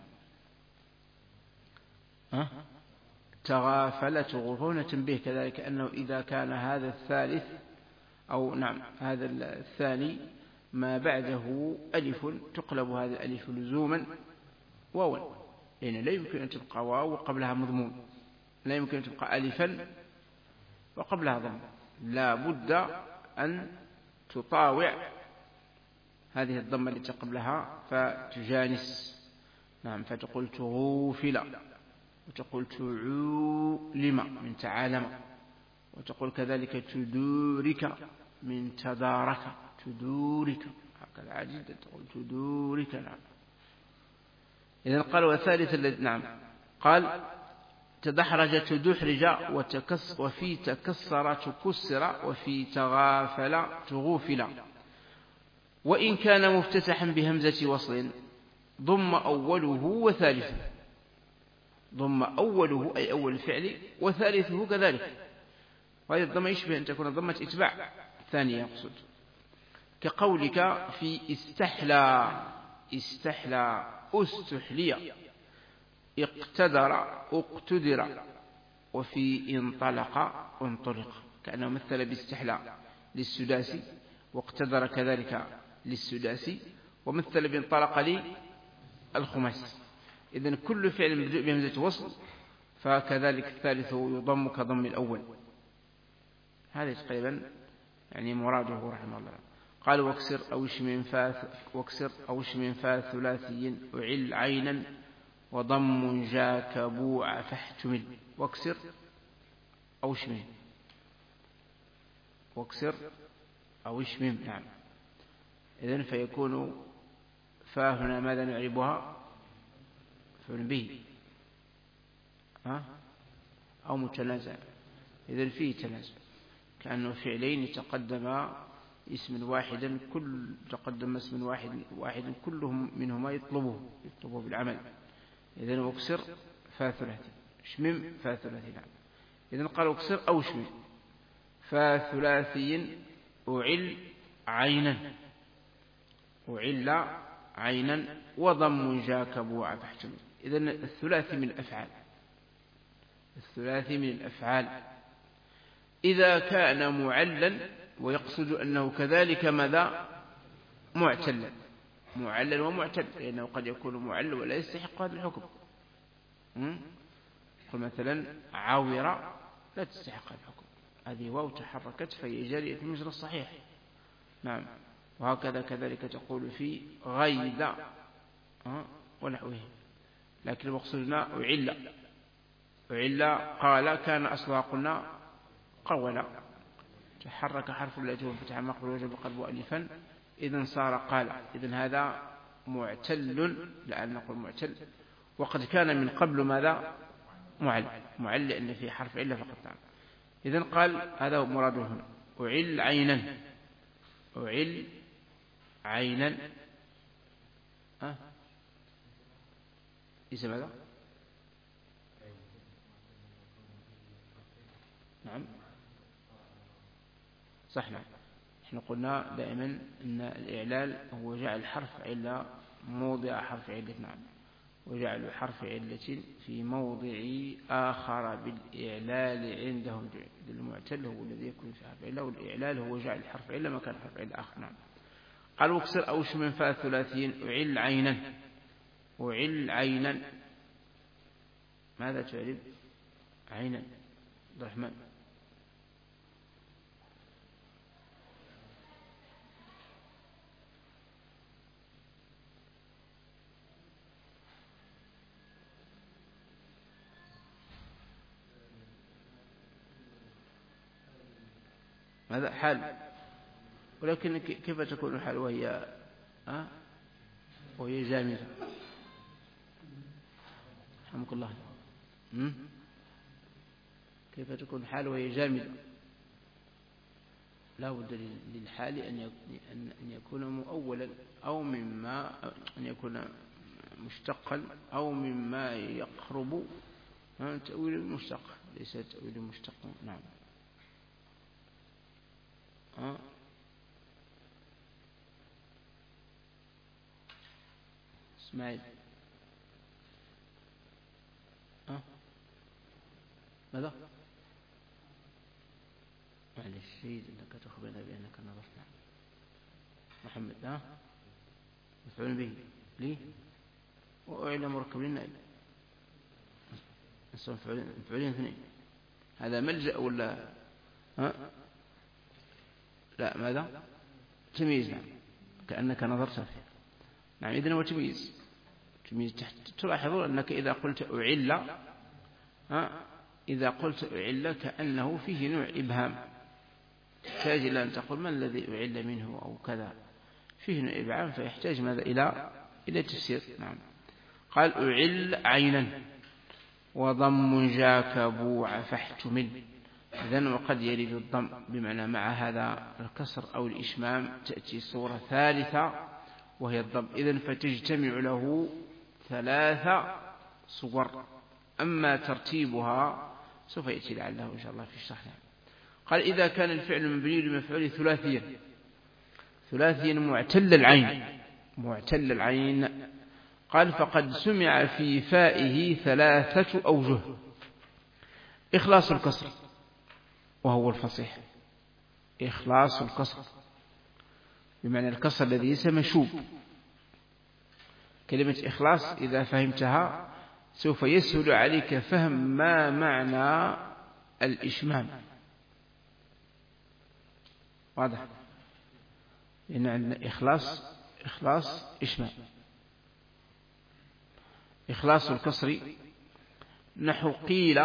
تغافل تغفون تنبيه كذلك أنه إذا كان هذا الثالث أو نعم هذا الثاني ما بعده ألف تقلب هذا الألف لزوما واوا لأن لا يمكن أن تبقى واو وقبلها مضمون. لا يمكن أن تبقى ألفا وقبلها ضم. لا بد أن تطاوع هذه الضمة التي قبلها فتجانس. نعم فتقول تغوفل وتقول تعولم من تعالم وتقول كذلك تدورك من تدارك تدورك هكذا عجيب تقول تدورك. نعم إذن قال والثالث الذي نعم قال تدحرج تدحرج وفي تكسر تكسر وفي تغافل تغوفل. وإن كان مفتتحا بهمزة وصل ضم أوله وثالثه. ضم أوله أي أول الفعل وثالثه كذلك. وهذه الضمة يشبه أن تكون ضمة إتباع ثانية يقصد كقولك في استحلى استحلي اقتدر اقتدر وفي انطلق انطلق كأنه مثل باستحلى للسداسي واقتدر كذلك للسداسي ومثل بانطلق للخماسي. إذن كل فعل مبدوء بهمزة وصل فكذلك الثالث يضم كضم الأول. هذا تقريبا يعني مراده رحمه الله. قال واكسر أو اشم فاء ثلاثي أعل عينا وضم جاك بوع فاحتمل. واكسر أو اشمم واكسر أو اشمم. نعم إذن فيكون فاء هنا ماذا نعربها فعل به أو متنازع. إذن فيه تنازع كأنه فعلين يتقدم اسم واحدا تقدم اسم واحد كلهم منهما يطلبه بالعمل. إذن واكسر فاء ثلاثي اشمم فاء ثلاثي. نعم إذن قال واكسر أو اشمم فاء ثلاثي أعل عينا وضم جاك بوع فاحتمل. إذن الثلاثي من الأفعال إذا كان معلا ويقصد أنه كذلك ماذا معتلا ومعتل لأنه قد يكون معل ولا يستحق هذا الحكم. قل مثلا عاورة لا تستحق هذا الحكم. هذه واو تحركت فهي جارية المجرى الصحيح. نعم وهكذا كذلك تقول في غيد ونحوه. لكن المقصودنا أعل قال كان أصلها قلنا قولا تحرك حرف التي وفتح مقبل وجب قلب ألفا إذن صار قال. إذن هذا معتل لأن نقول معتل وقد كان من قبل ماذا معل لأن في حرف علة فقط. نعم إذن قال هذا مراده هنا أعل عينا اسم هذا نعم صح. نعم احنا قلنا دائما ان الإعلال هو جعل حرف علة موضع حرف علة. نعم وجعل حرف علة في موضع آخر بالإعلال عندهم. المعتل هو الذي يكون في حرف علة، والإعلال هو جعل حرف علة مكان حرف علة آخر. نعم. قال واكسر أو شمن فاء ثلاثيين أعل عينا. أعل عينا ماذا تعرف؟ عينا عبد الرحمن. هذا حال، ولكن كيف تكون الحال وهي جامدة؟ رحمك الله. كيف تكون الحال وهي جامدة؟ لا بد للحال أن يكون مؤولا، أو مما أن يكون مشتقا، أو مما يقرب تأويل المشتق، ليس تأويل المشتق. نعم. اسماعيل ماذا؟ معلش شيء أنك تخبرنا بأنك نظرت. محمد مفعول به ليه وأعلى مركب للنائب مفعولين اثنين. هذا ملجأ ولا لا؟ ماذا؟ تمييز. نعم. كأنك نظرت فيه. نعم. إذن هو تمييز. تلاحظون أنك إذا قلت أعل كأنه فيه نوع إبهام، تحتاج إلى أن تقول ما الذي أعل منه أو كذا، فيه نوع إبهام فيحتاج ماذا إلى تفسير. نعم. قال أعل عينا وضم جاك بوع فاحتمل. إذن وقد يرد الضم بمعنى مع هذا الكسر أو الإشمام تأتي صورة ثالثة وهي الضم. إذن فتجتمع له 3 صور، أما ترتيبها سوف يأتي لعله إن شاء الله في الشرح. قال إذا كان الفعل مبني لمفعول ثلاثيا معتل العين قال فقد سمع في فائه 3 أوجه. إخلاص الكسر وهو الفصيح. إخلاص الكسر بمعنى الكسر الذي ليس مشوب. كلمة إخلاص إذا فهمتها سوف يسهل عليك فهم ما معنى الإشمام. واضح؟ لأن عندنا إخلاص إشمام. إخلاص الكسر نحو قيل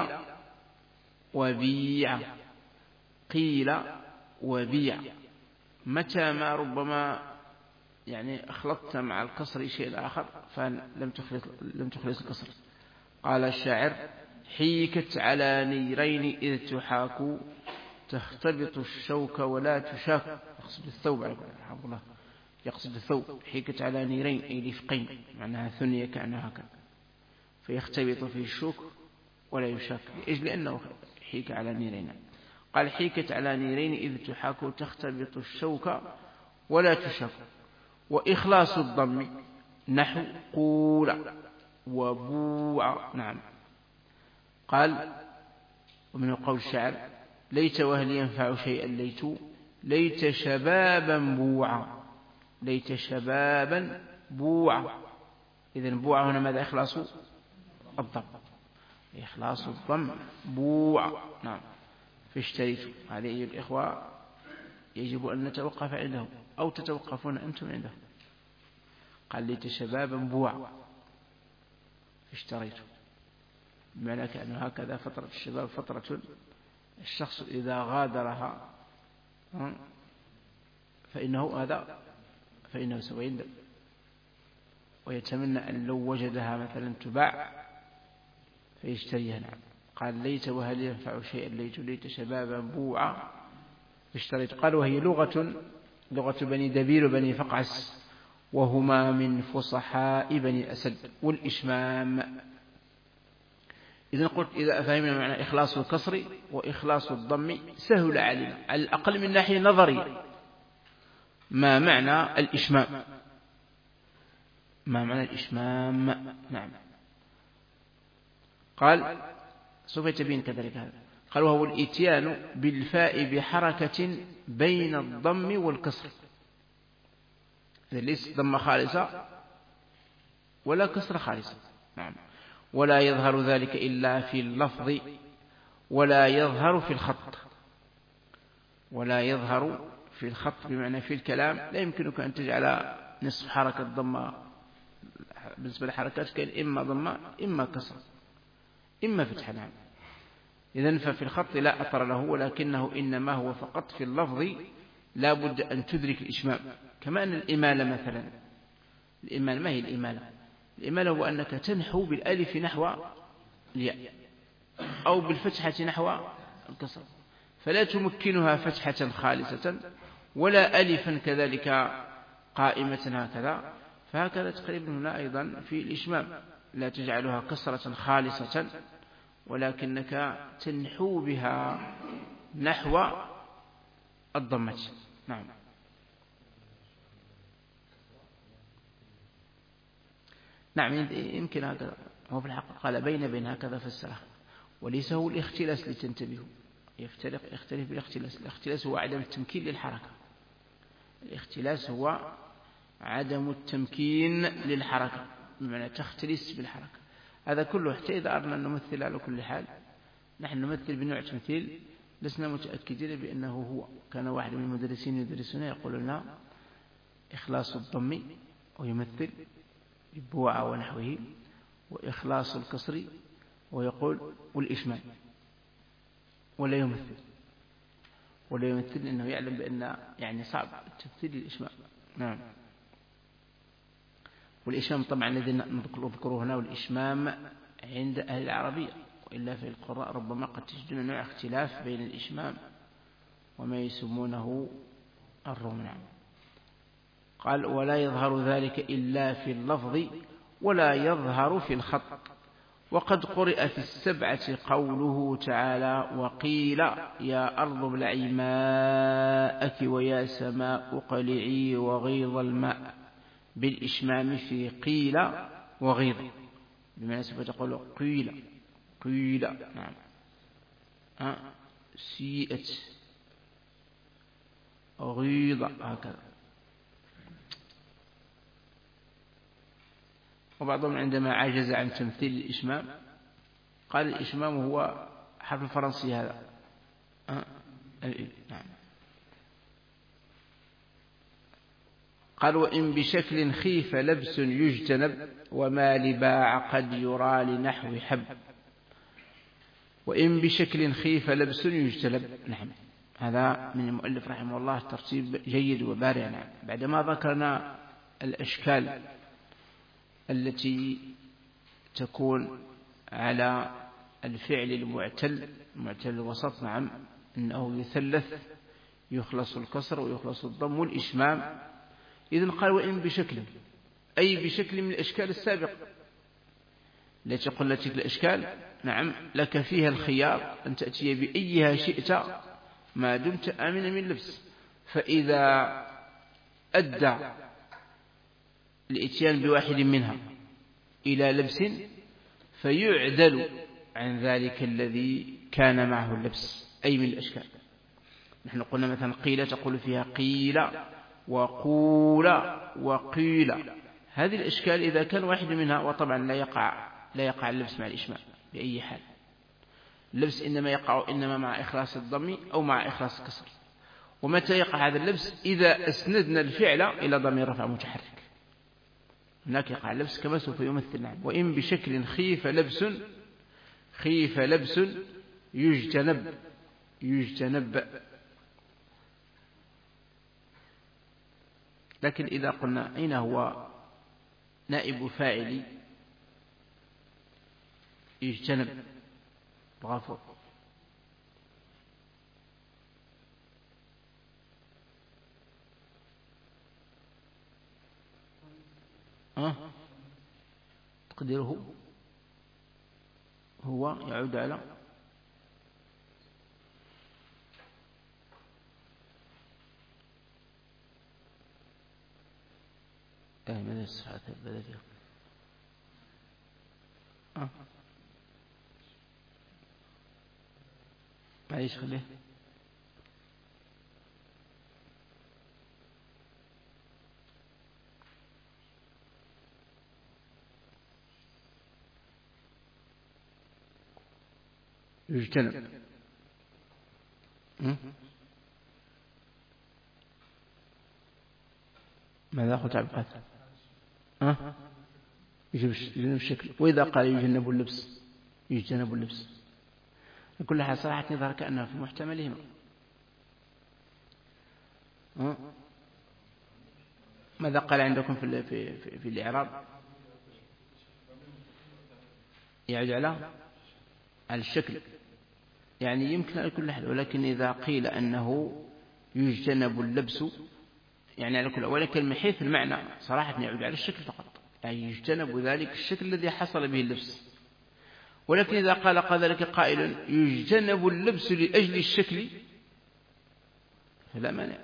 وبيع. متى ما ربما أخلطت مع الكسر شيء آخر فلم تخلص الكسر. قال الشاعر حيكت على نيرين إذ تحاك تختبط الشوك ولا تشاك. يقصد الثوب رحمه الله، يقصد الثوب. حيكت على نيرين أي لفقين، معناها ثنية كأنها هكذا، فيختبط فيه الشوك ولا يشاك لأجل أنه حيك على نيرين. قال حيكت على نيرين إذ تحاك تختبط الشوك ولا تشاك. وإخلاص الضم نحو قول وبوع. نعم. قال ومن قول الشاعر ليت وهل ينفع شيئا ليت شبابا بوعا. إذن بوعا هنا ماذا؟ إخلاص الضم. إخلاص الضم بوعا. نعم. فاشتريت. هذه أيها الإخوة يجب أن نتوقف عنده أو تتوقفون أنتم عنده. قال ليت شبابا بوعا فاشتريت، بمعنى كأنه هكذا فترة الشباب فترة الشخص إذا غادرها فإنه سوف يندم ويتمنى أن لو وجدها مثلا تباع فيشتريها. نعم. قال ليت وهل ينفع شيئا ليت شبابا بوعا فاشتريت. قال وهي لغة بني دبير وبني فقعس، وهما من فصحاء بني أسد. والإشمام إذن قلت إذا فهمنا معنى إخلاص الكسر وإخلاص الضم سهل علينا على الأقل من ناحية نظري ما معنى الإشمام. نعم. قال سوف يتبين كذلك هذا. قال وهو الإتيان بالفاء بحركة بين الضم والكسر، ليس ضم خالصة ولا كسر خالصة. نعم. ولا يظهر ذلك إلا في اللفظ ولا يظهر في الخط. ولا يظهر في الخط بمعنى في الكلام لا يمكنك أن تجعل نصف حركة ضم بالنسبة لحركات كان إما ضم إما كسر إما فتح. نعم. إذن ففي الخط لا أثر له، ولكنه إنما هو فقط في اللفظ لا بد أن تدرك الإشمام. كما أن الإمالة مثلا، الإمالة ما هي الإمالة؟ الإمالة هو أنك تنحو بالألف نحو الياء أو بالفتحة نحو الكسر، فلا تمكنها فتحة خالصة ولا ألفا كذلك قائمة هكذا. فهكذا تقريبا هنا أيضا في الإشمام لا تجعلها كسرة خالصة ولكنك تنحو بها نحو الضمة. نعم. نعم يمكن هكذا. هو في الحق قال بين هكذا فسره، وليس هو الاختلاس لتنتبهوا، يختلف بالاختلاس. الاختلاس هو عدم التمكين للحركة، الاختلاس هو عدم التمكين للحركة بمعنى تختلس بالحركة. هذا كله حتى إذا أردنا أن نمثل على كل حال نحن نمثل بنوع تمثيل لسنا متأكدين بأنه هو. كان واحد من المدرسين يدرسنا يقول لنا إخلاص الضم ويمثل ببوعة ونحوه، وإخلاص الكسر ويقول والإشمام، ولا يمثل لأنه يعلم بأن يعني صعب التمثيل للإشمام. نعم. والإشمام طبعا الذي نذكره هنا والإشمام عند أهل العربية، وإلا في القراء ربما قد تجدون نوع اختلاف بين الإشمام وما يسمونه الروم. نعم. قال ولا يظهر ذلك إلا في اللفظ ولا يظهر في الخط. وقد قرئ في السبعة قوله تعالى وقيل يا أرض ابلعي ماءك ويا سماء اقلعي وغيض الماء بالإشمام في قيل وغيض، بمعنى سوف تقول قيل. نعم. سيئت غيض هكذا. وبعضهم عندما عجز عن تمثيل الإشمام قال الإشمام هو حرف الفرنسي هذا. نعم. قال وإن بشكل خيف لبس يجتنب وما لباع قد يرى لنحو حب. وإن بشكل خيف لبس يجتنب. نعم. هذا من المؤلف رحمه الله ترتيب جيد وبارع. نعم. بعدما ذكرنا الأشكال التي تكون على الفعل المعتل الوسط، نعم، أنه يثلث يخلص الكسر ويخلص الضم والإشمام. إذن قال وإن بشكل، أي بشكل من الأشكال السابقة التي قلنا تلك الأشكال، نعم، لك فيها الخيار أن تأتي بأيها شئت ما دمت آمنا من لبس. فإذا أدى الإتيان بواحد منها إلى لبس فيعدل عن ذلك الذي كان معه اللبس، أي من الأشكال. نحن قلنا مثلا قيل تقول فيها قيل وقول وقيل. هذه الأشكال إذا كان واحد منها، وطبعا لا يقع اللبس مع الإشمام بأي حال. اللبس إنما يقع إنما مع إخلاص الضم أو مع إخلاص الكسر. ومتى يقع هذا اللبس؟ إذا أسندنا الفعل إلى ضمير رفع متحرك، هناك يقع اللبس كما سوف يمثل. نعم. وإن بشكل خيف لبس يجتنب. لكن إذا قلنا أين هو نائب فاعل يجتنب؟ غفور. تقديره هو يعود على ماذا الصفحة بدأت ايش خليه يجتنب. ماذا قلت عبد القادر؟ يجنب الشكل. وإذا قال يجنب اللبس، يجتنب اللبس، كل حال صراحة يظهر كأنها في محتملهما. ماذا قال عندكم في الإعراب؟ يعود على الشكل، يعني يمكن على كل حال. ولكن إذا قيل أنه يجتنب اللبس يعني على كل، ولكن من حيث المعنى صراحة يعود على الشكل فقط، يعني يجتنب ذلك الشكل الذي حصل به اللبس. ولكن إذا قال ذلك قائل يجتنب اللبس لأجل الشكل فلا مانع.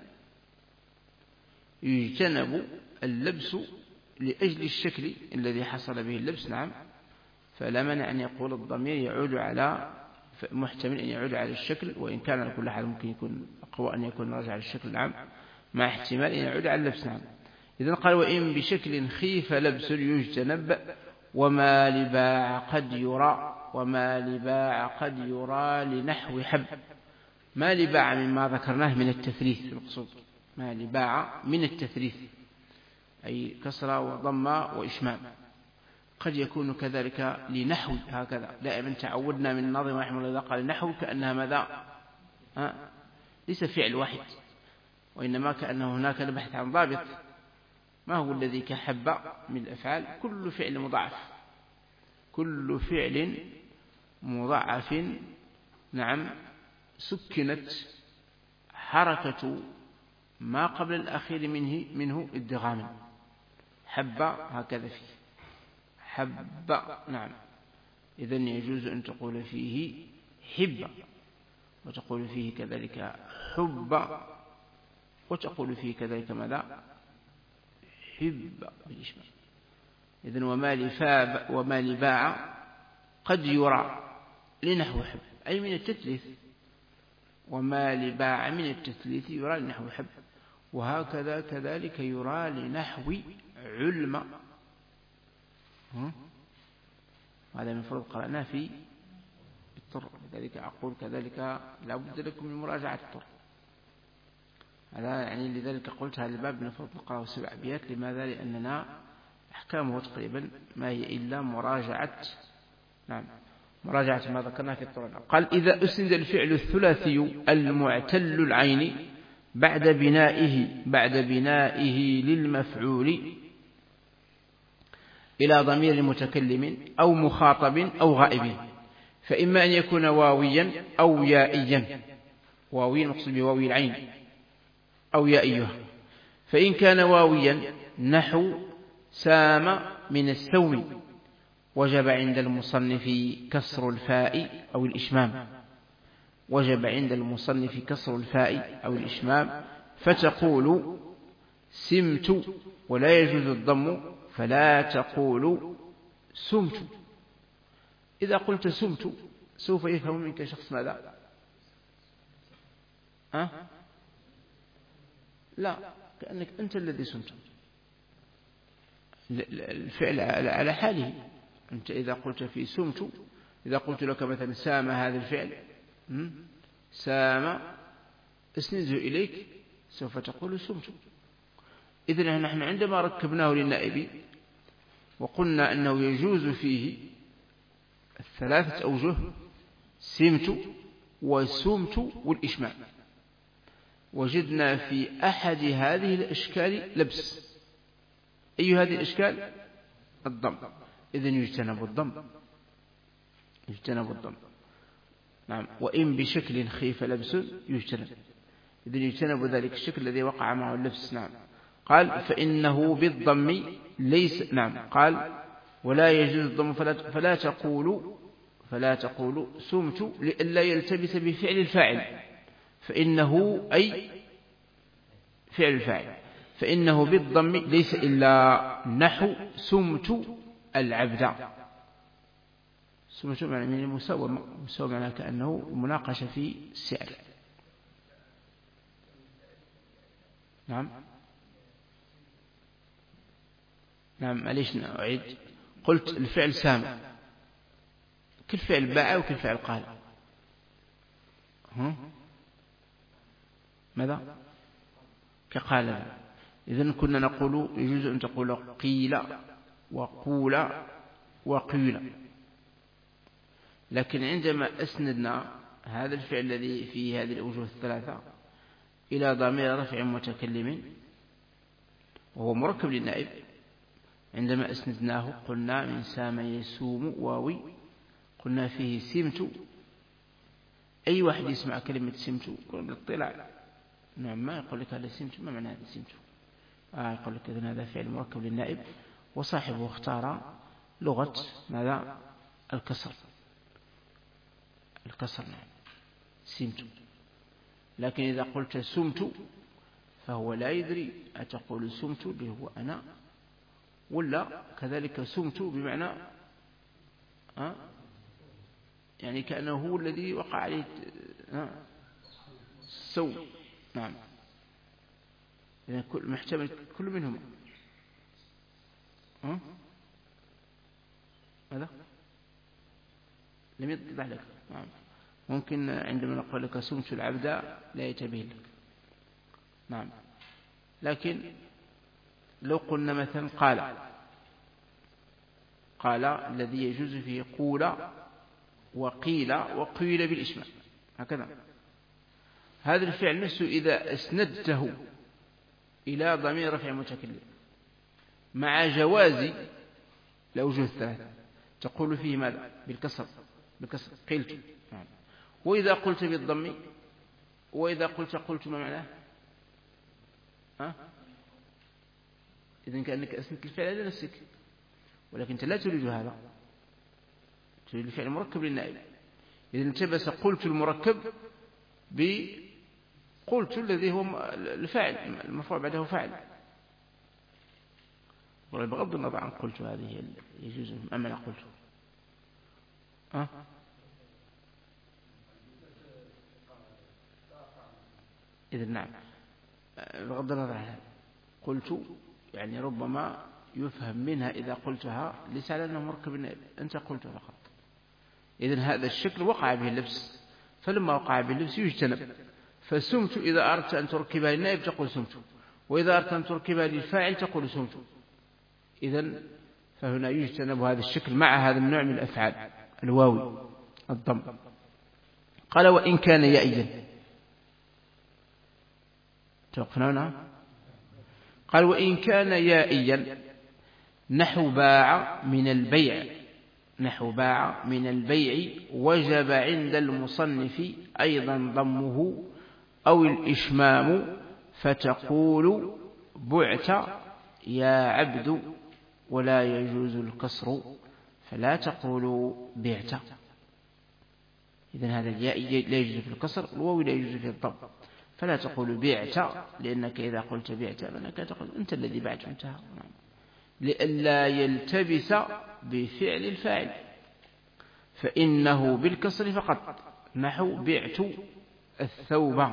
يجتنب اللبس لأجل الشكل الذي حصل به اللبس، نعم، فلا مانع أن يقول الضمير يعود على، محتمل أن يعود على الشكل، وإن كان على كل حال ممكن يكون أقوى أن يكون راجع على الشكل، نعم، مع احتمال أن يعود على اللبس، نعم. إذن قال وإن بشكل خيف لبس يجتنب وما لباع قد يرى، وما لباع قد يرى لنحو حب. ما لباع مما ذكرناه من التثليث المقصود، ما لباع من التثليث أي كسرة وضمة وإشمام. قد يكون كذلك لنحو، هكذا دائما تعودنا من الناظم رحمه الله إذا قال نحو كأنها ماذا؟ ليس فعل واحد، وإنما كأنه هناك البحث عن ضابط. ما هو الذي كحب من الأفعال؟ كل فعل مضاعف، كل فعل مضاعف، نعم، سكنت حركة ما قبل الأخير منه ادغاما. حب هكذا فيه حب، نعم. إذن يجوز أن تقول فيه حب، وتقول فيه كذلك حب، وتقول فيه كذلك ماذا؟ حب بالإشمام. إذن وما لباع قد يرى لنحو حب أي من التثليث، وما لباع من التثليث يرى لنحو حب. وهكذا كذلك يرى لنحو علم. هذا من فرض قرأناه في الطر، لذلك أقول كذلك لا بد لكم من مراجعة الطر. هذا يعني لذلك قلت هذا الباب من فرض نقرأه 7 أبيات. لماذا؟ لأننا أحكامه تقريبا ما هي إلا مراجعة، نعم، مراجعة ما ذكرناه في الطر. قال إذا أسند الفعل الثلاثي المعتل العين بعد بنائه للمفعول إلى ضمير المتكلم أو مخاطب أو غائب، فإما أن يكون واويا أو يائيا. واويا مقصود بواوي العين أو يائيها. فإن كان واويا نحو سام من السوم وجب عند المصنف كسر الفاء أو الإشمام، وجب عند المصنف كسر الفاء أو الإشمام، فتقول سمت، ولا يجوز الضم، فلا تقول سمت. إذا قلت سمت سوف يفهم منك شخص ماذا؟ لا، كأنك أنت الذي سمت. الفعل على حاله. أنت إذا قلت في سمت، إذا قلت لك مثلا سام هذا الفعل، سام اسنده إليك، سوف تقول سمت. إذن نحن عندما ركبناه للنائب وقلنا أنه يجوز فيه 3 أوجه، سمت وسمت والإشمام، وجدنا في أحد هذه الأشكال لبس. أي هذه الأشكال؟ الضم. إذن يجتنب الضم، نعم. وإن بشكل خيف لبس يجتنب، إذن يجتنب ذلك الشكل الذي وقع معه اللبس، نعم. قال فإنه بالضم ليس، نعم. قال ولا يجوز الضم، فلا تقول سمت لئلا يلتبس بفعل الفاعل، فإنه أي فعل الفاعل، فإنه بالضم ليس إلا نحو سمت العبد. سمت معنى من المساومة، مساومة معنى كأنه مناقشة في السعر. نعم معليش أعيد. قلت الفعل سام، كل فعل باع وكل فعل قال. ماذا؟ كقال. إذن كنا نقول يجوز أن تقول قيل وقول وقيل، لكن عندما أسندنا هذا الفعل الذي فيه هذه الأوجه الثلاثة إلى ضمير رفع متكلم وهو مركب للنائب، عندما أسندناه قلنا من سام يسوم واوي، قلنا فيه سمت. أي واحد يسمع كلمة سمت يقول بالاطلاع نعم ما يقول لك هذا سمت، ما معنى هذا سمت؟ يقول لك إذن هذا فعل مركب للنائب وصاحبه اختار لغة ماذا؟ الكسر نعم سمت. لكن إذا قلت سمت فهو لا يدري أتقول سمت اللي هو أنا، ولا كذلك سمت بمعنى يعني كأنه هو الذي وقع عليه السوء. نعم إذن محتمل كل منهما. ماذا؟ لم يتضح لك. نعم ممكن عندما نقول لك سمت العبد لا يتبين لك. نعم لكن لو قلنا مثلا قال الذي يجوز فيه قول وقيل وقيل بالإشمال هكذا، هذا الفعل نفسه إذا أسندته إلى ضمير رفع متكلم مع جواز الأوجه الثلاثة تقول فيه ماذا؟ بالكسر قلت. نعم. وإذا قلت بالضم، وإذا قلت ما معناه؟ إذن كأنك أسندت الفعل لنفسك، ولكن أنت لا تريد هذا، تريد الفعل مركب للنائب. إذن التبس قلت المركب بقلت الذي هو الفاعل المرفوع بعده فاعل، بغض النظر عن قلت هذه يجوز أما أنا قلت. إذن نعم بغض النظر عنها قلت يعني ربما يفهم منها إذا قلتها ليس على أنه مركب النائب، أنت قلت فقط. إذن هذا الشكل وقع به اللبس، فلما وقع به اللبس يجتنب. فسمت إذا أردت أن تركبها للنائب تقول سمت، وإذا أردت أن تركبها للفاعل تقول سمت. إذن فهنا يجتنب هذا الشكل مع هذا النوع من الأفعال الواوي الضم. قال وإن كان يائيا، توقفنا هنا. قال وإن كان يائيا نحو باع من البيع وجب عند المصنف أيضا ضمه أو الإشمام، فتقول بعت يا عبد ولا يجوز الكسر فلا تقول بعت. إذن هذا الياء لا يجوز في الكسر، الواو لا يجوز في الضم، فلا تقول بعت لأنك إذا قلت بعت فإنك تقول أنت الذي بعت انتهى. لئلا يلتبس بفعل الفاعل فإنه بالكسر فقط، نحو بعت الثوب.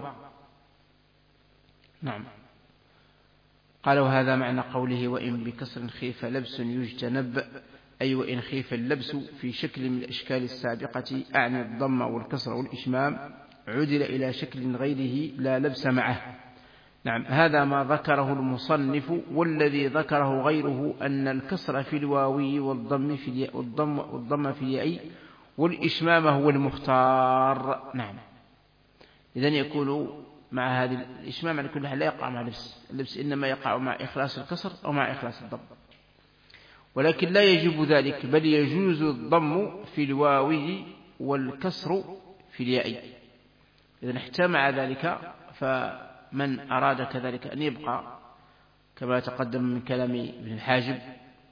نعم. قال وهذا معنى قوله وإن بكسر خيف لبس يجتنب، أي وإن خيف اللبس في شكل من الأشكال السابقة أعني الضم والكسر والإشمام عدل إلى شكل غيره لا لبس معه. نعم هذا ما ذكره المصنف، والذي ذكره غيره أن الكسر في الواوي والضم في الياء والضم في الياء والإشمام هو المختار. نعم إذن يكون مع هذه الإشمام على كل حال لا يقع مع اللبس إنما يقع مع إخلاص الكسر أو مع إخلاص الضم، ولكن لا يجب ذلك، بل يجوز الضم في الواوي والكسر في الياء. إذن احتمع ذلك، فمن أراد كذلك أن يبقى كما تقدم من كلام ابن الحاجب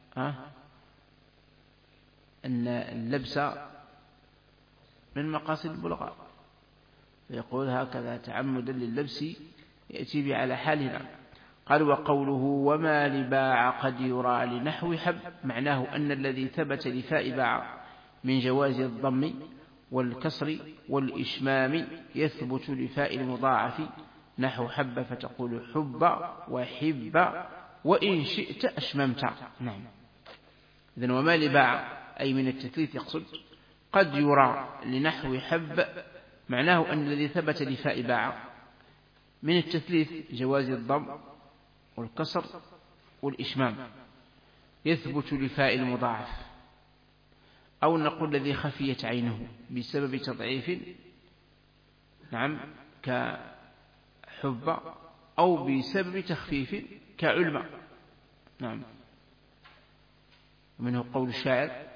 أن اللبس من مقاصد البلغاء، فيقول هكذا تعمدا لللبس يأتي به على حالنا. قال وقوله وما لباع قد يرى لنحو حب، معناه أن الذي ثبت لفاء باع من جواز الضم والكسر والإشمام يثبت لفاء المضاعف نحو حب فتقول حب وحب وإن شئت أشممت. نعم. إذن وما لباع أي من التثليث يقصد قد يرى لنحو حب معناه أن الذي ثبت لفاء باع من التثليث جواز الضم والكسر والإشمام يثبت لفاء المضاعف، أو نقول الذي خفيت عينه بسبب تضعيف نعم كحب أو بسبب تخفيف كعلم. نعم. ومنه قول الشاعر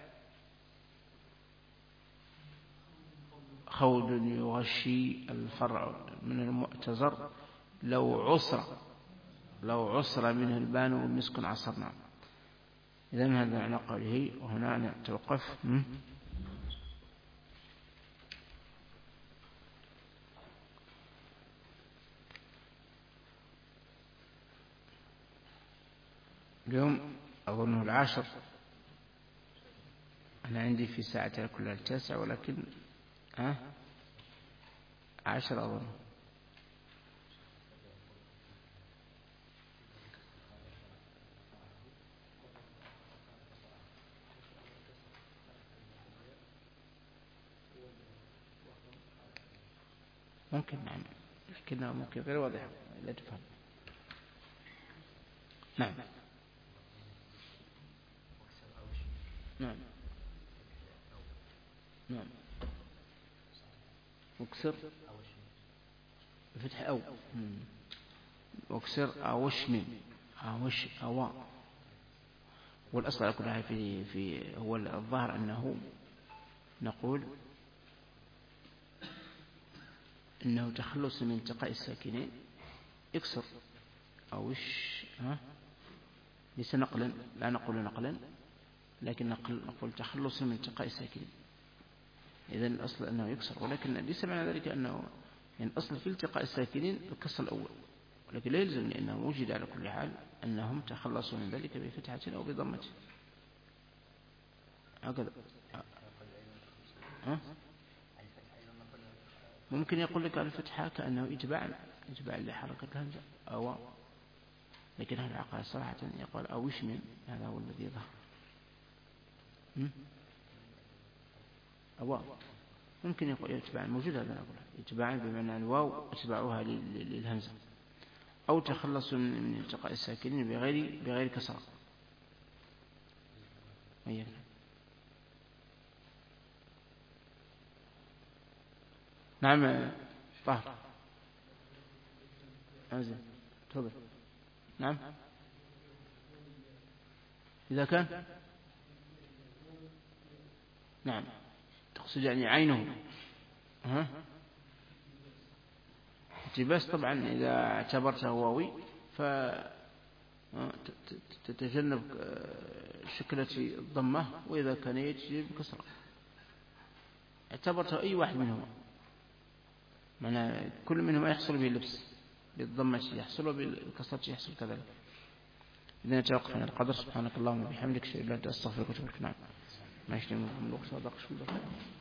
خود يغشي الفرع من المؤتزر لو عسر منه البان والمسك عصرنا. إذن هذا معنى قوله. وهنا نتوقف. اليوم أظنه 10. أنا عندي في ساعتها كلها 9 ولكن 10 أظن. ممكن نعم، لكنها ممكن غير واضحة لا تفهم. نعم. نعم. نعم. مكسر بفتح أو مكسر أوشم أوش أوا. والأصل على كلها في هو الظاهر أنه نقول أنه تخلص من التقاء الساكنين يكسر أوش ليس نقلا، لا نقول نقلا لكن نقول تخلص من التقاء الساكنين. إذن الأصل أنه يكسر، ولكن ليس معنى ذلك أنه يعني الأصل في التقاء الساكنين الكسر الأول، ولكن لا يلزم لأنه وجد على كل حال أنهم تخلصوا من ذلك بفتحة أو بضمة هكذا. ممكن يقول لك على الفتحة كأنه إتباع لحركة الهمزة أو، لكن هذا العقل صراحة يقول أوش من هذا هو الذي ظهر أو ممكن يقول إتباع موجود هذا نقول إتباع بمعنى الواو أتبعها للهمزة، أو تخلص من التقاء الساكنين بغير كسر. نعم. طاهر أزل تفضل. نعم. إذا كان نعم تقصد يعني عينه التباس طبعا إذا اعتبرته واوي فتتجنب شكلة الضمة، وإذا كان يجب كسرة اعتبرته أي واحد منهما، معنى كل منهما يحصل به اللبس بالضمة يحصل وبالكسرة يحصل كذلك. إذا نتوقف عن القدر. سبحانك اللهم وبحمدك أشهد أن لا إله إلا أنت أستغفرك وأتوب إليك. نعم. ما يشتمل من الوقت صدق شو